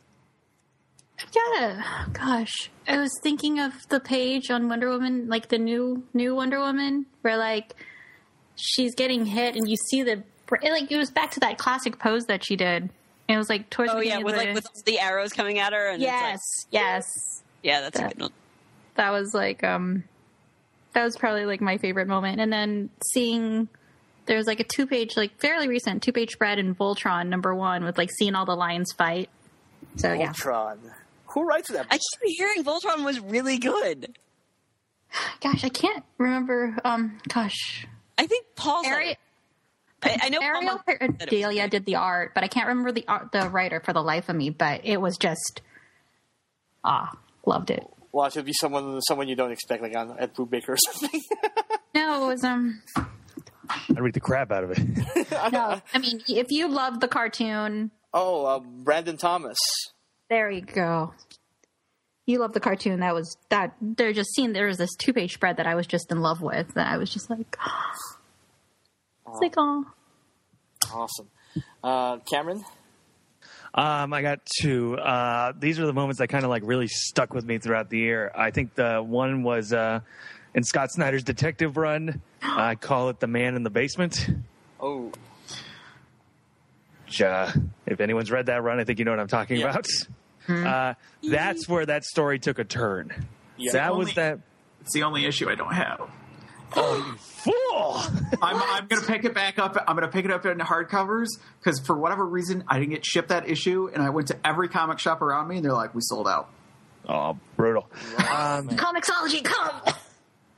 Yeah, gosh, I was thinking of the page on Wonder Woman, like the new new Wonder Woman, where like she's getting hit, and you see the like it was back to that classic pose that she did. It was like towards Oh the yeah, beginning with of like the- with the arrows coming at her, and yes, it's like, yes, yeah, that's a That- good one. that was like um that was probably like my favorite moment. And then seeing there's like a two page like fairly recent two page spread in Voltron number one with like seeing all the lions fight. So yeah, Voltron. Who writes that? I keep hearing Voltron was really good. gosh, I can't remember. Um, gosh, I think Paul's. Ari- I, I know Paul Ariel Mark said it was Delia did the art, but I can't remember the art, the writer for the life of me. But it was just ah, loved it. Well, it should be someone someone you don't expect, like on Ed Brubaker or something. No, it was um. I read the crap out of it. No, I mean, if you love the cartoon, oh, uh, Brandon Thomas. there you go. You love the cartoon. That was that. They're just seeing there was this two page spread that I was just in love with. That I was just like, it's like, oh, Awesome. Uh, Cameron? Um, I got two. Uh, these are the moments that kind of like really stuck with me throughout the year. I think the one was uh, in Scott Snyder's detective run. I call it The Man in the Basement. Oh, Which, uh, if anyone's read that run, I think you know what I'm talking Yeah. about. Uh, that's where that story took a turn. Yeah. that Only- was that. it's the only issue I don't have. Fool! I'm, I'm going to pick it back up. I'm going to pick it up in hardcovers because for whatever reason I didn't get shipped that issue, and I went to every comic shop around me, and they're like, "We sold out." Oh, brutal. Um, Comixology, come!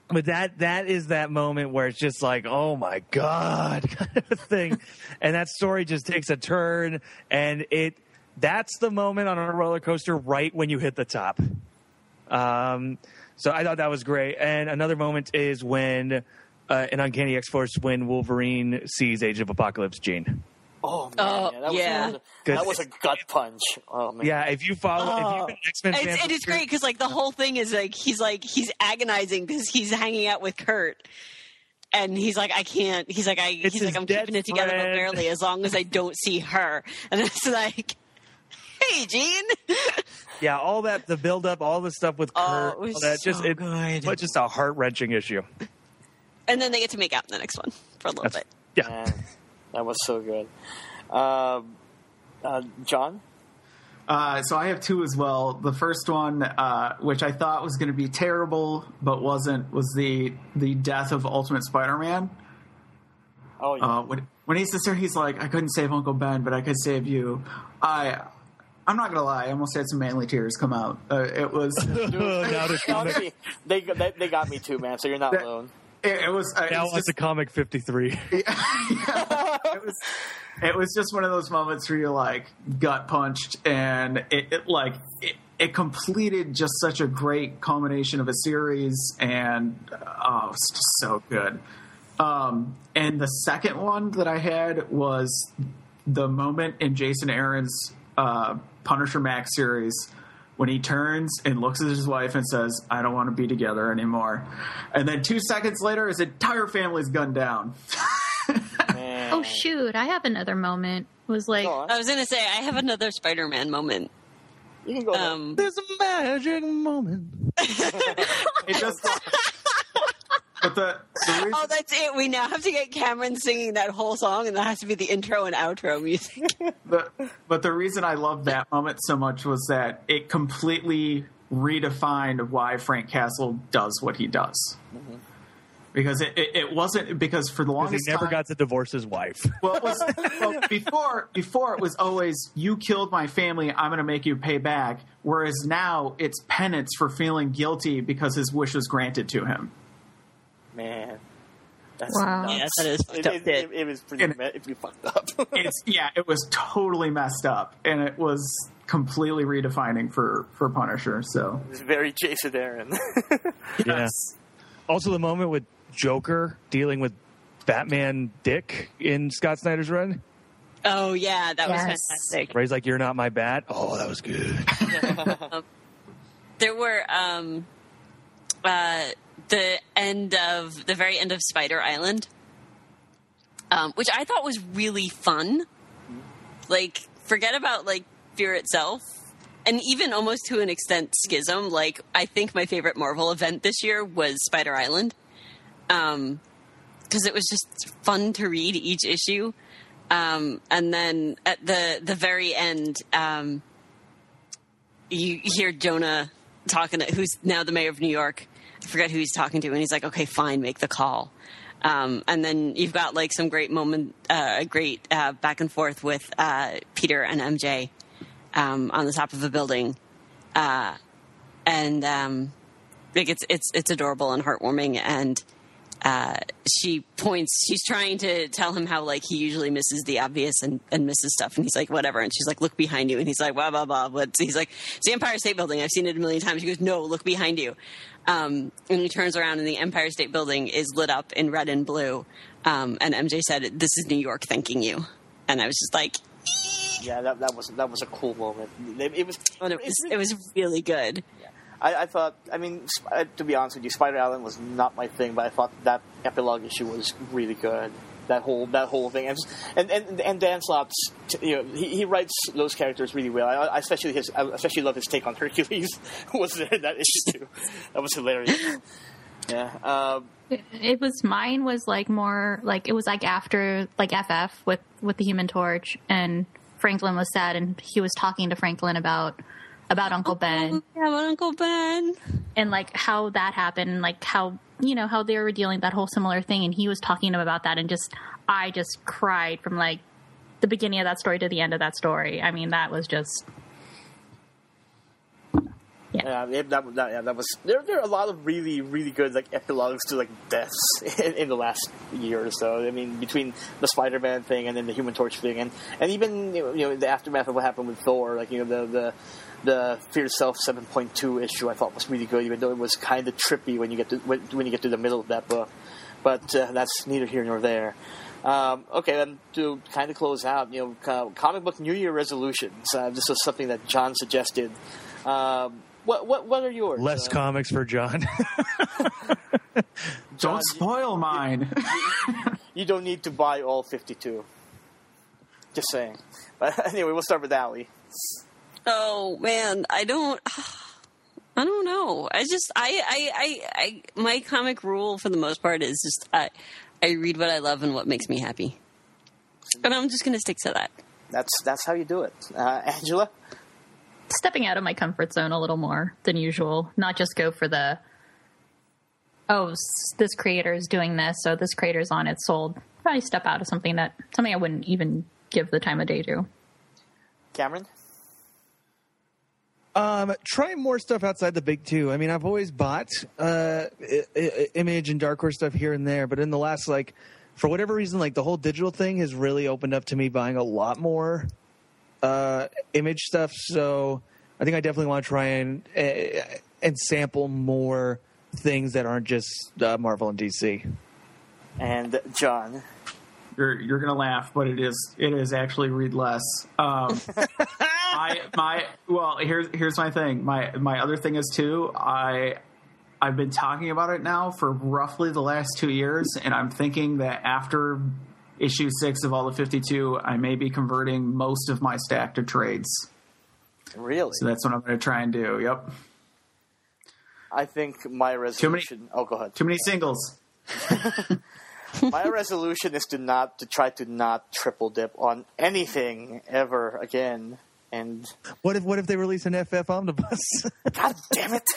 But that that is that moment where it's just like, oh my God, kind of thing. And that story just takes a turn, and it that's the moment on a roller coaster right when you hit the top. Um, so I thought that was great. And another moment is when uh, in Uncanny X-Force when Wolverine sees Age of Apocalypse Jean. Oh man, Oh, yeah, that, yeah. Was, that was a gut punch. Oh man. Yeah, if you follow, if you've been an X-Men fan, It's, it is great because like the whole thing is like he's like he's agonizing because he's hanging out with Kurt, and he's like I can't. He's like I. It's he's like his I'm dead keeping it together but friend. barely as long as I don't see her. And it's like, hey, Jean. Yeah, all that, the build-up, all the stuff with Oh, Kurt, it was all that, just so it, good. but just a heart-wrenching issue. And then they get to make out in the next one for a little That's- bit. Yeah, Man, that was so good. Uh, uh, John? Uh, so I have two as well. The first one, uh, which I thought was going to be terrible but wasn't, was the the death of Ultimate Spider-Man. Oh yeah. Uh, when when he sits there, he's like, "I couldn't save Uncle Ben, but I could save you." I, I'm not gonna lie, I almost had some manly tears come out. Uh, it was, it, now the comic, Honestly, they, they they got me too, man. So you're not That- alone. it was. Uh, it now was on just, the comic fifty-three. it was it was just one of those moments where you're like gut punched, and it, it like it, it completed just such a great culmination of a series, and oh, it's just so good. Um, and the second one that I had was the moment in Jason Aaron's uh, Punisher Max series when he turns and looks at his wife and says, "I don't want to be together anymore," and then two seconds later, his entire family's gunned down. Man. Oh shoot! I have another moment. It was like Go on. I was gonna say I have another Spider-Man moment. You can go. there. Um, There's a magic moment. It just, but the, the reason, oh, that's it. We now have to get Cameron singing that whole song, and that has to be the intro and outro music. the, but the reason I loved that moment so much was that it completely redefined why Frank Castle does what he does. Mm-hmm. Because it, it, it wasn't because for the Because longest he never time, got to divorce his wife. well, it was, well, before before it was always you killed my family, I'm going to make you pay back. Whereas now it's penance for feeling guilty because his wish was granted to him. Man. That's Wow. nuts. Yeah, that is It, fucked up. it, it, it was pretty, And- me- pretty fucked up. It's yeah, it was totally messed up, and it was completely redefining for for Punisher. So It's very Jason Aaron. Yeah. Also, the moment with Joker dealing with Batman Dick in Scott Snyder's run, Oh yeah, that was Yes. fantastic. where he's like, "You're not my bat." Oh, that was good. There were um, uh, the end of the very end of Spider Island, um, which I thought was really fun. Like, forget about like Fear itself, and even almost to an extent Schism. Like, I think my favorite Marvel event this year was Spider Island, um, because it was just fun to read each issue. Um, and then at the the very end, um, you hear Jonah talking to who's now the mayor of New York. I forget who he's talking to, and he's like, "Okay, fine, make the call." Um, and then you've got like some great moment, uh, a great uh, back and forth with uh, Peter and M J um, on the top of a building, uh, and um, like it's it's it's adorable and heartwarming. And uh, she points, she's trying to tell him how like he usually misses the obvious and, and misses stuff, and he's like, whatever. And she's like, look behind you, and he's like, blah blah blah. But he's like, it's the Empire State Building. I've seen it a million times. She goes, no, look behind you. Um, and he turns around, and the Empire State Building is lit up in red and blue. Um, and M J said, "This is New York thanking you." And I was just like, yeah, that, that was that was a cool moment. It, it was. well, it was it was really good. I, I thought. I mean, sp- uh, to be honest with you, Spider Island was not my thing, but I thought that epilogue issue was really good. That whole that whole thing, and and and, and Dan Slott's, you know, he, he writes those characters really well. I, I especially his, I especially love his take on Hercules. Was there in that issue too? That was hilarious. Yeah. Um, It, it was mine was like more like it was like after like F F with with the Human Torch, and Franklin was sad, and he was talking to Franklin about about Uncle Ben Yeah, about Uncle Ben. and like how that happened, and like how you know how they were dealing with that whole similar thing, and he was talking about that, and just I just cried from like the beginning of that story to the end of that story. I mean, that was just yeah. Yeah. Yeah, that, that, yeah, that was. There, there are a lot of really, really good like epilogues to like deaths in, in the last year or so. I mean, between the Spider-Man thing and then the Human Torch thing, and and even you know, you know the aftermath of what happened with Thor, like you know the the the Fear Self seven point two issue, I thought was really good, even though it was kind of trippy when you get to when, when you get to the middle of that book. But uh, that's neither here nor there. Um, okay, then to kind of close out, you know, uh, comic book New Year resolutions. Uh, this was something that John suggested. Um, What what what are yours? Less uh, comics for John. Don't John, spoil mine. You don't need to buy all fifty-two. Just saying. But anyway, we'll start with Allie. Oh man, I don't. I don't know. I just I I, I I my comic rule for the most part is just I I read what I love and what makes me happy, and I'm just going to stick to that. That's that's how you do it, uh, Angela. Stepping out of my comfort zone a little more than usual, not just go for the, oh, this creator is doing this, so this creator's on it, sold. Probably step out of something that, something I wouldn't even give the time of day to. Cameron? Um, try more stuff outside the big two. I mean, I've always bought uh, I- I- Image and Dark Horse stuff here and there, but in the last, like, for whatever reason, like, the whole digital thing has really opened up to me buying a lot more uh, Image stuff. So I think I definitely want to try and uh, and sample more things that aren't just uh, Marvel and D C. And John? You're you're gonna laugh, but it is it is actually read less. Um, I my well here's here's my thing. My my other thing is too. I I've been talking about it now for roughly the last two years, and I'm thinking that after issue six of all the fifty-two, I may be converting most of my stack to trades. Really? So that's what I'm going to try and do. Yep. I think my resolution... many- oh, go ahead. Too many singles. My resolution is to not to try to not triple dip on anything ever again. And What if what if they release an F F omnibus? God damn it!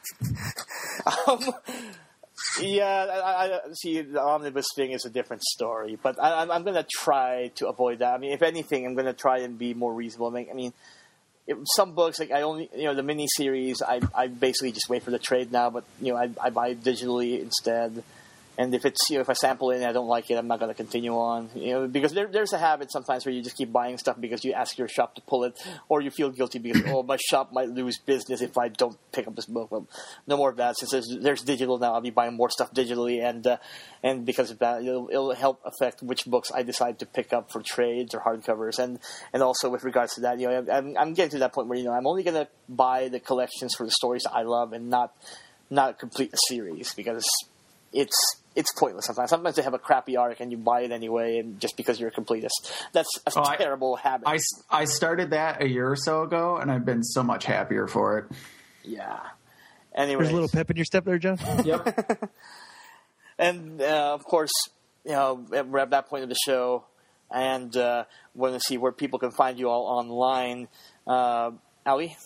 um, yeah, I, I see. The omnibus thing is a different story, but I, I'm, I'm going to try to avoid that. I mean, if anything, I'm going to try and be more reasonable. I mean, it, some books like I only, you know, the mini series, I I basically just wait for the trade now, but you know, I I buy digitally instead. And if it's, you know, if I sample it and I don't like it, I'm not going to continue on. You know, because there, there's a habit sometimes where you just keep buying stuff because you ask your shop to pull it, or you feel guilty because oh, my shop might lose business if I don't pick up this book. Well, no more of that. Since there's, there's digital now, I'll be buying more stuff digitally, and uh, and because of that, it'll, it'll help affect which books I decide to pick up for trades or hardcovers. And and also with regards to that, you know, I'm, I'm getting to that point where you know I'm only going to buy the collections for the stories that I love and not not complete a series because it's. It's pointless sometimes. Sometimes they have a crappy arc and you buy it anyway, and just because you're a completist. That's a Oh, I- terrible habit. I, I started that a year or so ago, and I've been so much happier for it. yeah. Anyway, There's a little pep in your step there, John. Yep. and uh, of course, you know, we're at that point of the show, and uh, want to see where people can find you all online. Uh, Allie?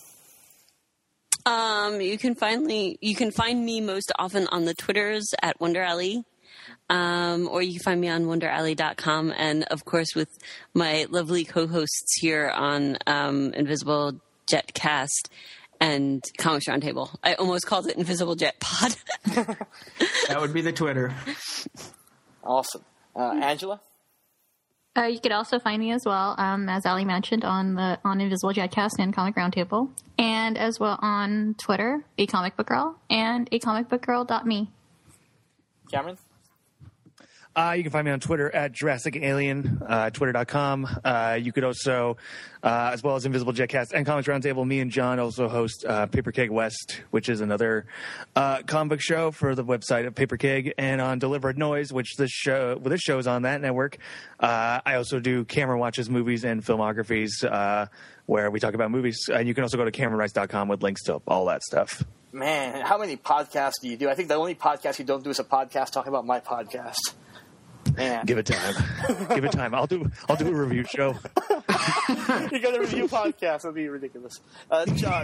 Um, you can finally you can find me most often on the Twitters at Wonder Alley, um, or you can find me on wonder alley dot com, and of course with my lovely co-hosts here on um, Invisible Jet Cast and Comics Roundtable. I almost called it Invisible Jet Pod. That would be the Twitter. Awesome. Uh, Angela? Uh, you could also find me as well, um, as Ali mentioned, on the on Invisible Jetcast and Comic Roundtable, and as well on Twitter, a comic book girl, and a comic book girl dot me. Cameron? Uh, you can find me on Twitter at Jurassic Alien, uh, twitter dot com. Uh, you could also, uh, as well as Invisible Jetcast and Comics Roundtable, me and John also host uh, Paper Keg West, which is another uh, comic book show for the website of Paper Keg, and on Delivered Noise, which this show well, this show is on that network. Uh, I also do Cameron Watches Movies and Filmographies, uh, where we talk about movies. And you can also go to cameron rice dot com with links to all that stuff. Man, how many podcasts do you do? I think the only podcast you don't do is a podcast talking about my podcast. Man. Give it time. Give it time. I'll do. I'll do a review show. You got a review podcast. That'd be ridiculous. Uh, John.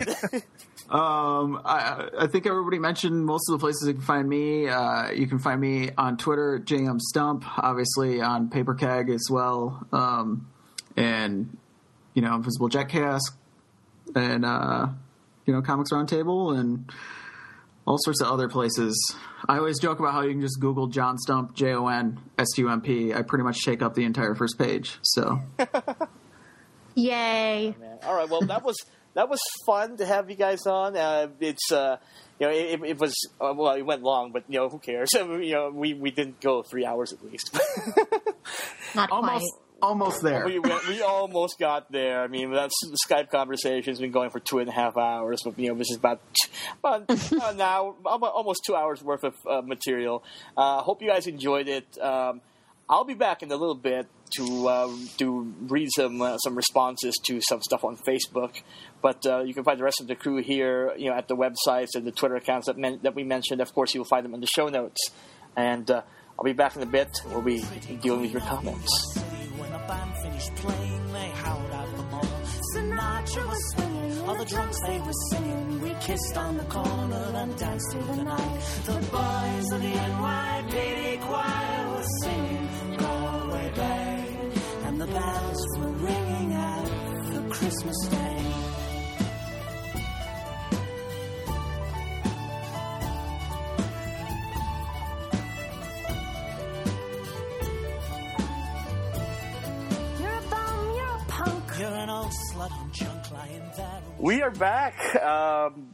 Um, I, I think everybody mentioned most of the places you can find me. Uh, you can find me on Twitter, J M Stump, obviously on Paper Keg as well, um, and you know, Invisible Jetcast, and uh, you know, Comics Roundtable and all sorts of other places. I always joke about how you can just Google John Stump, J O N S T U M P. I pretty much shake up the entire first page. So, yay! Oh, man. All right, well, that was that was fun to have you guys on. Uh, it's uh, you know, it, it was uh, well, it went long, but you know, who cares? you know, we we didn't go three hours at least. Not almost. quite. Almost there. We, we, we almost got there. I mean, that's the Skype conversation's been going for two and a half hours. But, you know, this is about about an hour, almost two hours worth of uh, material. I uh, hope you guys enjoyed it. Um, I'll be back in a little bit to uh, to read some uh, some responses to some stuff on Facebook. But uh, you can find the rest of the crew here, you know, at the websites and the Twitter accounts that men- that we mentioned. Of course, you'll find them in the show notes. And uh, I'll be back in a bit. We'll be dealing with your comments. Band finished playing, they howled out the ball. Sinatra was swinging, all the drunks they were singing. We kissed on the corner and danced through the night. The boys of the N Y P D choir were singing Galway Bay, and the bells were ringing out for Christmas Day. We are back. Um,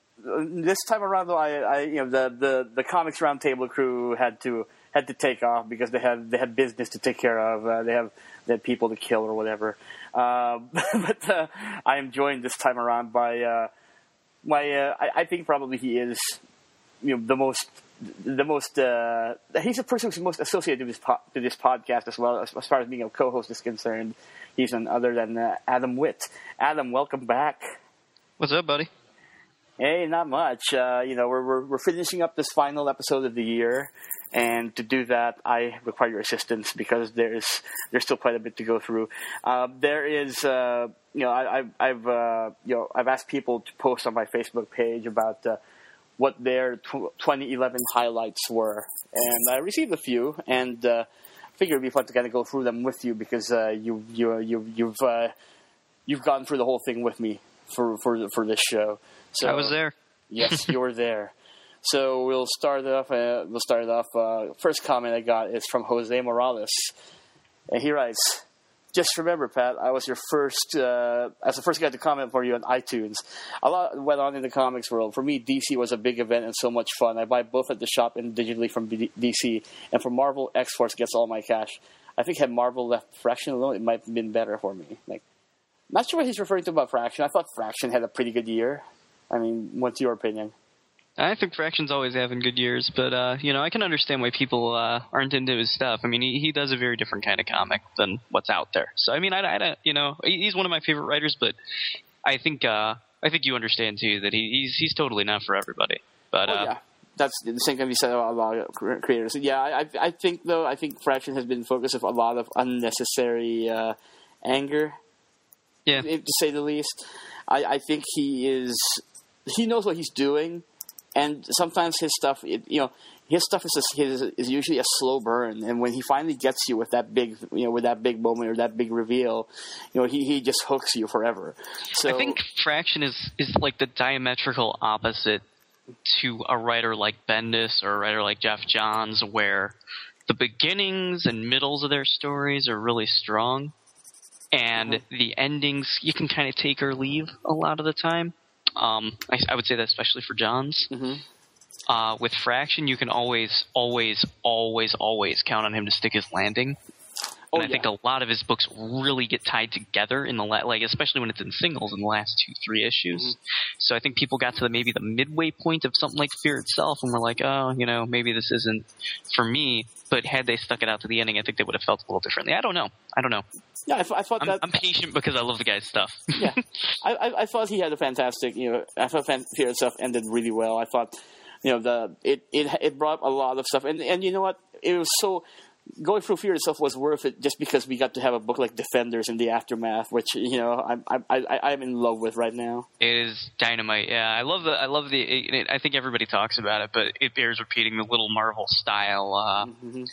this time around, though, I, I, you know, the, the, the Comics Roundtable crew had to had to take off because they had they had business to take care of. Uh, they have they had people to kill or whatever. Uh, but uh, I am joined this time around by uh, my. Uh, I, I think probably he is, you know, the most. The most uh, he's the person who's most associated to this po- to this podcast as well as, as far as being a co-host is concerned. He's none other than uh, Adam Witt. Adam, welcome back. What's up, buddy? Hey, not much. Uh, you know, we're, we're we're finishing up this final episode of the year, and to do that, I require your assistance because there's there's still quite a bit to go through. Uh, there is, uh, you know, I, I've I've uh, you know I've asked people to post on my Facebook page about. Uh, what their twenty eleven highlights were. And I received a few, and uh, I figured it would be fun to kind of go through them with you because uh, you, you, you, you've uh, you've gone through the whole thing with me for, for, for this show. So, I was there. Yes, you were there. So we'll start it off. Uh, we'll start it off. Uh, first comment I got is from Jose Morales. And he writes, just remember, Pat, I was your first, uh, as the first guy to comment for you on iTunes. A lot went on in the comics world. For me, D C was a big event and so much fun. I buy both at the shop and digitally from D C. And for Marvel, X-Force gets all my cash. I think had Marvel left Fraction alone, it might have been better for me. Like, not sure what he's referring to about Fraction. I thought Fraction had a pretty good year. I mean, what's your opinion? I think Fraction's always having good years, but, uh, you know, I can understand why people uh, aren't into his stuff. I mean, he, he does a very different kind of comic than what's out there. So, I mean, I, I don't, you know, he's one of my favorite writers, but I think uh, I think you understand, too, that he, he's he's totally not for everybody. But oh, uh, yeah. That's the same can be said about a lot of creators. Yeah, I, I think, though, I think Fraction has been focused of a lot of unnecessary uh, anger, yeah, to say the least. I, I think he is, he knows what he's doing. And sometimes his stuff, it, you know, his stuff is a, his, is usually a slow burn. And when he finally gets you with that big, you know, with that big moment or that big reveal, you know, he, he just hooks you forever. So I think Fraction is, is like the diametrical opposite to a writer like Bendis or a writer like Jeff Johns, where the beginnings and middles of their stories are really strong, and mm-hmm. the endings you can kind of take or leave a lot of the time. Um, I, I would say that especially for Johns. Mm-hmm. Uh, with Fraction, you can always, always, always, always count on him to stick his landing. Oh, and I yeah. think a lot of his books really get tied together in the la- like, especially when it's in singles in the last two, three issues. Mm-hmm. So I think people got to the, maybe the midway point of something like Fear itself, and were like, oh, you know, maybe this isn't for me. But had they stuck it out to the ending, I think they would have felt a little differently. I don't know. I don't know. Yeah, I, th- I thought I'm, that. I'm patient because I love the guy's stuff. yeah, I, I, I thought he had a fantastic. You know, I thought Fear itself ended really well. I thought, you know, the it it it brought a lot of stuff, and and you know what, it was so. Going through Fear itself was worth it just because we got to have a book like Defenders in the Aftermath, which, you know, I'm I, I, I'm in love with right now. It is dynamite. Yeah, I love the I love the. It, it, I think everybody talks about it, but it bears repeating the Little Marvel style. Uh, mm-hmm.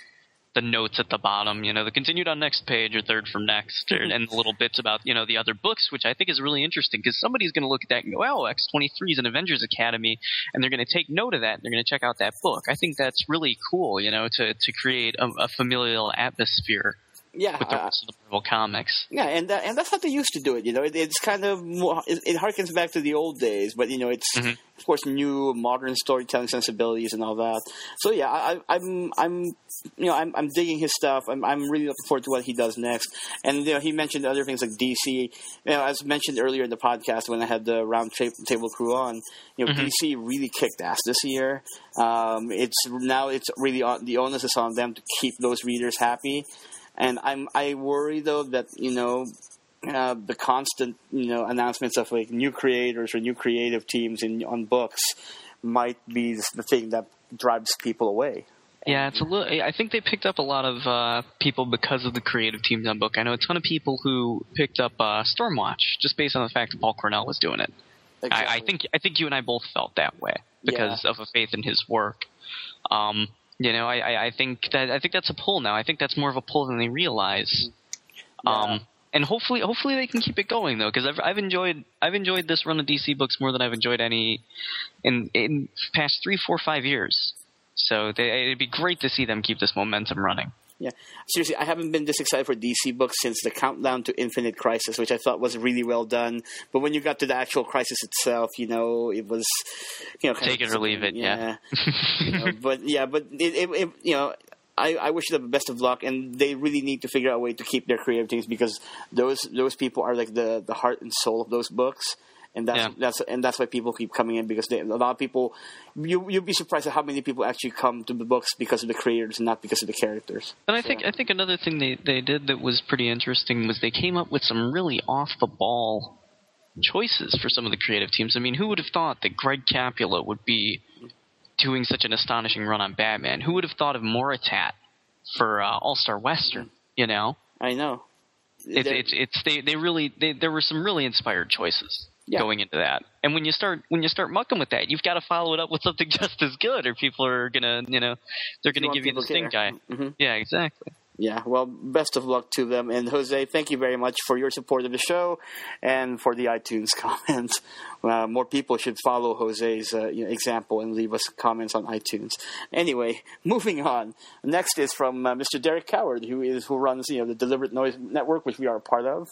the notes at the bottom, you know, the continued on next page or third from next, or, and the little bits about, you know, the other books, which I think is really interesting because somebody's going to look at that and go, oh, X twenty-three is an Avengers Academy, and they're going to take note of that, and they're going to check out that book. I think that's really cool, you know, to, to create a, a familial atmosphere. Yeah, with the uh, rest of the Marvel comics. Yeah, and that, and that's how they used to do it. You know, it, it's kind of more, it, it harkens back to the old days, but you know, it's mm-hmm. of course new modern storytelling sensibilities and all that. So yeah, I, I'm I'm you know I'm I'm digging his stuff. I'm I'm really looking forward to what he does next. And you know, he mentioned other things like D C. You know, as mentioned earlier in the podcast when I had the round table crew on, you know, mm-hmm. D C really kicked ass this year. Um, it's now it's really on, the onus is on them to keep those readers happy. And I'm I worry though that you know uh, the constant you know announcements of like new creators or new creative teams in on books might be the thing that drives people away. Yeah, it's a little. I think they picked up a lot of uh, people because of the creative teams on book. I know a ton of people who picked up uh, Stormwatch just based on the fact that Paul Cornell was doing it. Exactly. I, I think I think you and I both felt that way because yeah. of a faith in his work. Um, You know, I, I think that I think that's a pull now. I think that's more of a pull than they realize. Yeah. Um, and hopefully, hopefully they can keep it going though, because I've I've enjoyed I've enjoyed this run of D C books more than I've enjoyed any in in past three, four, five years. So they, it'd be great to see them keep this momentum running. Yeah, seriously, I haven't been this excited for D C books since the Countdown to Infinite Crisis, which I thought was really well done. But when you got to the actual crisis itself, you know, it was, you know, kind take of, it or leave it. Yeah, yeah. you know, but yeah, but it, it, it you know, I, I wish them the best of luck, and they really need to figure out a way to keep their creative teams because those those people are like the, the heart and soul of those books. And that's yeah. that's and that's why people keep coming in because they, a lot of people you you'd be surprised at how many people actually come to the books because of the creators and not because of the characters. And I think I think another thing they, they did that was pretty interesting was they came up with some really off the ball choices for some of the creative teams. I mean, who would have thought that Greg Capullo would be doing such an astonishing run on Batman? Who would have thought of Moritat for uh, All-Star Western? You know, I know. It's it's, it's they they really they, there were some really inspired choices. Yeah. Going into that, and when you start when you start mucking with that, you've got to follow it up with something just as good, or people are gonna, you know, they're gonna give you the stink eye. Mm-hmm. Yeah, exactly. Yeah, well, best of luck to them. And Jose, thank you very much for your support of the show and for the iTunes comments. Uh, more people should follow Jose's uh, you know, example and leave us comments on iTunes. Anyway, moving on. Next is from uh, Mister Derek Coward, who is who runs you know the Deliberate Noise Network, which we are a part of.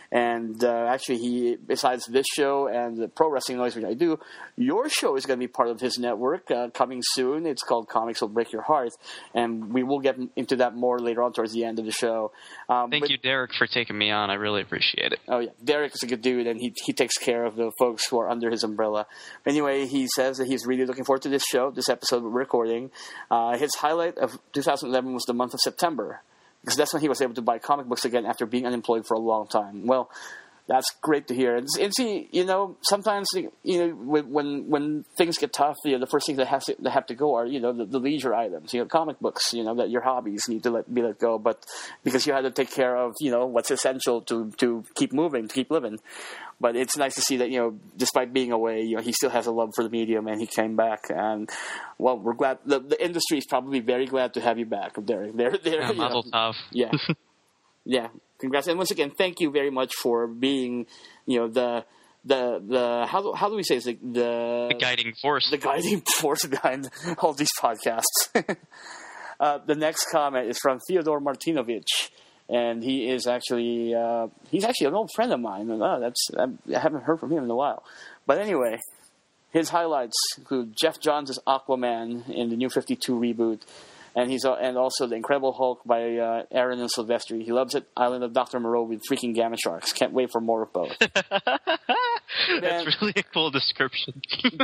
And uh, actually, he besides this show and the Pro Wrestling Noise, which I do, your show is going to be part of his network uh, coming soon. It's called Comics Will Break Your Heart, and we will get into that more later on towards the end of the show. Um, Thank but, you, Derek, for taking me on. I really appreciate it. Oh yeah, Derek is a good dude, and he he takes care of the folks who are under his umbrella. Anyway, he says that he's really looking forward to this show, this episode we're recording. Uh, his highlight of two thousand eleven was the month of September. Because that's when he was able to buy comic books again after being unemployed for a long time. Well, that's great to hear. And, and see, you know, sometimes you know when when things get tough, you know, the first things that have to that have to go are you know the, the leisure items, you know, comic books, you know, that your hobbies need to let be let go. But because you had to take care of you know what's essential to to keep moving, to keep living. But it's nice to see that, you know, despite being away, you know, he still has a love for the medium and he came back. And, well, we're glad. The, the industry is probably very glad to have you back, Derek. They're, they're, yeah, mazel tov. Yeah. Yeah. Congrats. And once again, thank you very much for being, you know, the, the, the, how do, how do we say it? The, the, the guiding force. The guiding force behind all these podcasts. uh, the next comment is from Theodore Martinovich. And he is actually, uh, he's actually an old friend of mine. Oh, that's I haven't heard from him in a while. But anyway, his highlights include Jeff Johns' Aquaman in the New fifty-two reboot. And he's uh, and also The Incredible Hulk by uh, Aaron and Silvestri. He loves it. Island of Doctor Moreau with freaking gamma sharks. Can't wait for more of both. That's really a cool description.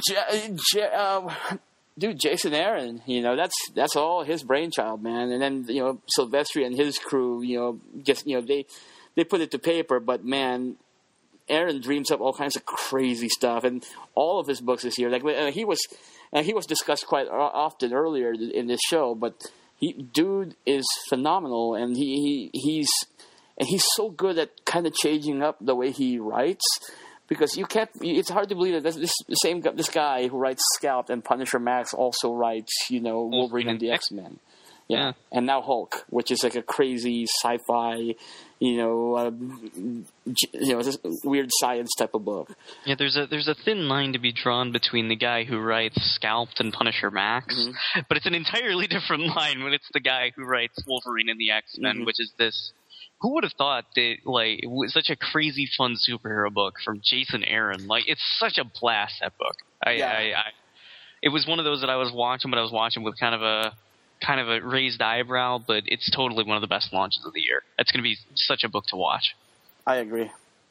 J- J- uh, Dude, Jason Aaron, you know, that's that's all his brainchild, man. And then, you know, Silvestri and his crew, you know, just, you know, they they put it to paper, but man, Aaron dreams up all kinds of crazy stuff, and all of his books this year. Like uh, he was, uh, he was discussed quite often earlier in this show, but he, dude, is phenomenal, and he, he he's and he's so good at kind of changing up the way he writes. Because you can't, it's hard to believe that this, this the same this guy who writes Scalp and Punisher Max also writes, you know, Wolverine and the X-Men. Yeah. And now Hulk, which is like a crazy sci-fi, you know, uh, you know, this weird science type of book. Yeah, there's a there's a thin line to be drawn between the guy who writes Scalped and Punisher Max, Mm-hmm. but it's an entirely different line when it's the guy who writes Wolverine and the X-Men, Mm-hmm. which is this. Who would have thought that, like, it was such a crazy fun superhero book from Jason Aaron? Like, it's such a blast, that book. I, Yeah. I, I, it was one of those that I was watching, but I was watching with kind of a kind of a raised eyebrow, but it's totally one of the best launches of the year. It's going to be such a book to watch. I agree.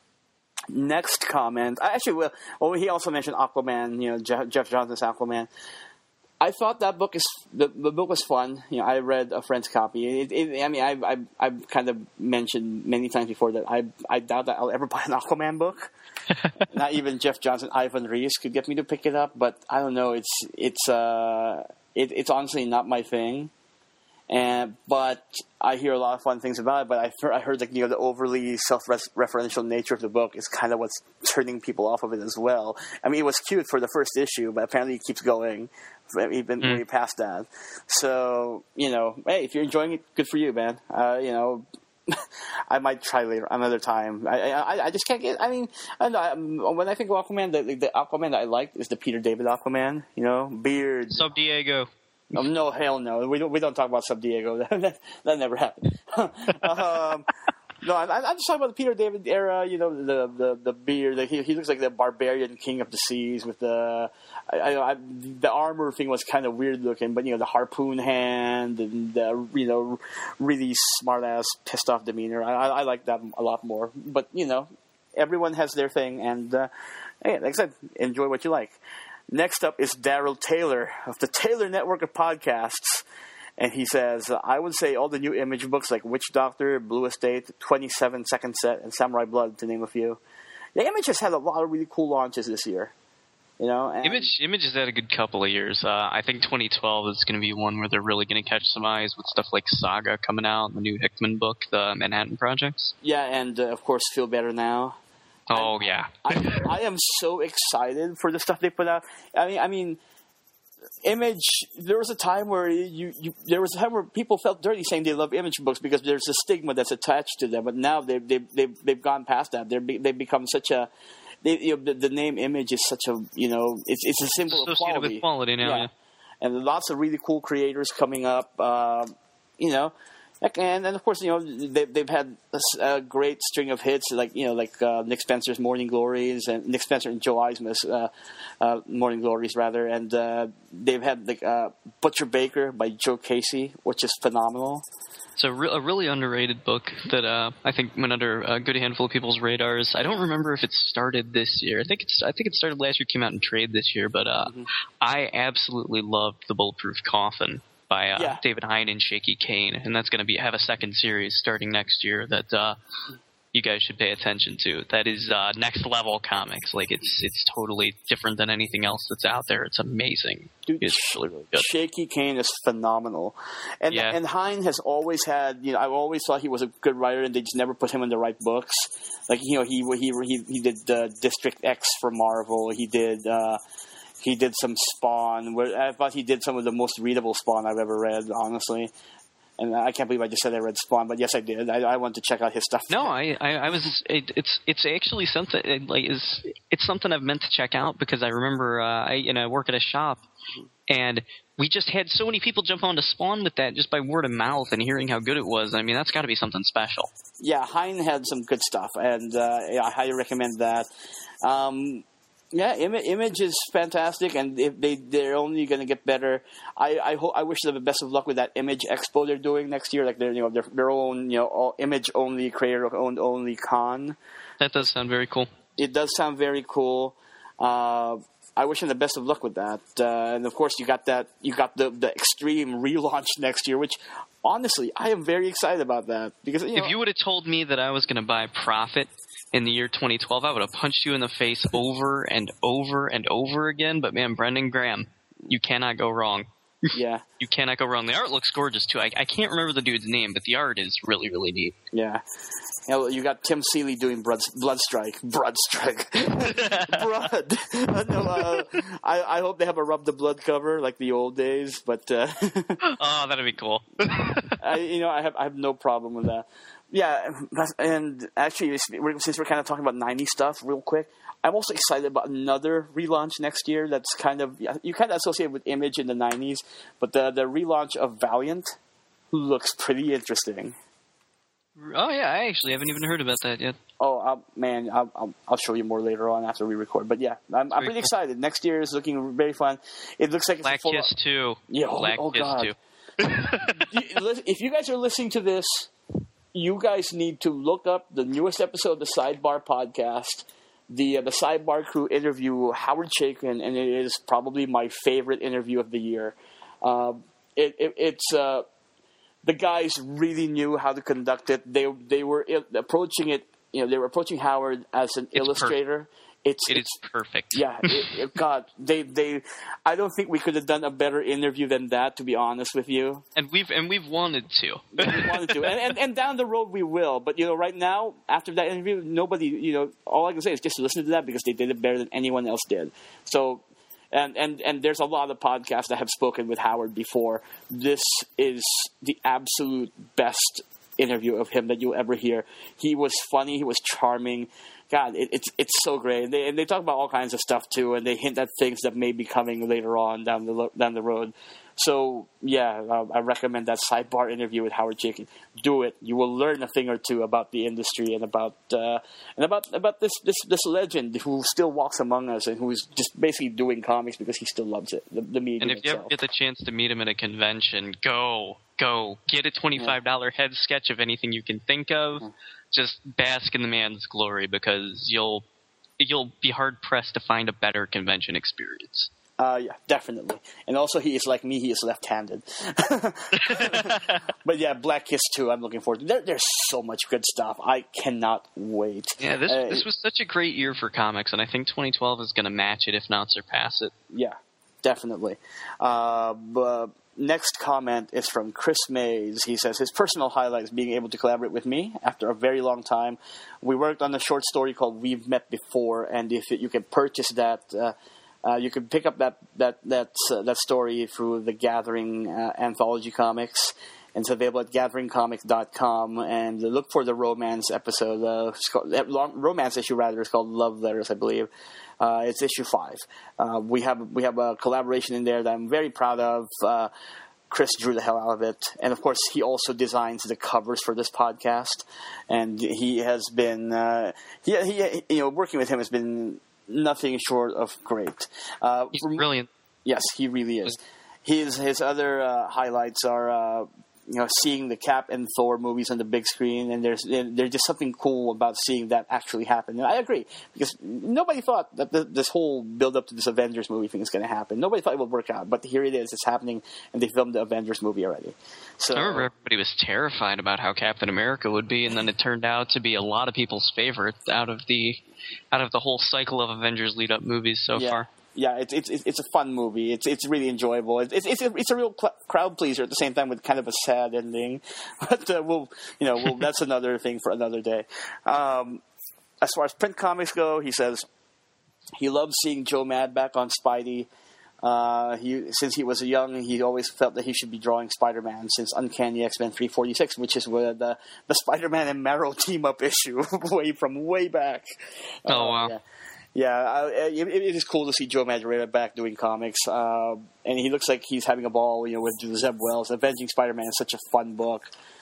Next comment. I actually will. Well, he also mentioned Aquaman. You know, Jeff, Jeff Johnson's Aquaman. I thought that book is the, the book was fun. You know, I read a friend's copy. It, it, I mean, I've, I've I've kind of mentioned many times before that I I doubt that I'll ever buy an Aquaman book. Not even Jeff Johnson, Ivan Reis could get me to pick it up. But I don't know. It's it's uh it, it's honestly not my thing. And but I hear a lot of fun things about it. But I heard, I heard like you know the overly self-referential nature of the book is kind of what's turning people off of it as well. I mean, it was cute for the first issue, but apparently it keeps going even mm. way past that. So you know, hey, if you're enjoying it, good for you, man. Uh, you know, I might try later another time. I I, I just can't get. I mean, I know, when I think of Aquaman, the, the Aquaman that I like is the Peter David Aquaman. You know, beard, Sub Diego. Oh, no, hell no. We don't. We don't talk about Sub Diego. that, that never happened. um, no, I, I'm just talking about the Peter David era. You know, the the the beard. The, he he looks like the barbarian king of the seas with the. I, I, I, the armor thing was kind of weird looking, but you know the harpoon hand and the you know really smart ass pissed off demeanor. I, I, I like that a lot more. But you know, everyone has their thing, and uh, hey, like I said, enjoy what you like. Next up is Daryl Taylor of the Taylor Network of Podcasts. And he says, I would say all the new Image books like Witch Doctor, Blue Estate, twenty-seven Second Set, and Samurai Blood, to name a few. The Image has had a lot of really cool launches this year. You know, and Image Image has had a good couple of years. Uh, I think twenty twelve is going to be one where they're really going to catch some eyes with stuff like Saga coming out, the new Hickman book, the Manhattan Projects. Yeah, and uh, of course, Feel Better Now. Oh yeah, I, I am so excited for the stuff they put out. I mean, I mean, Image. There was a time where you, you there was a time where people felt dirty saying they love Image books because there's a stigma that's attached to them. But now they've they've they've, they've gone past that. They're they've become such a. They, you know, the, the name Image is such a you know it's it's a symbol of associated quality. with quality now. Yeah. Yeah. And lots of really cool creators coming up. Uh, you know. And, and of course, you know, they, they've had a, a great string of hits, like, you know, like uh, Nick Spencer's Morning Glories and Nick Spencer and Joe Eisman's uh, uh, Morning Glories, rather. And uh, they've had like uh, Butcher Baker by Joe Casey, which is phenomenal. It's a, re- a really underrated book that uh, I think went under a good handful of people's radars. I don't remember if it started this year. I think it's I think it started last year, came out in trade this year. But uh, mm-hmm. I absolutely loved The Bulletproof Coffin by uh, yeah. David Hein and Shaky Kane, and that's going to be have a second series starting next year that uh, you guys should pay attention to. That is uh, next level comics. Like it's it's totally different than anything else that's out there. It's amazing. Dude, it's really really good. Shaky Kane is phenomenal, and yeah. and Hein has always had. You know, I always thought he was a good writer, and they just never put him in the right books. Like you know, he he he he did uh, District X for Marvel. He did. Uh, He did some Spawn. Where I thought he did some of the most readable Spawn I've ever read, honestly. And I can't believe I just said I read Spawn, but yes, I did. I, I wanted to check out his stuff. No, I, I, I was. It, it's it's actually something like is it's something I've meant to check out because I remember uh, I you know work at a shop and we just had so many people jump onto Spawn with that just by word of mouth and hearing how good it was. I mean, that's got to be something special. Yeah, Hein had some good stuff, and uh, yeah, I highly recommend that. Um, Yeah, Image is fantastic, and if they they're only going to get better. I I, ho- I wish them the best of luck with that Image Expo they're doing next year, like their you know their, their own you know all Image only creator owned only con. That does sound very cool. It does sound very cool. Uh, I wish them the best of luck with that, uh, and of course you got that you got the the Extreme relaunch next year, which honestly I am very excited about that because you know, if you would have told me that I was going to buy Prophet in the year twenty twelve, I would have punched you in the face over and over and over again. But man, Brendan Graham, you cannot go wrong. Yeah. You cannot go wrong. The art looks gorgeous, too. I, I can't remember the dude's name, but the art is really, really neat. Yeah. You know, you got Tim Seeley doing Blood, Bloodstrike. Bloodstrike. Blood. Uh, no, uh, I, I hope they have a Rub the Blood cover like the old days, but... Uh, oh, that'd be cool. I, you know, I have I have no problem with that. Yeah, and actually, since we're kind of talking about nineties stuff real quick, I'm also excited about another relaunch next year that's kind of... You kind of associate with Image in the nineties, but the, the relaunch of Valiant looks pretty interesting. Oh, yeah, I actually haven't even heard about that yet. Oh, I'll, man, I'll, I'll, I'll show you more later on after we record. But yeah, I'm, I'm pretty cool. excited. Next year is looking very fun. It looks like it's Black a full Kiss two. Yeah, oh, Black oh Kiss God. two. If you guys are listening to this, you guys need to look up the newest episode of the Sidebar podcast, the uh, the Sidebar crew interview Howard Chaykin, and it is probably my favorite interview of the year. Uh, it, it, it's... Uh, The guys really knew how to conduct it. They they were approaching it. You know, they were approaching Howard as an it's illustrator. Perfect. It's it it's, is perfect. Yeah, it, it, God, they they. I don't think we could have done a better interview than that. To be honest with you, and we've and we've wanted to. we wanted to, and, and and down the road we will. But you know, right now after that interview, nobody. You know, all I can say is just listen to that because they did it better than anyone else did. So. And, and and there's a lot of podcasts that have spoken with Howard before. This is the absolute best interview of him that you'll ever hear. He was funny. He was charming. God, it, it's it's so great. And they, and they talk about all kinds of stuff too, and they hint at things that may be coming later on down the down the road. So yeah, uh, I recommend that Sidebar interview with Howard Chaykin. Do it. You will learn a thing or two about the industry and about uh, and about about this, this this legend who still walks among us and who is just basically doing comics because he still loves it. The, the medium And if you itself. ever get the chance to meet him at a convention, go go get a twenty-five dollars yeah. head sketch of anything you can think of. Yeah. Just bask in the man's glory because you'll you'll be hard pressed to find a better convention experience. Uh, yeah, definitely. And also, he is like me; he is left-handed. But yeah, Black Kiss two. I'm looking forward to. There, there's so much good stuff. I cannot wait. Yeah, this uh, this was such a great year for comics, and I think twenty twelve is going to match it, if not surpass it. Yeah, definitely. Uh, but next comment is from Chris Mays. He says his personal highlight is being able to collaborate with me after a very long time. We worked on a short story called "We've Met Before," and if it, you can purchase that. Uh, Uh, you can pick up that that that uh, that story through the Gathering uh, anthology comics, and it's available at gathering comics dot com. And look for the romance episode. Uh, it's called, that long, romance issue rather is called Love Letters, I believe. Uh, it's issue five. Uh, we have we have a collaboration in there that I'm very proud of. Uh, Chris drew the hell out of it, and of course, he also designs the covers for this podcast. And he has been uh, he, he you know working with him has been nothing short of great. Uh, He's brilliant. Yes, he really is. His his other uh, highlights are uh, you know seeing the Cap and Thor movies on the big screen, and there's there's just something cool about seeing that actually happen. And I agree because nobody thought that the, this whole build up to this Avengers movie thing is going to happen. Nobody thought it would work out, but here it is. It's happening, and they filmed the Avengers movie already. So I remember everybody was terrified about how Captain America would be, and then it turned out to be a lot of people's favorite out of the out of the whole cycle of Avengers lead up movies so yeah. far. Yeah, it's it's it's a fun movie. It's it's really enjoyable. It's it's a, it's a real cl- crowd pleaser at the same time with kind of a sad ending. But uh, we'll you know we'll, that's another thing for another day. Um, as far as print comics go, he says he loves seeing Joe Mad back on Spidey. Uh, he since he was young, he always felt that he should be drawing Spider-Man since Uncanny X-Men three forty-six, which is where the the Spider-Man and Marrow team up issue way from way back. Oh uh, wow. Yeah. Yeah, uh, it, it is cool to see Joe Madureira back doing comics, uh, and he looks like he's having a ball, you know, with Zeb Wells. Avenging Spider-Man is such a fun book.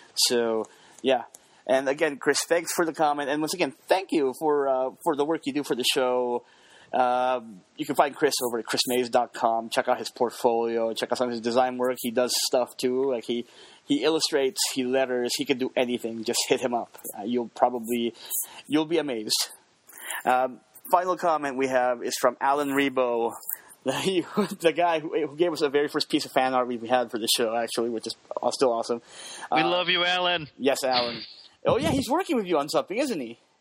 So, yeah. And again, Chris, thanks for the comment, and once again, thank you for uh, for the work you do for the show. Uh, you can find Chris over at chris mays dot com. Check out his portfolio. Check out some of his design work. He does stuff too. Like he he illustrates, he letters, he can do anything. Just hit him up. Uh, you'll probably you'll be amazed. Um, Final comment we have is from Alan Rebo, the, the guy who, who gave us the very first piece of fan art we had for the show, actually, which is still awesome. We uh, love you, Alan. Yes, Alan. Oh, yeah, he's working with you on something, isn't he?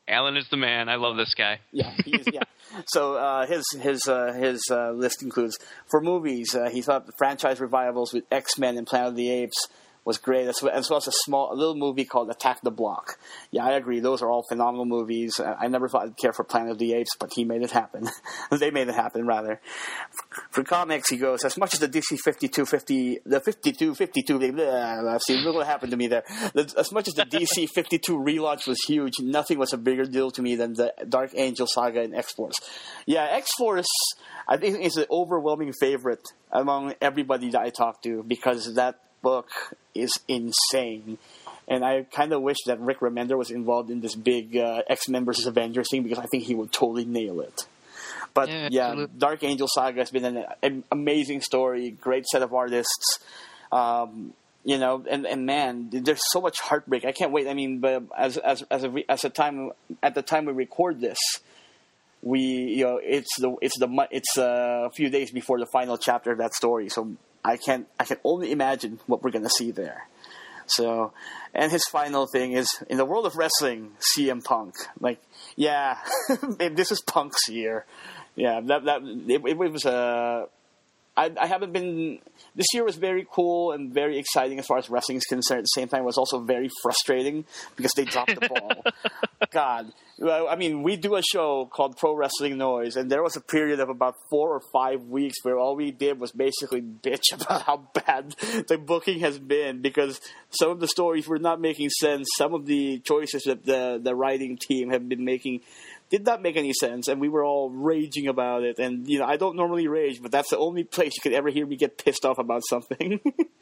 Alan is the man. I love this guy. Yeah, he is. Yeah. So uh, his his uh, his uh, list includes for movies. Uh, he thought the franchise revivals with X-Men and Planet of the Apes was great, as well, as well as a small a little movie called Attack the Block. Yeah, I agree. Those are all phenomenal movies. I never thought I'd care for Planet of the Apes, but he made it happen. They made it happen, rather. For comics, he goes, as much as the D C fifty-two fifty, the fifty-two fifty-two, blah, see, look what happened to me there. As much as the D C fifty-two relaunch was huge, nothing was a bigger deal to me than the Dark Angel saga and X-Force. Yeah, X-Force, I think, is an overwhelming favorite among everybody that I talk to, because that book is insane, and I kind of wish that Rick Remender was involved in this big uh, X-Men versus Avengers thing, because I think he would totally nail it. But yeah, yeah Dark Angel Saga has been an, an amazing story, great set of artists, um, you know, and, and man, there's so much heartbreak. I can't wait. I mean, but as as as a, as a time at the time we record this, we you know it's the it's the it's a few days before the final chapter of that story, so. I can I can only imagine what we're going to see there. So, and his final thing is, in the world of wrestling, C M Punk. Like, yeah, this is Punk's year. Yeah, that that it, it was a. Uh, I, I haven't been. This year was very cool and very exciting as far as wrestling is concerned. At the same time, it was also very frustrating because they dropped the ball. God, I mean, we do a show called Pro Wrestling Noise, and there was a period of about four or five weeks where all we did was basically bitch about how bad the booking has been, because some of the stories were not making sense. Some of the choices that the the writing team have been making did not make any sense, and we were all raging about it. And, you know, I don't normally rage, but that's the only place you could ever hear me get pissed off about something.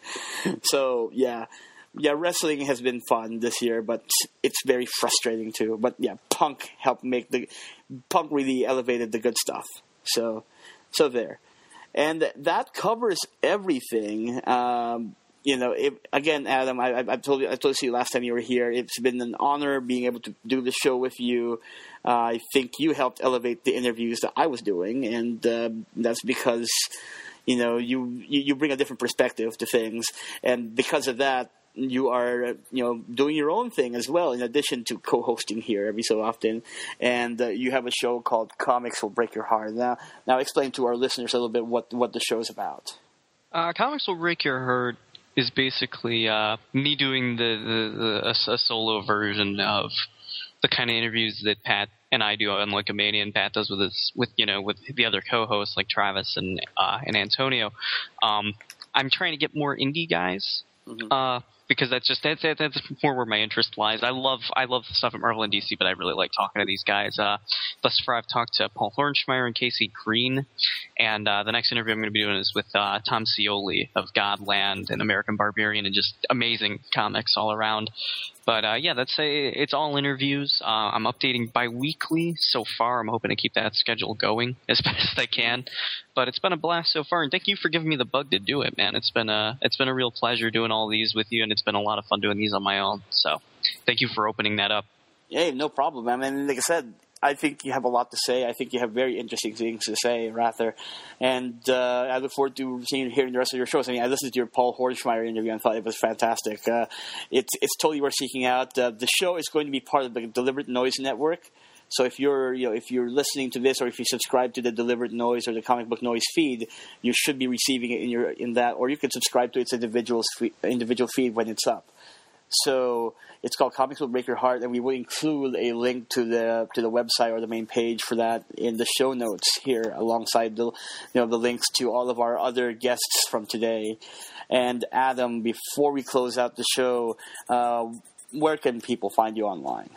So, yeah. Yeah, wrestling has been fun this year, but it's very frustrating too. But, yeah, Punk helped make the... Punk really elevated the good stuff. So, so there. And that covers everything. Um... You know, it, again, Adam, I, I, I told you, I told you last time you were here. It's been an honor being able to do the show with you. Uh, I think you helped elevate the interviews that I was doing, and uh, that's because, you know, you, you you bring a different perspective to things, and because of that, you are, you know, doing your own thing as well, in addition to co-hosting here every so often. And uh, you have a show called Comics Will Break Your Heart. Now, now explain to our listeners a little bit what what the show's about. Uh, Comics Will Break Your Heart is basically uh, me doing the, the, the a, a solo version of the kind of interviews that Pat and I do on Like a Mania, and Pat does with his with you know with the other co-hosts like Travis and uh, and Antonio. Um, I'm trying to get more indie guys. Mm-hmm. Uh, because that's just that's that's more where my interest lies. I love I love the stuff at Marvel and D C, but I really like talking to these guys. Uh, thus far, I've talked to Paul Hornschmeyer and Casey Green, and uh, the next interview I'm going to be doing is with uh, Tom Scioli of Godland and American Barbarian, and just amazing comics all around. But uh, yeah, that's a, it's all interviews. Uh, I'm updating bi-weekly so far. I'm hoping to keep that schedule going as best I can. But it's been a blast so far, and thank you for giving me the bug to do it, man. It's been a it's been a real pleasure doing all these with you, and it's been a lot of fun doing these on my own. So thank you for opening that up. Yeah, no problem, man. And like I said, I think you have a lot to say. I think you have very interesting things to say, rather. And uh, I look forward to seeing hearing the rest of your shows. I mean, I listened to your Paul Hornschmeyer interview and thought it was fantastic. Uh, it's it's totally worth seeking out. Uh, the show is going to be part of the Deliberate Noise Network. So if you're you know if you're listening to this, or if you subscribe to the Deliberate Noise or the Comic Book Noise feed, you should be receiving it in your in that, or you can subscribe to its individual individual feed when it's up. So it's called Comics Will Break Your Heart, and we will include a link to the to the website or the main page for that in the show notes here, alongside the you know the links to all of our other guests from today. And Adam, before we close out the show, uh, where can people find you online?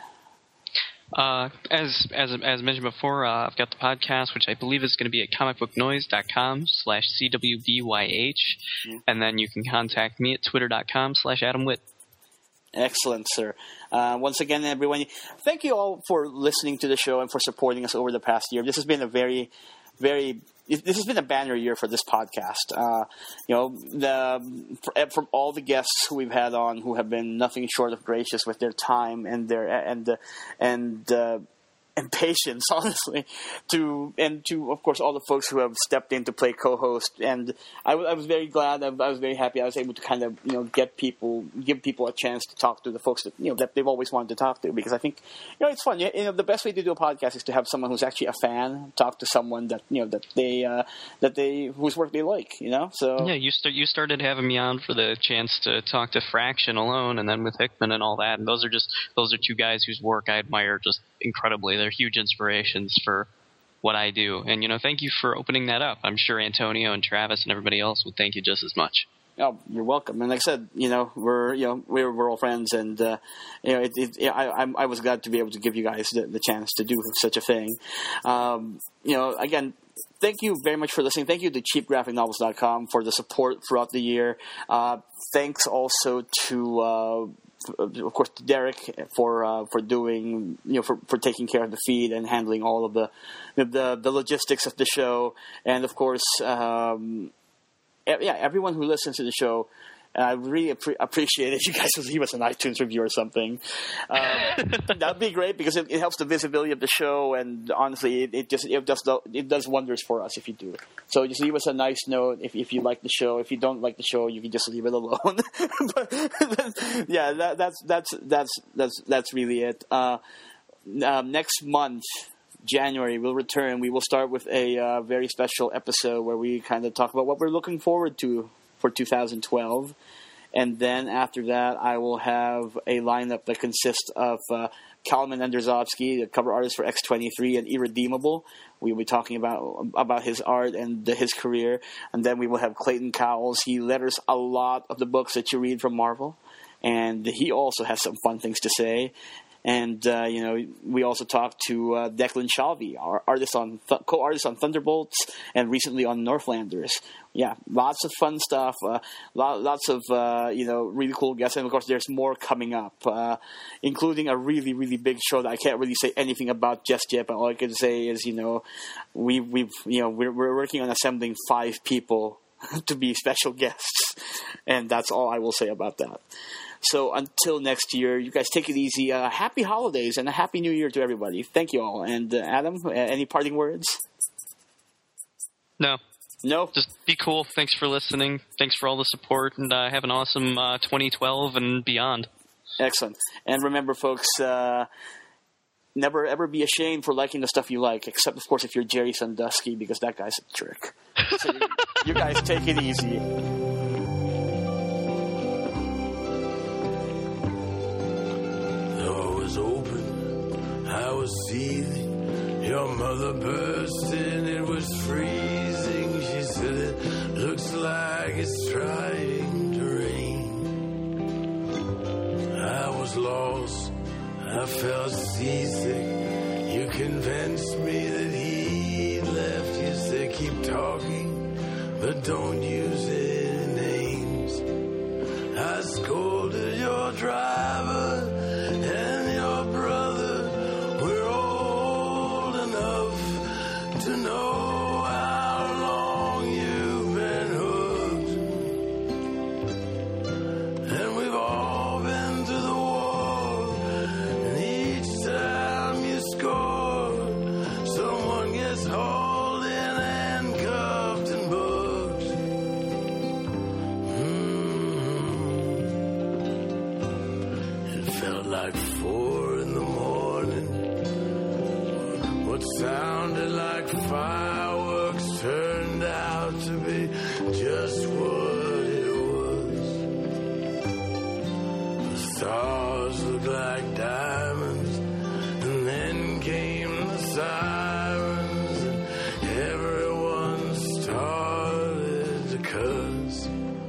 Uh, as as as mentioned before, uh, I've got the podcast, which I believe is going to be at comicbooknoise.com slash CWBYH, mm-hmm. and then you can contact me at twitter.com slash Adam Witt. Excellent, sir. Uh, once again, everyone, thank you all for listening to the show and for supporting us over the past year. This has been a very, very this has been a banner year for this podcast. Uh, you know, the from all the guests who we've had on, who have been nothing short of gracious with their time and their and uh, and uh, and patience, honestly, to and to of course all the folks who have stepped in to play co-host. And I, w- I was very glad. I, I was very happy. I was able to kind of you know get people, give people a chance to talk to the folks that you know that they've always wanted to talk to. Because I think you know it's fun. You know, the best way to do a podcast is to have someone who's actually a fan talk to someone that you know that they uh, that they whose work they like. You know, so yeah, you start you started having me on for the chance to talk to Fraction alone, and then with Hickman and all that. And those are just those are two guys whose work I admire just incredibly. They're huge inspirations for what I do. And, you know, thank you for opening that up. I'm sure Antonio and Travis and everybody else would thank you just as much. Oh, you're welcome. And like I said, you know, we're, you know, we're, we're all friends, and, uh, you know, it, it, I, I'm- I was glad to be able to give you guys the, the chance to do such a thing. Um, you know, again, thank you very much for listening. Thank you to cheap graphic novels dot com for the support throughout the year. Uh, thanks also to, uh, of course, to Derek for uh, for doing you know for, for taking care of the feed and handling all of the the, the logistics of the show, and of course, um, yeah, everyone who listens to the show. I really appre- appreciate it if you guys would leave us an iTunes review or something. Um, that'd be great because it, it helps the visibility of the show, and honestly, it, it just it does it does wonders for us if you do. So just leave us a nice note if if you like the show. If you don't like the show, you can just leave it alone. But yeah, that, that's that's that's that's that's really it. Uh, um, next month. January, we'll return. We will start with a uh, very special episode where we kind of talk about what we're looking forward to for two thousand twelve. And then after that, I will have a lineup that consists of uh, Kalman Andrzejowski, the cover artist for X twenty-three, and Irredeemable. We'll be talking about about his art and his career. And then we will have Clayton Cowles. He letters a lot of the books that you read from Marvel. And he also has some fun things to say. And, uh, you know, we also talked to uh, Declan Shalvey, our artist on th- co-artist on Thunderbolts and recently on Northlanders. Yeah, lots of fun stuff, uh, lot, lots of, uh, you know, really cool guests. And, of course, there's more coming up, uh, including a really, really big show that I can't really say anything about just yet. But all I can say is, you know, we, we've, you know, we're, we're working on assembling five people to be special guests. And that's all I will say about that. So until next year, you guys take it easy. Uh, happy holidays and a happy new year to everybody. Thank you all. And uh, Adam, uh, any parting words? No. No? Just be cool. Thanks for listening. Thanks for all the support. And uh, have an awesome uh, twenty twelve and beyond. Excellent. And remember, folks, uh, never ever be ashamed for liking the stuff you like, except, of course, if you're Jerry Sandusky, because that guy's a jerk. So you, you guys take it easy. Open, I was seething. Your mother burst in, it was freezing. She said it looks like it's trying to rain. I was lost, I felt seasick. You convinced me that he left. You said keep talking, but don't use any names. I scolded your driver and your brother. We're old enough to know how long you've been hooked. And we've all been to the war, and each time you score, someone gets hauled in and cuffed and booked. Mm-hmm. It felt like four in the morning. What sounded like fireworks turned out to be just what it was. The stars looked like diamonds, and then came the sirens, and everyone started to cuss.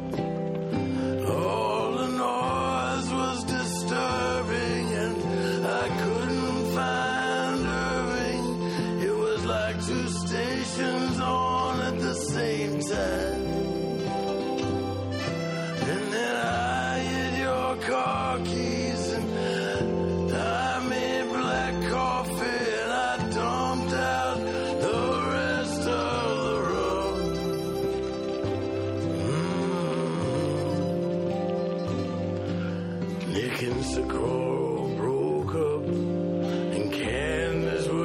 All the noise was disturbing, and I couldn't find Irving. It was like two stations on at the same time. And then I hit your car keys, and I made black coffee, and I dumped out the rest of the rum. Mm. Nick and Socorro broke up, and Candace was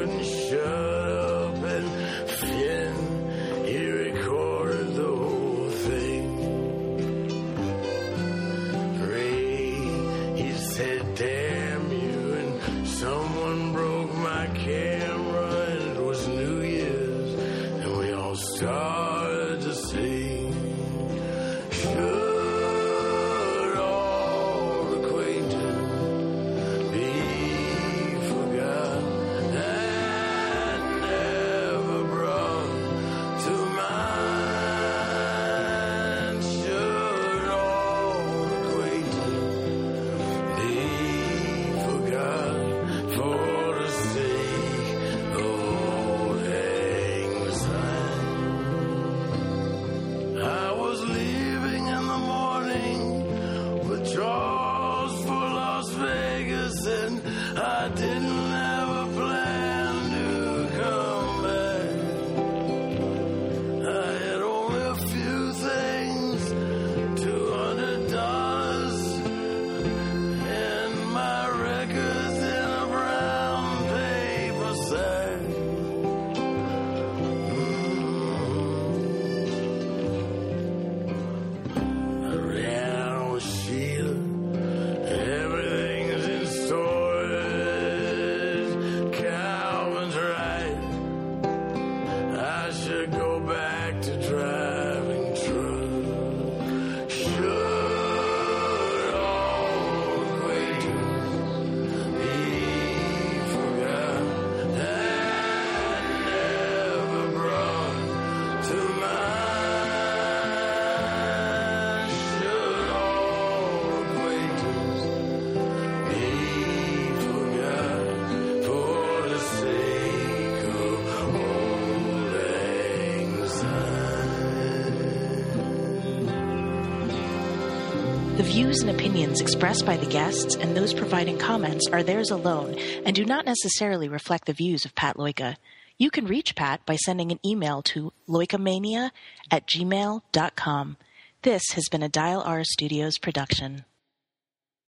views and opinions expressed by the guests and those providing comments are theirs alone and do not necessarily reflect the views of Pat Loika. You can reach Pat by sending an email to loikamania at gmail dot com. This has been a Dial R Studios production.